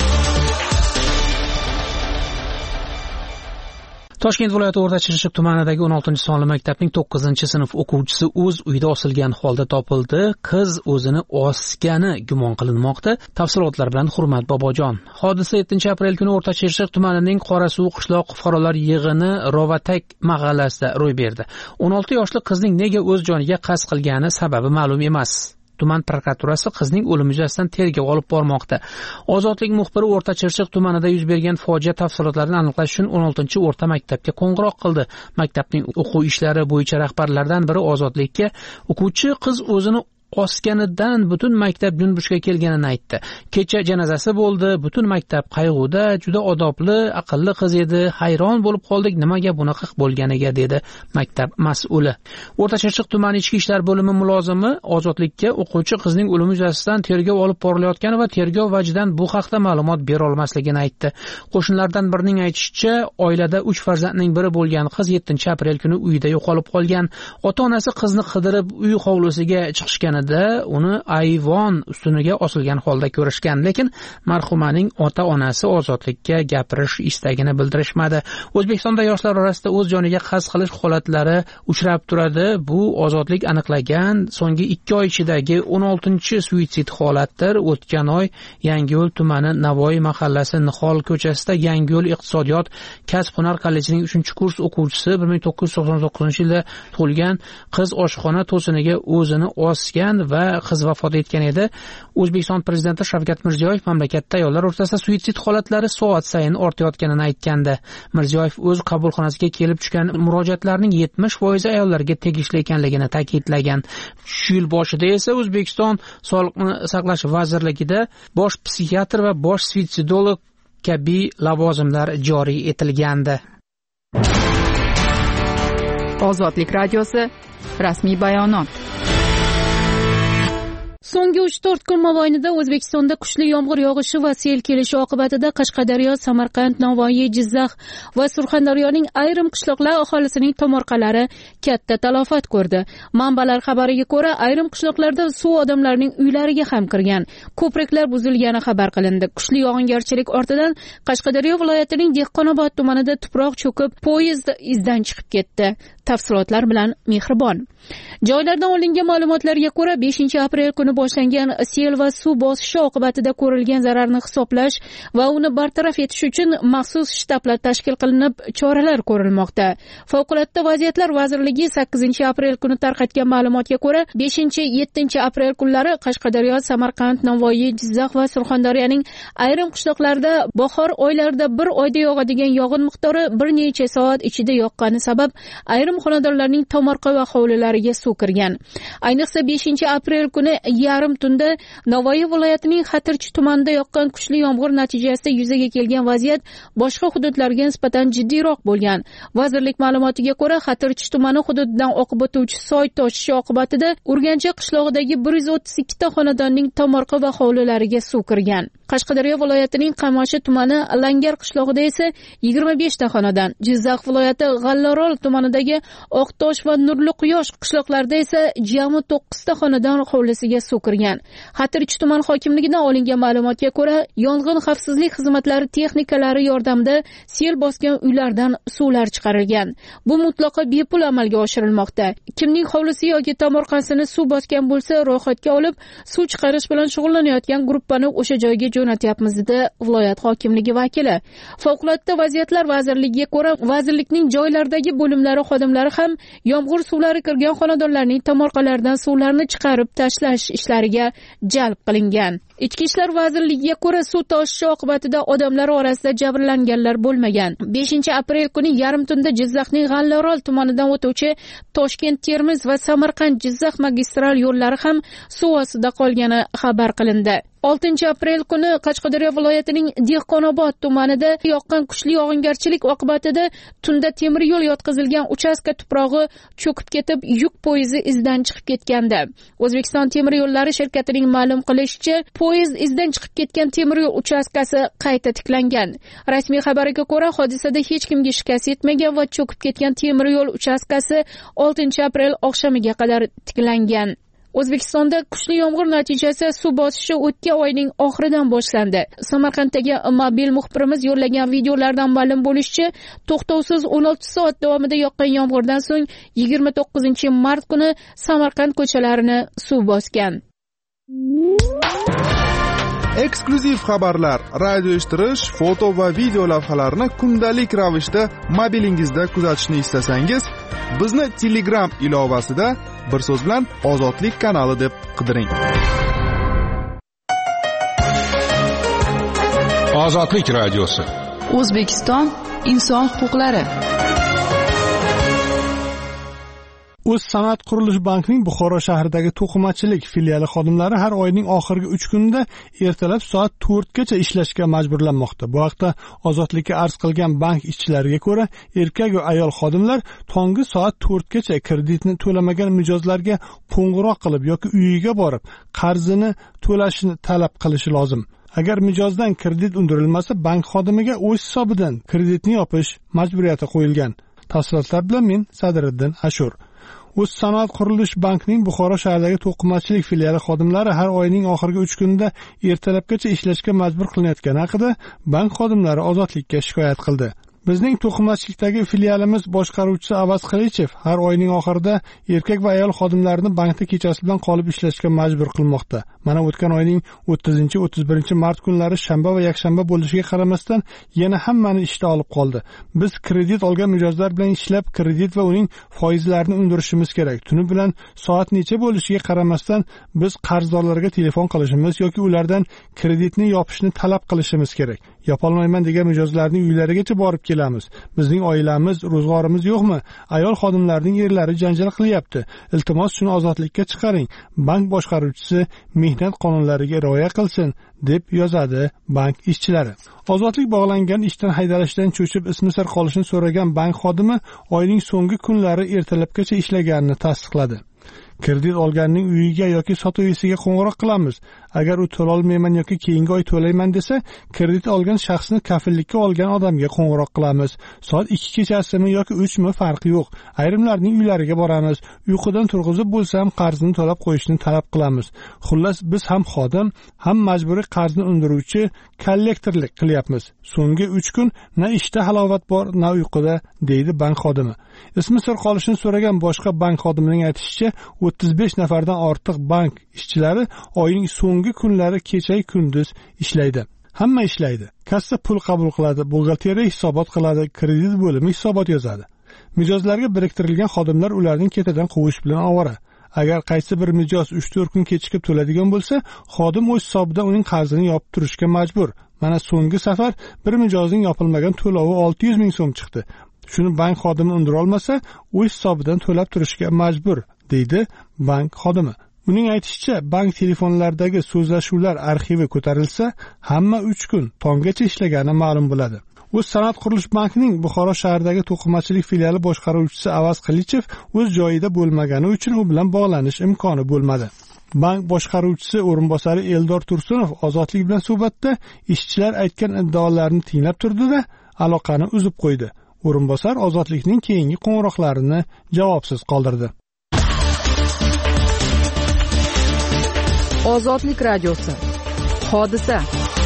Toshkent viloyati O'rta Chirchiq tumanidagi o'n oltinchi sonli maktabning to'qqizinchi sinf o'quvchisi o'z uyida osilgan holda topildi. Qiz o'zini osgani gumon qilinmoqda. Tafsilotlar bilan Hurmat Bobojon. Hodisa yettinchi aprel kuni O'rta Chirchiq tumanining Qorasuv qishloq fuqarolar yig'ini Rovatak mahallasida ro'y berdi. o'n olti yoshli qizning nega o'z joniga qasd qilgani sababi ma'lum emas. Tuman prokuraturasi qizning o'limi yuzasidan tergov olib bormoqda. Ozodlik muxbiri O'rta Chirchiq tumanida yuz bergan fojia tafsilotlarini aniqlash uchun o'n oltinchi o'rta maktabga qo'ng'iroq qildi. Maktabning o'quv ishlari bo'yicha rahbarlaridan biri Ozodlikka o'quvchi qiz o'zini osganidan butun maktab junbushga kelganini aytdi. Kecha janozasi bo'ldi, butun maktab qayg'uda, juda odobli, aqlli qiz edi, hayron bo'lib qoldik nimaga bunaqa bo'lganiga dedi maktab mas'uli. O'rta Chirchiq tumani ichki ishlar bo'limi mulozimi Ozodlikka o'quvchi qizning o'limi yuzasidan tergov olib borilayotgani va tergov vajidan bu haqda ma'lumot bera olmasligini aytdi. Qo'shnilardan birining aytishicha, oilada uch farzandning biri bo'lgan qiz yettinchi aprel kuni uyida yo'qolib qolgan. Ota-onasi qizni qidirib uy hovlisiga chiqishgan tumanida uni ayvon ustuniga osilgan holda ko'rishgan, lekin marhumaning ota-onasi ozodlikka gapirish istagini bildirishmadi. O'zbekistonda yoshlar orasida o'z joniga qasd qilish holatlari uchrab turadi. Bu ozodlik aniqlagan so'nggi ikki oy ichidagi o'n oltinchi suitsid holatdir. O'tgan oy Yangiyo'l tumani Navoiy mahallasi Nihol ko'chasida Yangiyo'l iqtisodiyot kasb-hunar kollejining uchinchi kurs o'quvchisi bir ming to'qqiz yuz to'qson to'qqizinchi yilda tug'ilgan qiz oshxona to'siniga o'zini osgan va qiz vafot etgan edi. O'zbekiston prezidenti Shavkat Mirziyoyev mamlakatda ayollar o'rtasida suitsid holatlari soat sayin ortayotganini aytgandi. Mirziyoyev o'z qabulxonasiga kelib tushgan murojaatlarning yetmish foizi ayollarga tegishli ekanligini ta'kidlagan. Shu yil boshida esa O'zbekiston Sog'liqni saqlash vazirligida bosh psixiatr va bosh suitsidolog kabi lavozimlar joriy etilgandi. Ozodlik radiosi rasmiy bayonot. So'nggi uch to'rt kun mobaynida O'zbekistonda kuchli yomg'ir yog'ishi va sel kelishi oqibatida Qashqadaryo, Samarqand, Navoiy, Jizzax va Surxondaryoning ayrim qishloqlar aholisining tomorqalari katta talafot ko'rdi. Manbalar xabariga ko'ra, ayrim qishloqlarda suv odamlarning uylariga ham kirgan. Ko'priklar buzilgani xabar qilindi. Kuchli yog'ingarchilik ortidan Qashqadaryo viloyatining Dehqonobod tumanida tuproq cho'kib, poyezd izdan chiqib ketdi. Tafsilotlar bilan Mehribon. Joylardan olingan ma'lumotlarga ko'ra, beshinchi aprel kuni boshlangan sel va suv bosishi oqibatida ko'rilgan zararni hisoblash va uni bartaraf etish uchun maxsus shtablar tashkil qilinib, choralar ko'rilmoqda. Favqulodda vaziyatlar vazirligi sakkizinchi aprel kuni tarqatgan ma'lumotga ko'ra, beshinchi yettinchi aprel kunlari Qashqadaryo, Samarqand, Navoiy, Jizzax va Surxondaryoning ayrim qishloqlarida bahor oylarida bir oyda yog'adigan yog'in miqdori bir necha soat ichida yoqqani sabab ayrim xonadonlarning tomorqa va hovlilariga suv kirgan. Ayniqsa beshinchi aprel kuni yarim tunda Navoiy viloyatining Xatirchi tumanida yoqqan kuchli yomg'ir natijasida yuzaga kelgan vaziyat boshqa hududlarga nisbatan jiddiyroq bo'lgan. Vazirlik ma'lumotiga ko'ra, Xatirchi tumani hududidan oqib o'tuvchi soy toshishi oqibatida Urganchi qishlog'idagi bir yuz o'ttiz ikki ta xonadonning tomorqa va hovlilariga suv kirgan. Qashqadaryo viloyatining Qamashi tumani Langar qishlog'ida esa yigirma besh ta xonadon, Jizzax viloyati G'allorol tumanidagi Oqtosh va Nurli Quyosh qishloqlarida esa jami to'qqiz ta xonadon hovlisiga suv kirgan. Xatirchi tuman hokimligidan olingan ma'lumotga ko'ra, yong'in xavfsizlik xizmatlari texnikalari yordamida sel bosgan uylardan suvlar chiqarilgan. Bu mutlaqo bepul amalga oshirilmoqda. Kimning hovlisi yoki tomorqasini suv bosgan bo'lsa, ro'yxatga olib, suv chiqarish bilan shug'ullanayotgan guruhni o'sha joyga jo'natyapmiz dedi viloyat hokimligi vakili. Favqulodda vaziyatlar vazirligiga ko'ra, vazirlikning joylardagi bo'limlari xodimlari ham yomg'ir suvlari kirgan xonadonlarning tomorqalaridan suvlarni chiqarib tashlash ishlariga jalb qilingan. Ichki ishlar vazirligiga ko'ra, suv toshishi oqibatida odamlar orasida jabrlanganlar bo'lmagan. beshinchi aprel kuni yarim tunda Jizzaxning G'allorol tumanidan o'tuvchi Toshkent-Termiz va Samarqand-Jizzax magistral yo'llari ham suv ostida qolgani xabar qilindi. oltinchi aprel kuni Qashqadaryo viloyatining Dehqonobod tumanida yoqqan kuchli yog'ingarchilik oqibatida tunda temir yo'l yotqizilgan uchastka tuprog'i cho'kib ketib, yuk poyezdi izdan chiqib ketgandi. O'zbekiston temir yo'llari shirkatining ma'lum qilishicha, poyezd izdan chiqib ketgan temir yo'l uchastkasi qayta tiklangan. Rasmiy xabarga ko'ra, hodisada hech kimga shikast yetmagan va cho'kib ketgan temir yo'l uchastkasi oltinchi aprel oqshamiga qadar tiklangan. O'zbekistonda kuchli yomg'ir natijasida suv bosishi o'tgan oyning oxiridan boshlandi. Samarqanddagi mobil muxbirimiz yo'llagan videolardan ma'lum bo'lishicha, to'xtovsiz o'n olti soat davomida yoqqan yomg'irdan so'ng yigirma to'qqizinchi mart kuni Samarqand ko'chalarini suv bosgan. Eksklyuziv xabarlar, radio eshittirish, foto va video lavhalarni kundalik ravishda mobilingizda kuzatishni istasangiz, bizni Telegram ilovasida bir so'z bilan Ozodlik kanali deb qidiring. Ozodlik radiosi. O'zbekiston inson huquqlari. O'z sanoat qurilish bankining Buxoro shahridagi to'qimachilik filiali xodimlari har oyning oxirgi uch kunida ertalab soat to'rtgacha ishlashga majburlanmoqda. Bu haqda Ozodlikka arz qilgan bank ishchilariga ko'ra, erkak va ayol xodimlar tongi soat to'rtgacha kreditni to'lamagan mijozlarga qo'ng'iroq qilib yoki uyiga borib, qarzini to'lashini talab qilishi lozim. Agar mijozdan kredit undirilmasa, bank xodimiga o'z hisobidan kreditni yopish majburiyati qo'yilgan. Tafsilotlar bilan men Sadriddin Ashur. O'zsanoat qurilish bankining Buxoro shahridagi to'qimachilik filiali xodimlari har oyning oxirgi uch kunida ertalabgacha ishlashga majbur qilinayotgani haqida bank xodimlari Ozodlikka shikoyat qildi. Bizning to'qimachilikdagi filialimiz boshqaruvchisi Avaz Qilichev har oyning oxirida erkak va ayol xodimlarni bankda kechasi bilan qolib ishlashga majbur qilmoqda. Mana o'tgan oyning o'ttizinchi o'ttiz birinchi mart kunlari shanba va yakshanba bo'lishiga qaramasdan yana hammani ishda olib qoldi. Biz kredit olgan mijozlar bilan ishlab, kredit va uning foizlarini undirishimiz kerak. Tuni bilan soat necha bo'lishiga qaramasdan biz qarzdorlarga telefon qilishimiz yoki ulardan kreditni yopishni talab qilishimiz kerak. Yopolmayman degan mijozlarning uylarigacha borib kelamiz. Bizning oilamiz, ro'zg'orimiz yo'qmi? Ayol xodimlarning erlari janjal qilyapti. Iltimos shuni ozodlikka chiqaring. Bank boshqaruvchisi mehnat qonunlariga rioya qilsin, deb yozadi bank ishchilari. Ozodlik bog'langan ishdan haydalishdan cho'chib ismi sir qolishini so'ragan bank xodimi oyning so'nggi kunlari ertalabgacha ishlaganini tasdiqladi. Kredit olganning uyiga yoki sotuvchisiga qo'ng'iroq qilamiz. Agar u to'la olmayman yoki keyingi oy to'layman desa, kredit olgan shaxsni kafillikka olgan odamga qo'ng'iroq qilamiz. Soat ikki kechasimi yoki uch mi farqi yo'q. Ayrimlarning uylariga boramiz. Uyqudan turg'izib bo'lsam qarzni to'lab qo'yishni talab qilamiz. Xullas biz ham xodim, ham majburiy qarzni undiruvchi kollektorlik qilyapmiz. So'nggi uch kun na ishda halovat bor, na uyquda, deydi bank xodimi. Ismi sir qolishini so'ragan boshqa bank xodimining aytishicha, o'ttiz besh nafardan ortiq bank ishchilari oyning so'nggi kunlari kecha kunduz ishlaydi. Hamma ishlaydi. Kassa pul qabul qiladi, buxgalteriya hisobot qiladi, kredit bo'limi hisobot yozadi. Mijozlarga biriktirilgan xodimlar ularning ketidan quvish bilan ovora. Agar qaysi bir mijoz uch to'rt kun kechikib to'ladigan bo'lsa, xodim o'z hisobidan uning qarzini yopib turishga majbur. Mana so'nggi safar bir mijozning yopilmagan to'lovi olti yuz ming so'm chiqdi. Shuni bank xodimi undira olmasa, o'z hisobidan to'lab turishga majbur, deydi bank xodimi. Uning aytishicha, bank telefonlaridagi so'zlashuvlar arxivi ko'tarilsa, hamma uch kun tonggacha ishlagani ma'lum bo'ladi. O'zsanoat qurilish bankining Buxoro shahridagi to'qimachilik filiali boshqaruvchisi Avaz Qilichev o'z joyida bo'lmagani uchun u bilan bog'lanish imkoni bo'lmadi. Bank boshqaruvchisi o'rinbosari Eldor Tursunov Ozodlik bilan suhbatda ishchilar aytgan iddaolarni tinglab turdi-da, aloqani uzib qo'ydi. O'rinbosar Ozodlikning keyingi qo'ng'iroqlarini javobsiz qoldirdi. Ozodlik radiosi. Hodisa.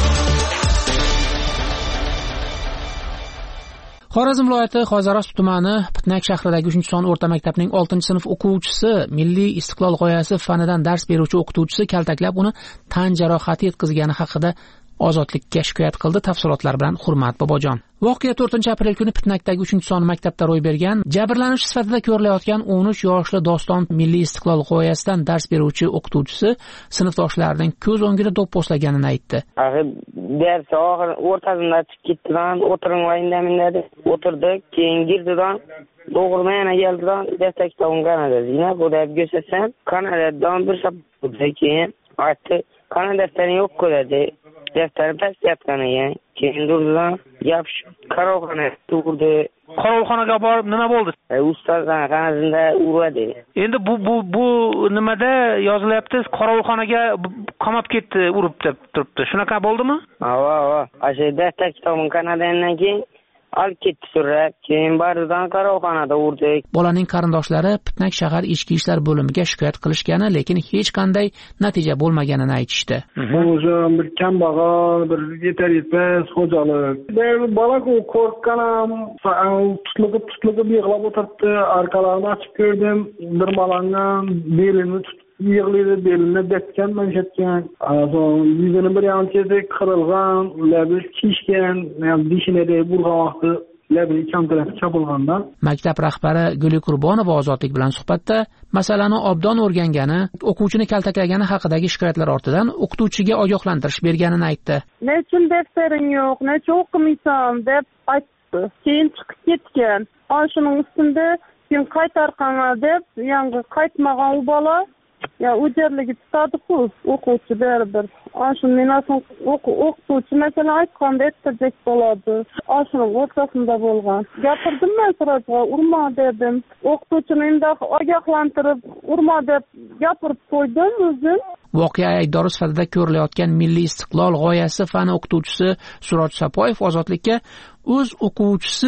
Xorazm viloyati Xo'jarost tumani Pitnak shahridagi uchinchi son o'rta maktabning oltinchi sinf o'quvchisi Milliy istiqlol g'oyasi fanidan dars beruvchi o'qituvchisi kaltaklab uni tan jarohati yetkazgani haqida Ozodlikka shikoyat qildi. Tafsilotlar bilan Hurmat Bobojon. Voqea to'rtinchi aprel kuni Pitnakdagi uchinchi son maktabda ro'y bergan. Jabrlanish sifatida ko'rilayotgan o'n uch yoshli Doston Milliy istiqlol g'oyasidan dars beruvchi o'qituvchisi sinfdoshlarining ko'z o'ngida do'pposlaganini aytdi. Axir dars oxir o'rtasida chiqib ketdidan, o'tiringlar deb o'tirdik, keyin girdidan doğurma yana geldidan destek savun Kanada. Yine bu da göstersen Kanada'dan bir sabah keyin aytdi. Kanada defteri yok ko'radi. Defteri past yatgani yani. Keyin durdudan yapışıp karavxona turdi. Qarovxonaga borib nima bo'ldi? E, ustozdan qanazında uradi. Endi bu bu bu nimada yozilyapti? Qarovxonaga qamab ketdi, urib deb turibdi. Shunaqa bo'ldimi? Ha, ha. Ashe destek savun Kanadadan keyin olib ketdi surab, keyin baridan qarovxonada urdik. Bolaning qarindoshlari Pitnak shahar ichki ishlar bo'limiga shikoyat qilishgani, lekin hech qanday natija bo'lmaganini aytishdi. Bu o'zim bir kambag'al, bir yetar yetmas xo'jalik. Bola qo'rqqan ham, tutilib tutilib yig'lab o'tiribdi, orqalarini ochib ko'rdim, bir malangan belini tutib yig'laydi, belini betgan, manshatgan. Yuzini bir yanchada qirilgan, labi kishgan, dishinada burg'oqdi, labi kamtaraf chopilgandan. Maktab rahbari Guli Qurbonova Ozodlik bilan suhbatda masalani obdon o'rgangani, o'quvchini kaltaklagani haqidagi shikoyatlar ortidan o'qituvchiga ogohlantirish berganini aytdi. Nechun deftering yo'q, necha o'qimaysan deb aytdi. Keyin chiqib ketgan. Shuning ustida keyin qaytarqanga deb, yangi qaytmagan u bola ya u yerligi tutadi-ku, o'quvchi baribir. Shundan so'ng o'qituvchi masalan aytganda aytdek bo'ladi. Shuning o'rtasida bo'lgan. Gapirdim men sirajga, urma dedim. O'qituvchini endi ogohlantirib, urma deb gapirib qo'ydim o'zim. Voqea aybdori sifatida ko'rilayotgan Milliy istiqlol g'oyasi fani o'qituvchisi Suroj Sapoyev Ozodlikka o'z o'quvchisi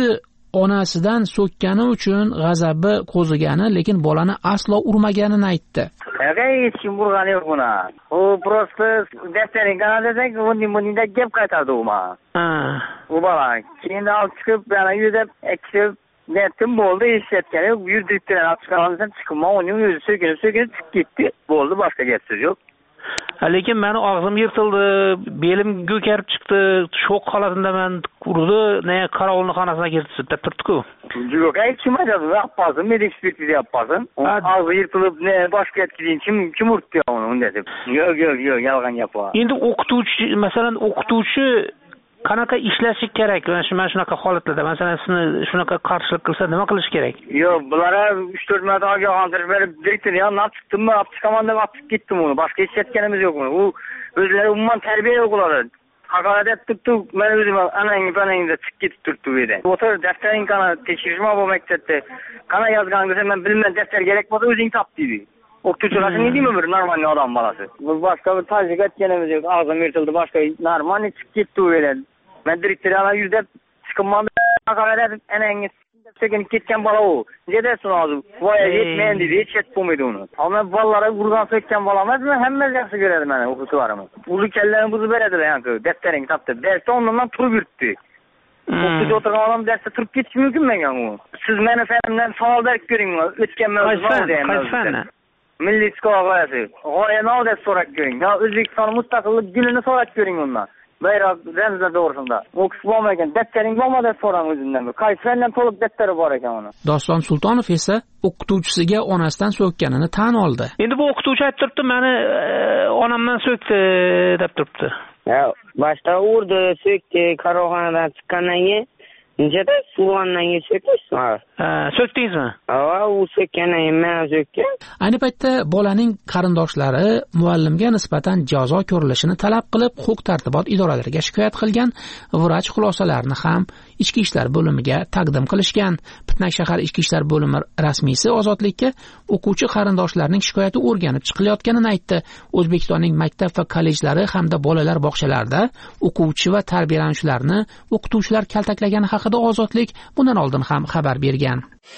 onasidan so'kkani uchun g'azabi qo'zigani, lekin bolani aslo urmaganini aytdi. Hech kim urgani yo'q buni. U просто daftaring qana desak, uning buningda gap qaytardi u mana. Ha. U bola keyin olib chiqib, yana uyda ekib, netim bo'ldi, eshitgan yo'q, yurdirib olib chiqqandan chiqma, uning o'zi so'kinib, so'kinib chiqib ketdi. Bo'ldi, boshqa gap so'z yo'q. Lekin meni og'zim yirtildi, belim ko'karib chiqdi, shok holatida men urdi, ne qorovulning xonasiga kirdi deb turdi-ku. Yo'q, hech kim aytadi, yapmasin, medik ekspertiza yapmasin. Og'zi yirtilib, ne boshqa ketgan kim kim urdi uni unda deb. Yo'q, yo'q, yo'q, yolg'on gap bor. Endi o'qituvchi, masalan, o'qituvchi qanaqa ishlashi kerak? Mana shu mana shunaqa holatlarda, masalan, sizni shunaqa qarshilik qilsa nima qilish kerak? Yo'q, bular uch to'rt marta ogohlantirib berib, direktor yo nima chiqdimmi, olib chiqaman deb olib ketdim uni. Boshqa hech ketganimiz yo'q uni. U o'zlari umuman tarbiya yo'q ular. Haqorat etdi, men o'zim anang panangda chiqib ketib turibdi bu yerda. O'tir daftaring qana tekshirishma bu maktabda. Qana yozganingizda men bilmayman, daftar kerak bo'lsa o'zing top deydi. O'qituvchilar nima deymi bir normal odam bolasi. Bu boshqa bir tajriba etganimiz yo'q. Og'zim yirtildi, boshqa normal chiqib ketdi u yerda. Men direktorlar yuzda chiqimman haqorat etib anangni sekin ketgan bola u. Nedesin hozir? Voya yetmayin deydi, hech yetib bo'lmaydi uni. Ama bolalar urgan so'kkan bola emas, men hammasi yaxshi ko'radi meni o'qituvchilarim. Uli kallarini buzib beradilar yani, daftaring topdi. Darsda ondan turib yuribdi. O'qituvchi o'tirgan odam darsda turib ketishi mumkin menga u. Siz meni fanimdan savol berib ko'ring, o'tgan mavzuda. Milliy skola g'oya nima deb so'rab ko'ring. Yo O'zbekiston mustaqillik kunini so'rab ko'ring undan. Bayroq ramzlar to'g'risida. O'qish bo'lmagan, daftaring bo'lmadi deb so'rang o'zimdan. Qaysi fandan to'liq daftari bor ekan uni. Doston Sultonov esa o'qituvchisiga onasidan so'kkanini tan oldi. Endi bu o'qituvchi aytib turibdi, meni onamdan so'kdi deb turibdi. Ya, boshda urdi, so'kdi, qaroqxonadan chiqqandan keyin Necədə suvandan geçirdiniz? Ha, söktünüzmü? Ha, u sökkandan men sökkan. Ayni paytda bolaning qarindoshlari muallimga nisbatan jazo ko'rilishini talab qilib, huquq-tartibot idoralariga shikoyat qilgan, vrach xulosalarini ham Ichki ishlar bo'limiga taqdim qilishgan. Pitnak shahar Ichki ishlar bo'limi rasmiysi ozodlikka o'quvchi qarindoshlarining shikoyati o'rganib chiqilayotganini aytdi. O'zbekistonning maktab va kollejlari hamda bolalar bog'chalarida o'quvchi va tarbiyalanuvchilarni o'qituvchilar kaltaklagani haqida ozodlik bundan oldin ham xabar bergan.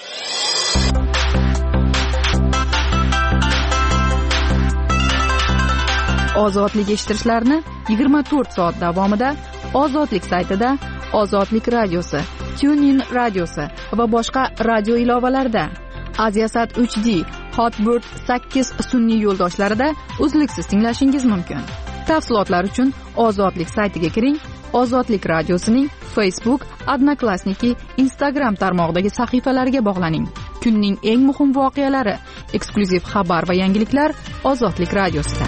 Ozodlik eshittirishlarni yigirma to'rt soat davomida Ozodlik saytida, Ozodlik radiosi, TuneIn radiosi va boshqa radio ilovalarida, Aziasat uch D, Hotbird sakkiz sun'iy yo'ldoshlarida uzluksiz tinglashingiz mumkin. Tafsilotlar uchun Ozodlik saytiga kiring. Ozodlik radiosining Facebook, Odnoklassniki, Instagram tarmog'idagi sahifalariga bog'laning. Kunning eng muhim voqealari, eksklyuziv xabar va yangiliklar Ozodlik radiosida.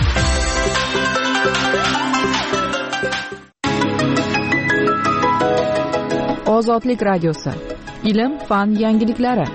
Ozodlik radiosi. Ilm, fan yangiliklari.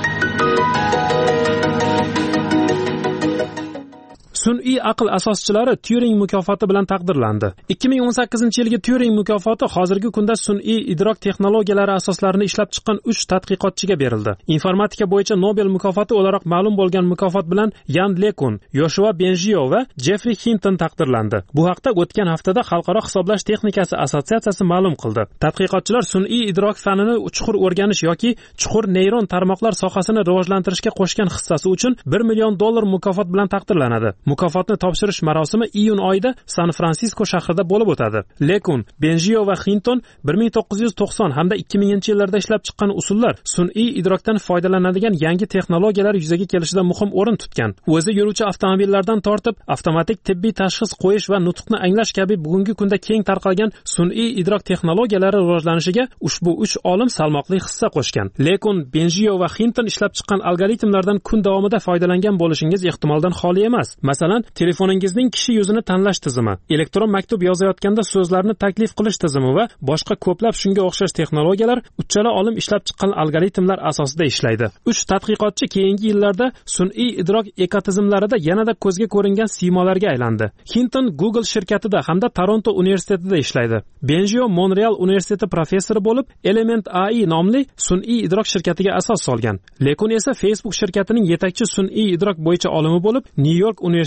Sun'iy aql asoschilari Turing mukofoti bilan taqdirlandi. ikki ming o'n sakkizinchi yilgi Turing mukofoti hozirgi kunda sun'iy idrok texnologiyalari asoslarini ishlab chiqqan uch tadqiqotchiga berildi. Informatika bo'yicha Nobel mukofoti o'laroq ma'lum bo'lgan mukofot bilan Yan Lekun, Yoshua Bengio va Jeffrey Hinton taqdirlandi. Bu haqda o'tgan haftada Xalqaro hisoblash texnikasi assotsiatsiyasi ma'lum qildi. Tadqiqotchilar sun'iy idrok fanini chuqur o'rganish yoki chuqur neyron tarmoqlar sohasini rivojlantirishga qo'shgan hissasi uchun bir million dollar mukofot bilan taqdirlanadi. Mukofotni topshirish marosimi iyun oyida San-Fransisko shahrida bo'lib o'tadi. Lekun, Bengio va Hinton bir ming to'qqiz yuz to'qson hamda ikki minginchi yillarda ishlab chiqqan usullar sun'iy idrokdan foydalanadigan yangi texnologiyalar yuzaga kelishida muhim o'rin tutgan. O'zi yuruvchi avtomobillardan tortib, avtomatik tibbiy tashxis qo'yish va nutqni anglash kabi bugungi kunda keng tarqalgan sun'iy idrok texnologiyalari rivojlanishiga ushbu uch olim salmoqli hissa qo'shgan. Lekun, Bengio va Hinton ishlab chiqqan algoritmlardan kun davomida foydalangan bo'lishingiz ehtimoldan xoli emas. Masalan, telefoningizning kishi yuzini tanlash tizimi, elektron maktub yozayotganda so'zlarni taklif qilish tizimi va boshqa ko'plab shunga o'xshash texnologiyalar uchala olim ishlab chiqqan algoritmlar asosida ishlaydi. uch tadqiqotchi keyingi yillarda sun'iy idrok ekotizimlarida yanada ko'zga ko'ringan siymolarga aylandi. Hinton Google shirkatida hamda Toronto universitetida ishlaydi. Bengio Montreal universiteti professori bo'lib, Element A I nomli sun'iy idrok shirkatiga asos solgan. Lekun esa Facebook shirkatining yetakchi sun'iy idrok bo'yicha olimi bo'lib, New York universiteti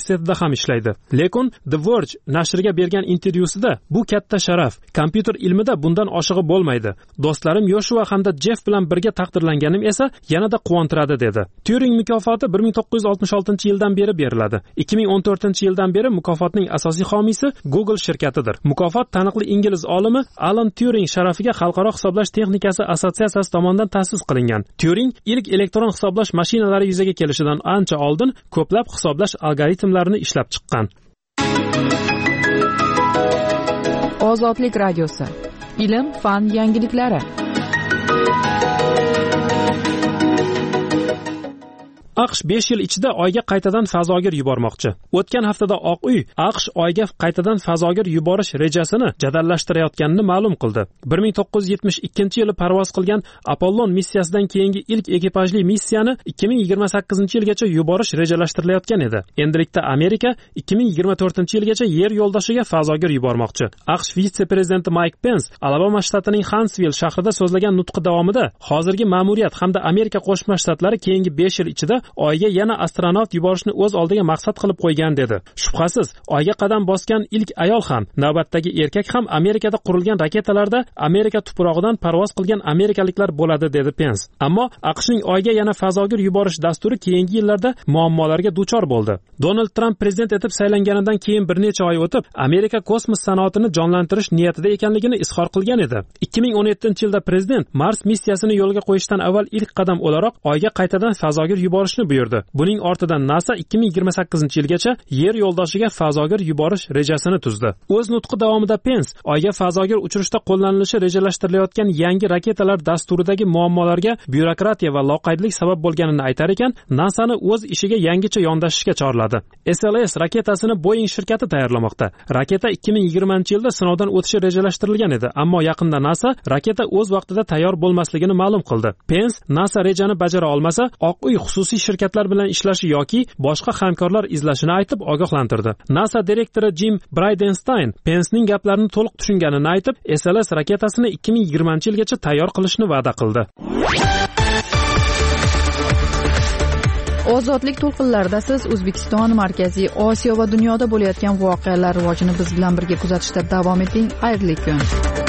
universitetida ham ishlaydi. Lekin The Verge nashriga bergan intervyusida bu katta sharaf, kompyuter ilmida bundan oshig'i bo'lmaydi. Do'stlarim Yoshua hamda Jeff bilan birga taqdirlanganim esa yanada quvontiradi dedi. Turing mukofoti bir ming to'qqiz yuz oltmish oltinchi yildan beri beriladi. ikki ming o'n to'rtinchi yildan beri mukofotning asosiy homiysi Google shirkatidir. Mukofot taniqli ingliz olimi Alan Turing sharafiga xalqaro hisoblash texnikasi assotsiatsiyasi tomonidan ta'sis qilingan. Turing ilk elektron hisoblash mashinalari yuzaga kelishidan ancha oldin ko'plab hisoblash algoritmlarini ishlab chiqqan. Ozodlik radiosi. Ilm, fan yangiliklari. AQSh besh yil ichida Oyga qaytadan fazogir yubormoqchi. O'tgan haftada Oq uy AQSh Oyga qaytadan fazogir yuborish rejasini jadallashtirayotganini ma'lum qildi. bir ming to'qqiz yuz yetmish ikkinchi yili parvoz qilgan Apollon missiyasidan keyingi ilk ekipajli missiyani ikki ming yigirma sakkizinchi yilgacha yuborish rejalashtirilgan edi. Endilikda Amerika ikki ming yigirma to'rtinchi yilgacha Yer yo'ldoshiga fazogir yubormoqchi. AQSh vitse-prezidenti Mike Pence Alabama shtatining Huntsville shahrida so'zlagan nutqi davomida hozirgi ma'muriyat hamda Amerika Qo'shma Shtatlari keyingi besh yil ichida Oyga yana astronavt yuborishni o'z oldiga maqsad qilib qo'ygan dedi. Shubhasiz, Oyga qadam bosgan ilk ayol ham, navbatdagi erkak ham Amerikada qurilgan raketalarda Amerika tuprog'idan parvoz qilgan amerikaliklar bo'ladi dedi Pence. Ammo AQShning Oyga yana fazogir yuborish dasturi keyingi yillarda muammolarga duchor bo'ldi. Donald Trump prezident etib saylanganidan keyin bir necha oy o'tib, Amerika kosmos sanoatini jonlantirish niyatida ekanligini izhor qilgan edi. ikki ming o'n yettinchi yilda prezident Mars missiyasini yo'lga qo'yishdan avval ilk qadam o'laroq Oyga qaytadan fazogir yuborish buyurdi. Buning ortidan NASA ikki ming yigirma sakkizinchi yilgacha Yer yo'ldoshiga fazogir yuborish rejasini tuzdi. O'z nutqi davomida Pence Oyga fazogir uchirishda qo'llanilishi rejalashtirilayotgan yangi raketalar dasturidagi muammolarga byurokratiya va loqaydlik sabab bo'lganini aytar ekan, NASAni o'z ishiga yangicha yondashishga chorladi. S L S raketasini Boeing shirkati tayyorlamoqda. Raketa ikki ming yigirmanchi yilda sinovdan o'tishi rejalashtirilgan edi, ammo yaqinda NASA raketa o'z vaqtida tayyor bo'lmasligini ma'lum qildi. Pence NASA rejani bajara olmasa, Oq uy xususiy shirkatlar bilan ishlashi yoki boshqa hamkorlar izlashini aytib ogohlantirdi. NASA direktori Jim Bridenstine Pencening gaplarini to'liq tushunganini aytib, S L S raketasini ikki ming yigirmanchi yilgacha tayyor qilishni va'da qildi. Ozodlik to'lqinlarida siz O'zbekiston, Markaziy Osiyo va dunyoda bo'layotgan voqealar rivojini biz bilan birga kuzatishda davom eting. Xayrli kun.